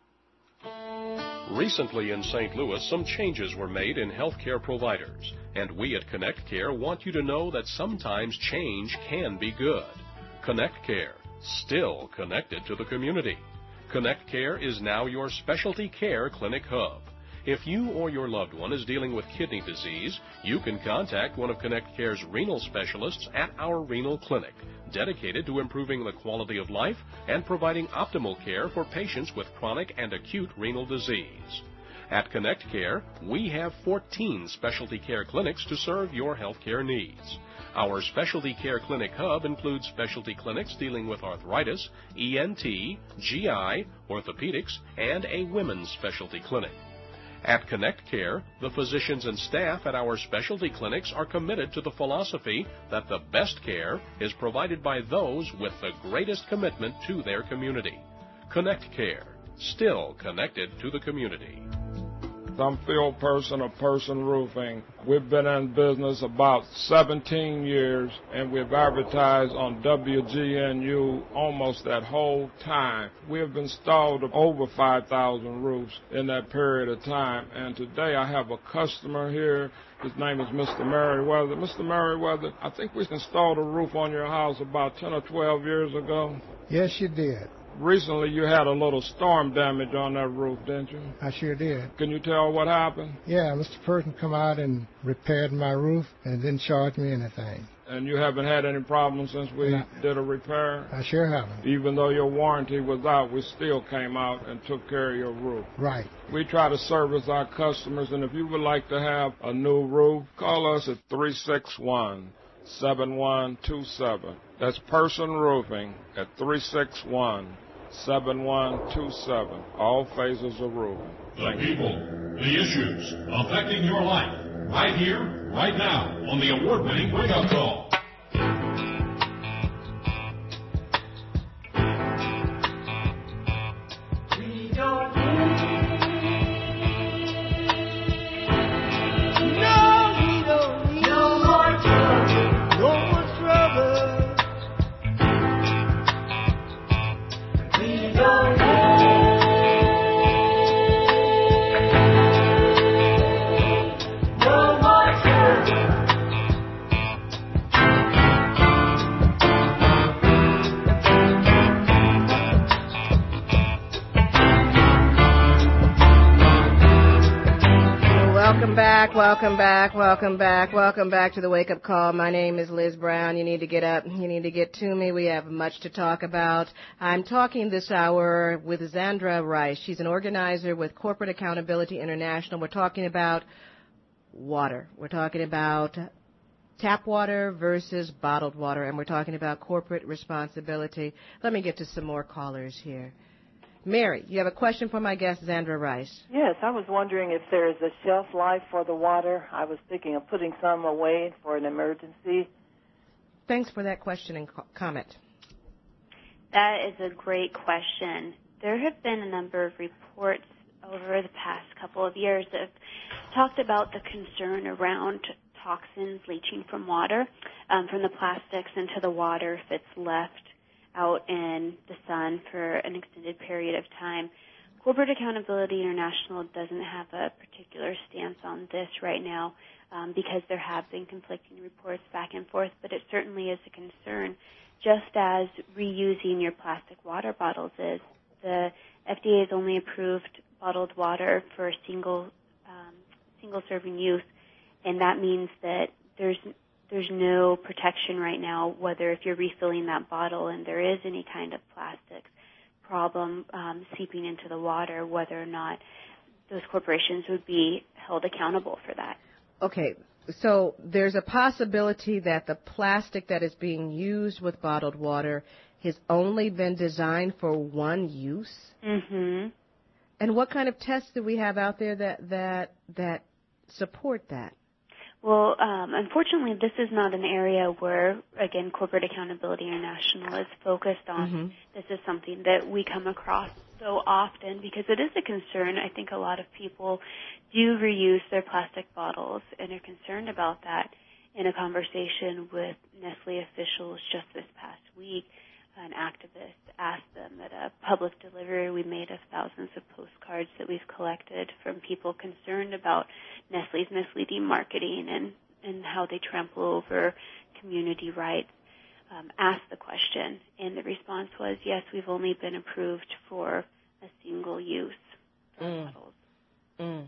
[SPEAKER 6] Recently in Saint Louis, some changes were made in healthcare providers, and we at Connect Care want you to know that sometimes change can be good. Connect Care, still connected to the community. Connect Care is now your specialty care clinic hub. If you or your loved one is dealing with kidney disease, you can contact one of Connect Care's renal specialists at our renal clinic, dedicated to improving the quality of life and providing optimal care for patients with chronic and acute renal disease. At Connect Care, we have fourteen specialty care clinics to serve your healthcare needs. Our specialty care clinic hub includes specialty clinics dealing with arthritis, E N T, G I, orthopedics, and a women's specialty clinic. At Connect Care, the physicians and staff at our specialty clinics are committed to the philosophy that the best care is provided by those with the greatest commitment to their community. Connect Care, still connected to the community.
[SPEAKER 19] I'm Phil Person of Person Roofing. We've been in business about seventeen years, and we've advertised on W G N U almost that whole time. We have installed over five thousand roofs in that period of time, and today I have a customer here. His name is Mister Merriweather. Mister Merriweather, I think we installed a roof on your house about ten or twelve years ago.
[SPEAKER 20] Yes, you did.
[SPEAKER 19] Recently, you had a little storm damage on that roof, didn't you?
[SPEAKER 20] I sure did.
[SPEAKER 19] Can you tell what happened?
[SPEAKER 20] Yeah, Mister Person come out and repaired my roof and didn't charge me anything.
[SPEAKER 19] And you haven't had any problems since we no. did a repair?
[SPEAKER 20] I sure haven't.
[SPEAKER 19] Even though your warranty was out, we still came out and took care of your roof.
[SPEAKER 20] Right.
[SPEAKER 19] We try to service our customers, and if you would like to have a new roof, call us at three six one, seven one two seven. That's Person Roofing at three six one, seven one two seven. All phases of roofing.
[SPEAKER 6] The Thank people, you. The issues affecting your life, right here, right now, on the award-winning Wake Up Call.
[SPEAKER 2] We don't
[SPEAKER 1] Welcome back, welcome back, welcome back, welcome back to the Wake Up Call. My name is Liz Brown. You need to get up, you need to get to me. We have much to talk about. I'm talking this hour with Zandra Rice. She's an organizer with Corporate Accountability International. We're talking about water. We're talking about tap water versus bottled water, and we're talking about corporate responsibility. Let me get to some more callers here. Mary, you have a question for my guest, Zandra Rice.
[SPEAKER 7] Yes, I was wondering if there is a shelf life for the water. I was thinking of putting some away for an emergency.
[SPEAKER 1] Thanks for that question and co- comment.
[SPEAKER 8] That is a great question. There have been a number of reports over the past couple of years that have talked about the concern around toxins leaching from water, um, from the plastics into the water if it's left out in the sun for an extended period of time. Corporate Accountability International doesn't have a particular stance on this right now um, because there have been conflicting reports back and forth, but it certainly is a concern, just as reusing your plastic water bottles is. The F D A has only approved bottled water for single um, single serving use, and that means that there's there's no protection right now whether if you're refilling that bottle and there is any kind of plastics problem um, seeping into the water, whether or not those corporations would be held accountable for that.
[SPEAKER 1] Okay, so there's a possibility that the plastic that is being used with bottled water has only been designed for one use?
[SPEAKER 8] Mm-hmm.
[SPEAKER 1] And what kind of tests do we have out there that that that support that?
[SPEAKER 8] Well, um, unfortunately, this is not an area where, again, Corporate Accountability International is focused on.
[SPEAKER 1] Mm-hmm.
[SPEAKER 8] This is something that we come across so often because it is a concern. I think a lot of people do reuse their plastic bottles and are concerned about that. In a conversation with Nestle officials just this past week, an activist asked them at a public delivery we made of thousands of postcards that we've collected from people concerned about Nestle's misleading marketing and, and how they trample over community rights, um, asked the question. And the response was, yes, we've only been approved for a single use
[SPEAKER 1] mm.
[SPEAKER 8] bottles.
[SPEAKER 1] Mm.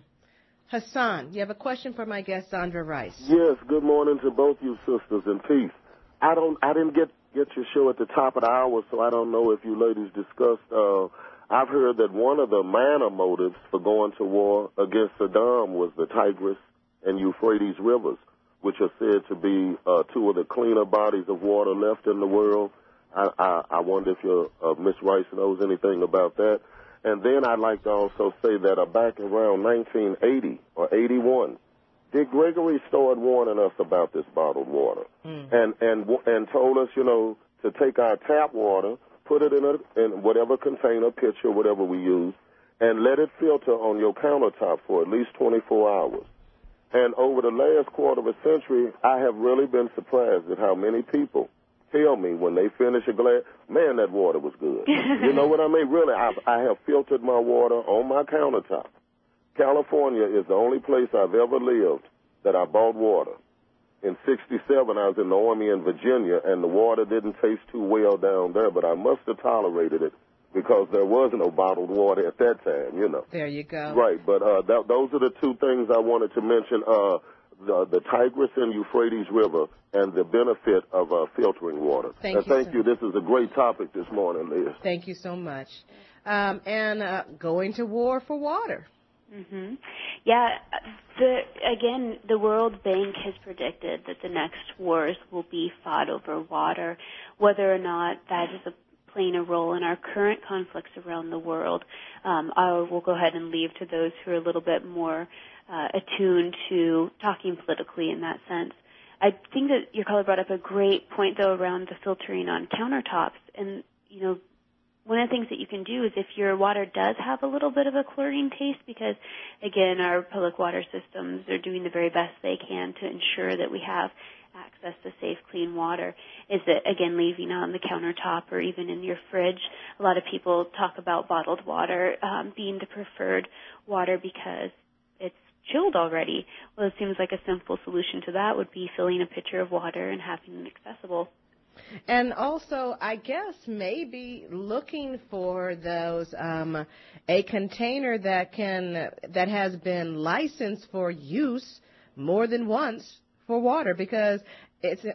[SPEAKER 1] Hassan, you have a question for my guest, Zandra Rice.
[SPEAKER 21] Yes, good morning to both you sisters and peace. I don't, I didn't get get your show at the top of the hour, so I don't know if you ladies discussed. Uh, I've heard that one of the minor motives for going to war against Saddam was the Tigris and Euphrates rivers, which are said to be uh, two of the cleaner bodies of water left in the world. I, I, I wonder if your uh, Miss Rice knows anything about that. And then I'd like to also say that uh, back around nineteen eighty or eighty-one, Dick Gregory started warning us about this bottled water, mm. and and and told us, you know, to take our tap water, put it in a in whatever container, pitcher, whatever we use, and let it filter on your countertop for at least twenty-four hours. And over the last quarter of a century, I have really been surprised at how many people tell me when they finish a glass, man, that water was good. You know what I mean? Really, I, I have filtered my water on my countertop. California is the only place I've ever lived that I bought water. In sixty-seven, I was in the Army in Virginia, and the water didn't taste too well down there, but I must have tolerated it because there was no bottled water at that time, you know.
[SPEAKER 1] There you go.
[SPEAKER 21] Right, but uh, that, those are the two things I wanted to mention, uh, the, the Tigris and Euphrates River and the benefit of uh, filtering water.
[SPEAKER 1] Thank
[SPEAKER 21] uh,
[SPEAKER 1] you,
[SPEAKER 21] Thank
[SPEAKER 1] sir.
[SPEAKER 21] you. This is a great topic this morning, Liz.
[SPEAKER 1] Thank you so much. Um, and uh, going to war for water.
[SPEAKER 8] Mm-hmm. Yeah, the, again, the World Bank has predicted that the next wars will be fought over water. Whether or not that is a, playing a role in our current conflicts around the world, um, I will go ahead and leave to those who are a little bit more uh, attuned to talking politically in that sense. I think that your caller brought up a great point, though, around the filtering on countertops. And, you know, one of the things that you can do is if your water does have a little bit of a chlorine taste, because, again, our public water systems are doing the very best they can to ensure that we have access to safe, clean water, is that, again, leaving on the countertop or even in your fridge. A lot of people talk about bottled water um, being the preferred water because it's chilled already. Well, it seems like a simple solution to that would be filling a pitcher of water and having it accessible.
[SPEAKER 1] And also, I guess maybe looking for those um, a container that can that has been licensed for use more than once for water, because it's I,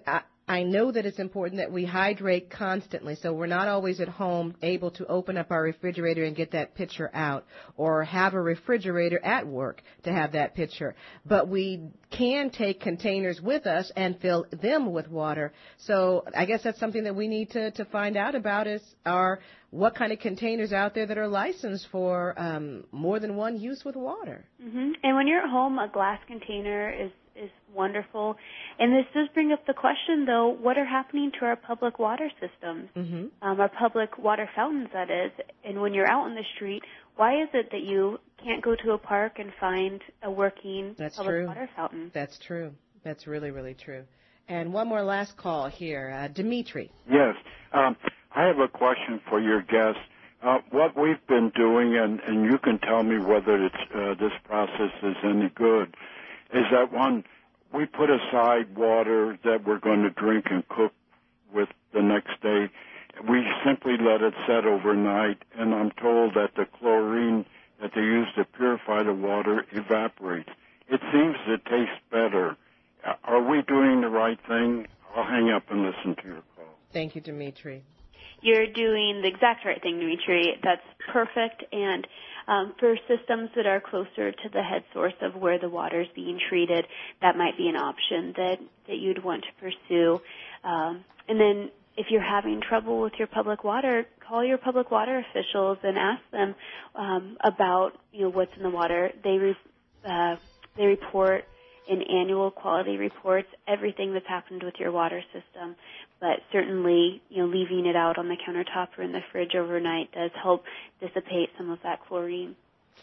[SPEAKER 1] I know that it's important that we hydrate constantly, so we're not always at home able to open up our refrigerator and get that pitcher out, or have a refrigerator at work to have that pitcher. But we can take containers with us and fill them with water. So I guess that's something that we need to, to find out about is are what kind of containers out there that are licensed for um, more than one use with water.
[SPEAKER 8] Mm-hmm. And when you're at home, a glass container is is wonderful. And this does bring up the question, though, what are happening to our public water systems,
[SPEAKER 1] mm-hmm.
[SPEAKER 8] um, our public water fountains, that is. And when you're out in the street, why is it that you can't go to a park and find a working
[SPEAKER 1] That's
[SPEAKER 8] public
[SPEAKER 1] true.
[SPEAKER 8] water fountain?
[SPEAKER 1] That's true. That's really, really true. And one more last call here. Uh, Dimitri.
[SPEAKER 4] Yes. Um, I have a question for your guest. Uh, what we've been doing, and, and you can tell me whether it's, uh, this process is any good, is that one, we put aside water that we're going to drink and cook with the next day. We simply let it set overnight, and I'm told that the chlorine that they use to purify the water evaporates. It seems to taste better. Are we doing the right thing? I'll hang up and listen to your call.
[SPEAKER 1] Thank you, Dimitri.
[SPEAKER 8] You're doing the exact right thing, Dimitri. That's perfect. And um, for systems that are closer to the head source of where the water is being treated, that might be an option that, that you'd want to pursue. Um, and then if you're having trouble with your public water, call your public water officials and ask them um, about you know what's in the water. They re- uh, they report in annual quality reports everything that's happened with your water system. But certainly, you know, leaving it out on the countertop or in the fridge overnight does help dissipate some of that chlorine.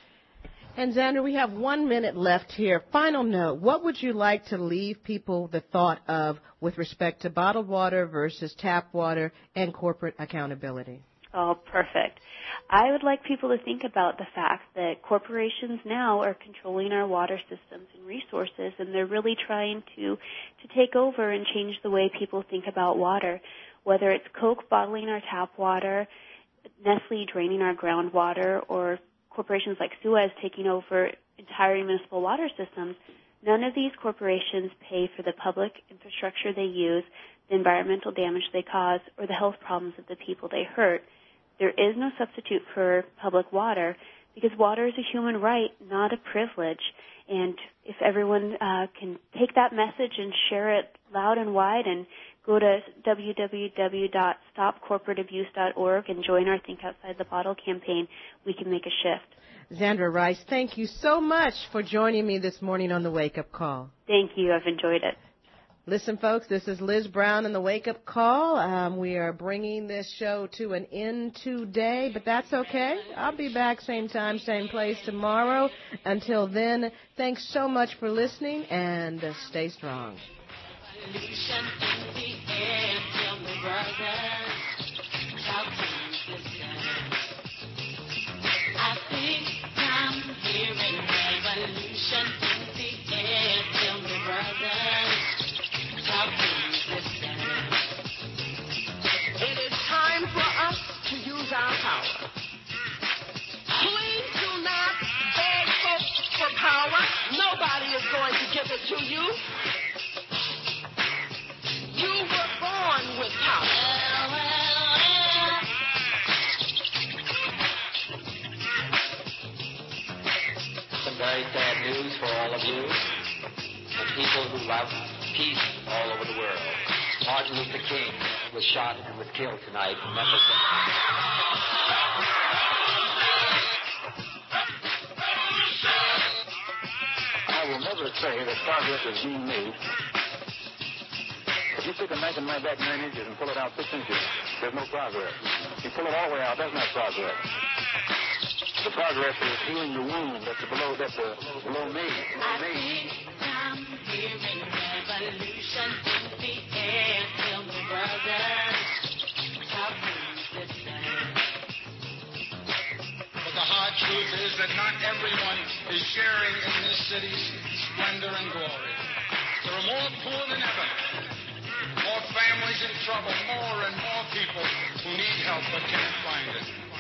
[SPEAKER 1] And Xander, we have one minute left here. Final note, what would you like to leave people the thought of with respect to bottled water versus tap water and corporate accountability?
[SPEAKER 8] Oh, perfect. I would like people to think about the fact that corporations now are controlling our water systems and resources, and they're really trying to, to take over and change the way people think about water, whether it's Coke bottling our tap water, Nestle draining our groundwater, or corporations like Suez taking over entire municipal water systems. None of these corporations pay for the public infrastructure they use, the environmental damage they cause, or the health problems of the people they hurt. There is no substitute for public water because water is a human right, not a privilege. And if everyone uh, can take that message and share it loud and wide and go to w w w dot stop corporate abuse dot org and join our Think Outside the Bottle campaign, we can make a shift.
[SPEAKER 1] Xandra Rice, thank you so much for joining me this morning on the Wake Up Call.
[SPEAKER 8] Thank you. I've enjoyed it.
[SPEAKER 1] Listen, folks, this is Liz Brown in the Wake Up Call. Um, we are bringing this show to an end today, but that's okay. I'll be back same time, same place tomorrow. Until then, thanks so much for listening, and uh, stay strong.
[SPEAKER 2] I think I'm hearing revolution in the air. Tell me, brothers.
[SPEAKER 3] It is time for us to use our power. Please do not beg folks for power. Nobody is going to give it to you. You were born with power.
[SPEAKER 5] Some very sad news for all of you and people who love peace all over the world. Martin Luther King was shot and was killed tonight in Memphis.
[SPEAKER 9] I will never say that progress is being made. If you take a knife and knife back nine inches and pull it out six inches, there's no progress. You pull it all the way out, that's not progress. The progress is healing the wound that's below, that's uh, below me.
[SPEAKER 2] I think I'm hearing revolution in the air. Tell me, brothers, how things listen.
[SPEAKER 3] But the hard truth is that not everyone is sharing in this city's splendor and glory. There are more poor than ever, more families in trouble, more and more people who need help but can't find it.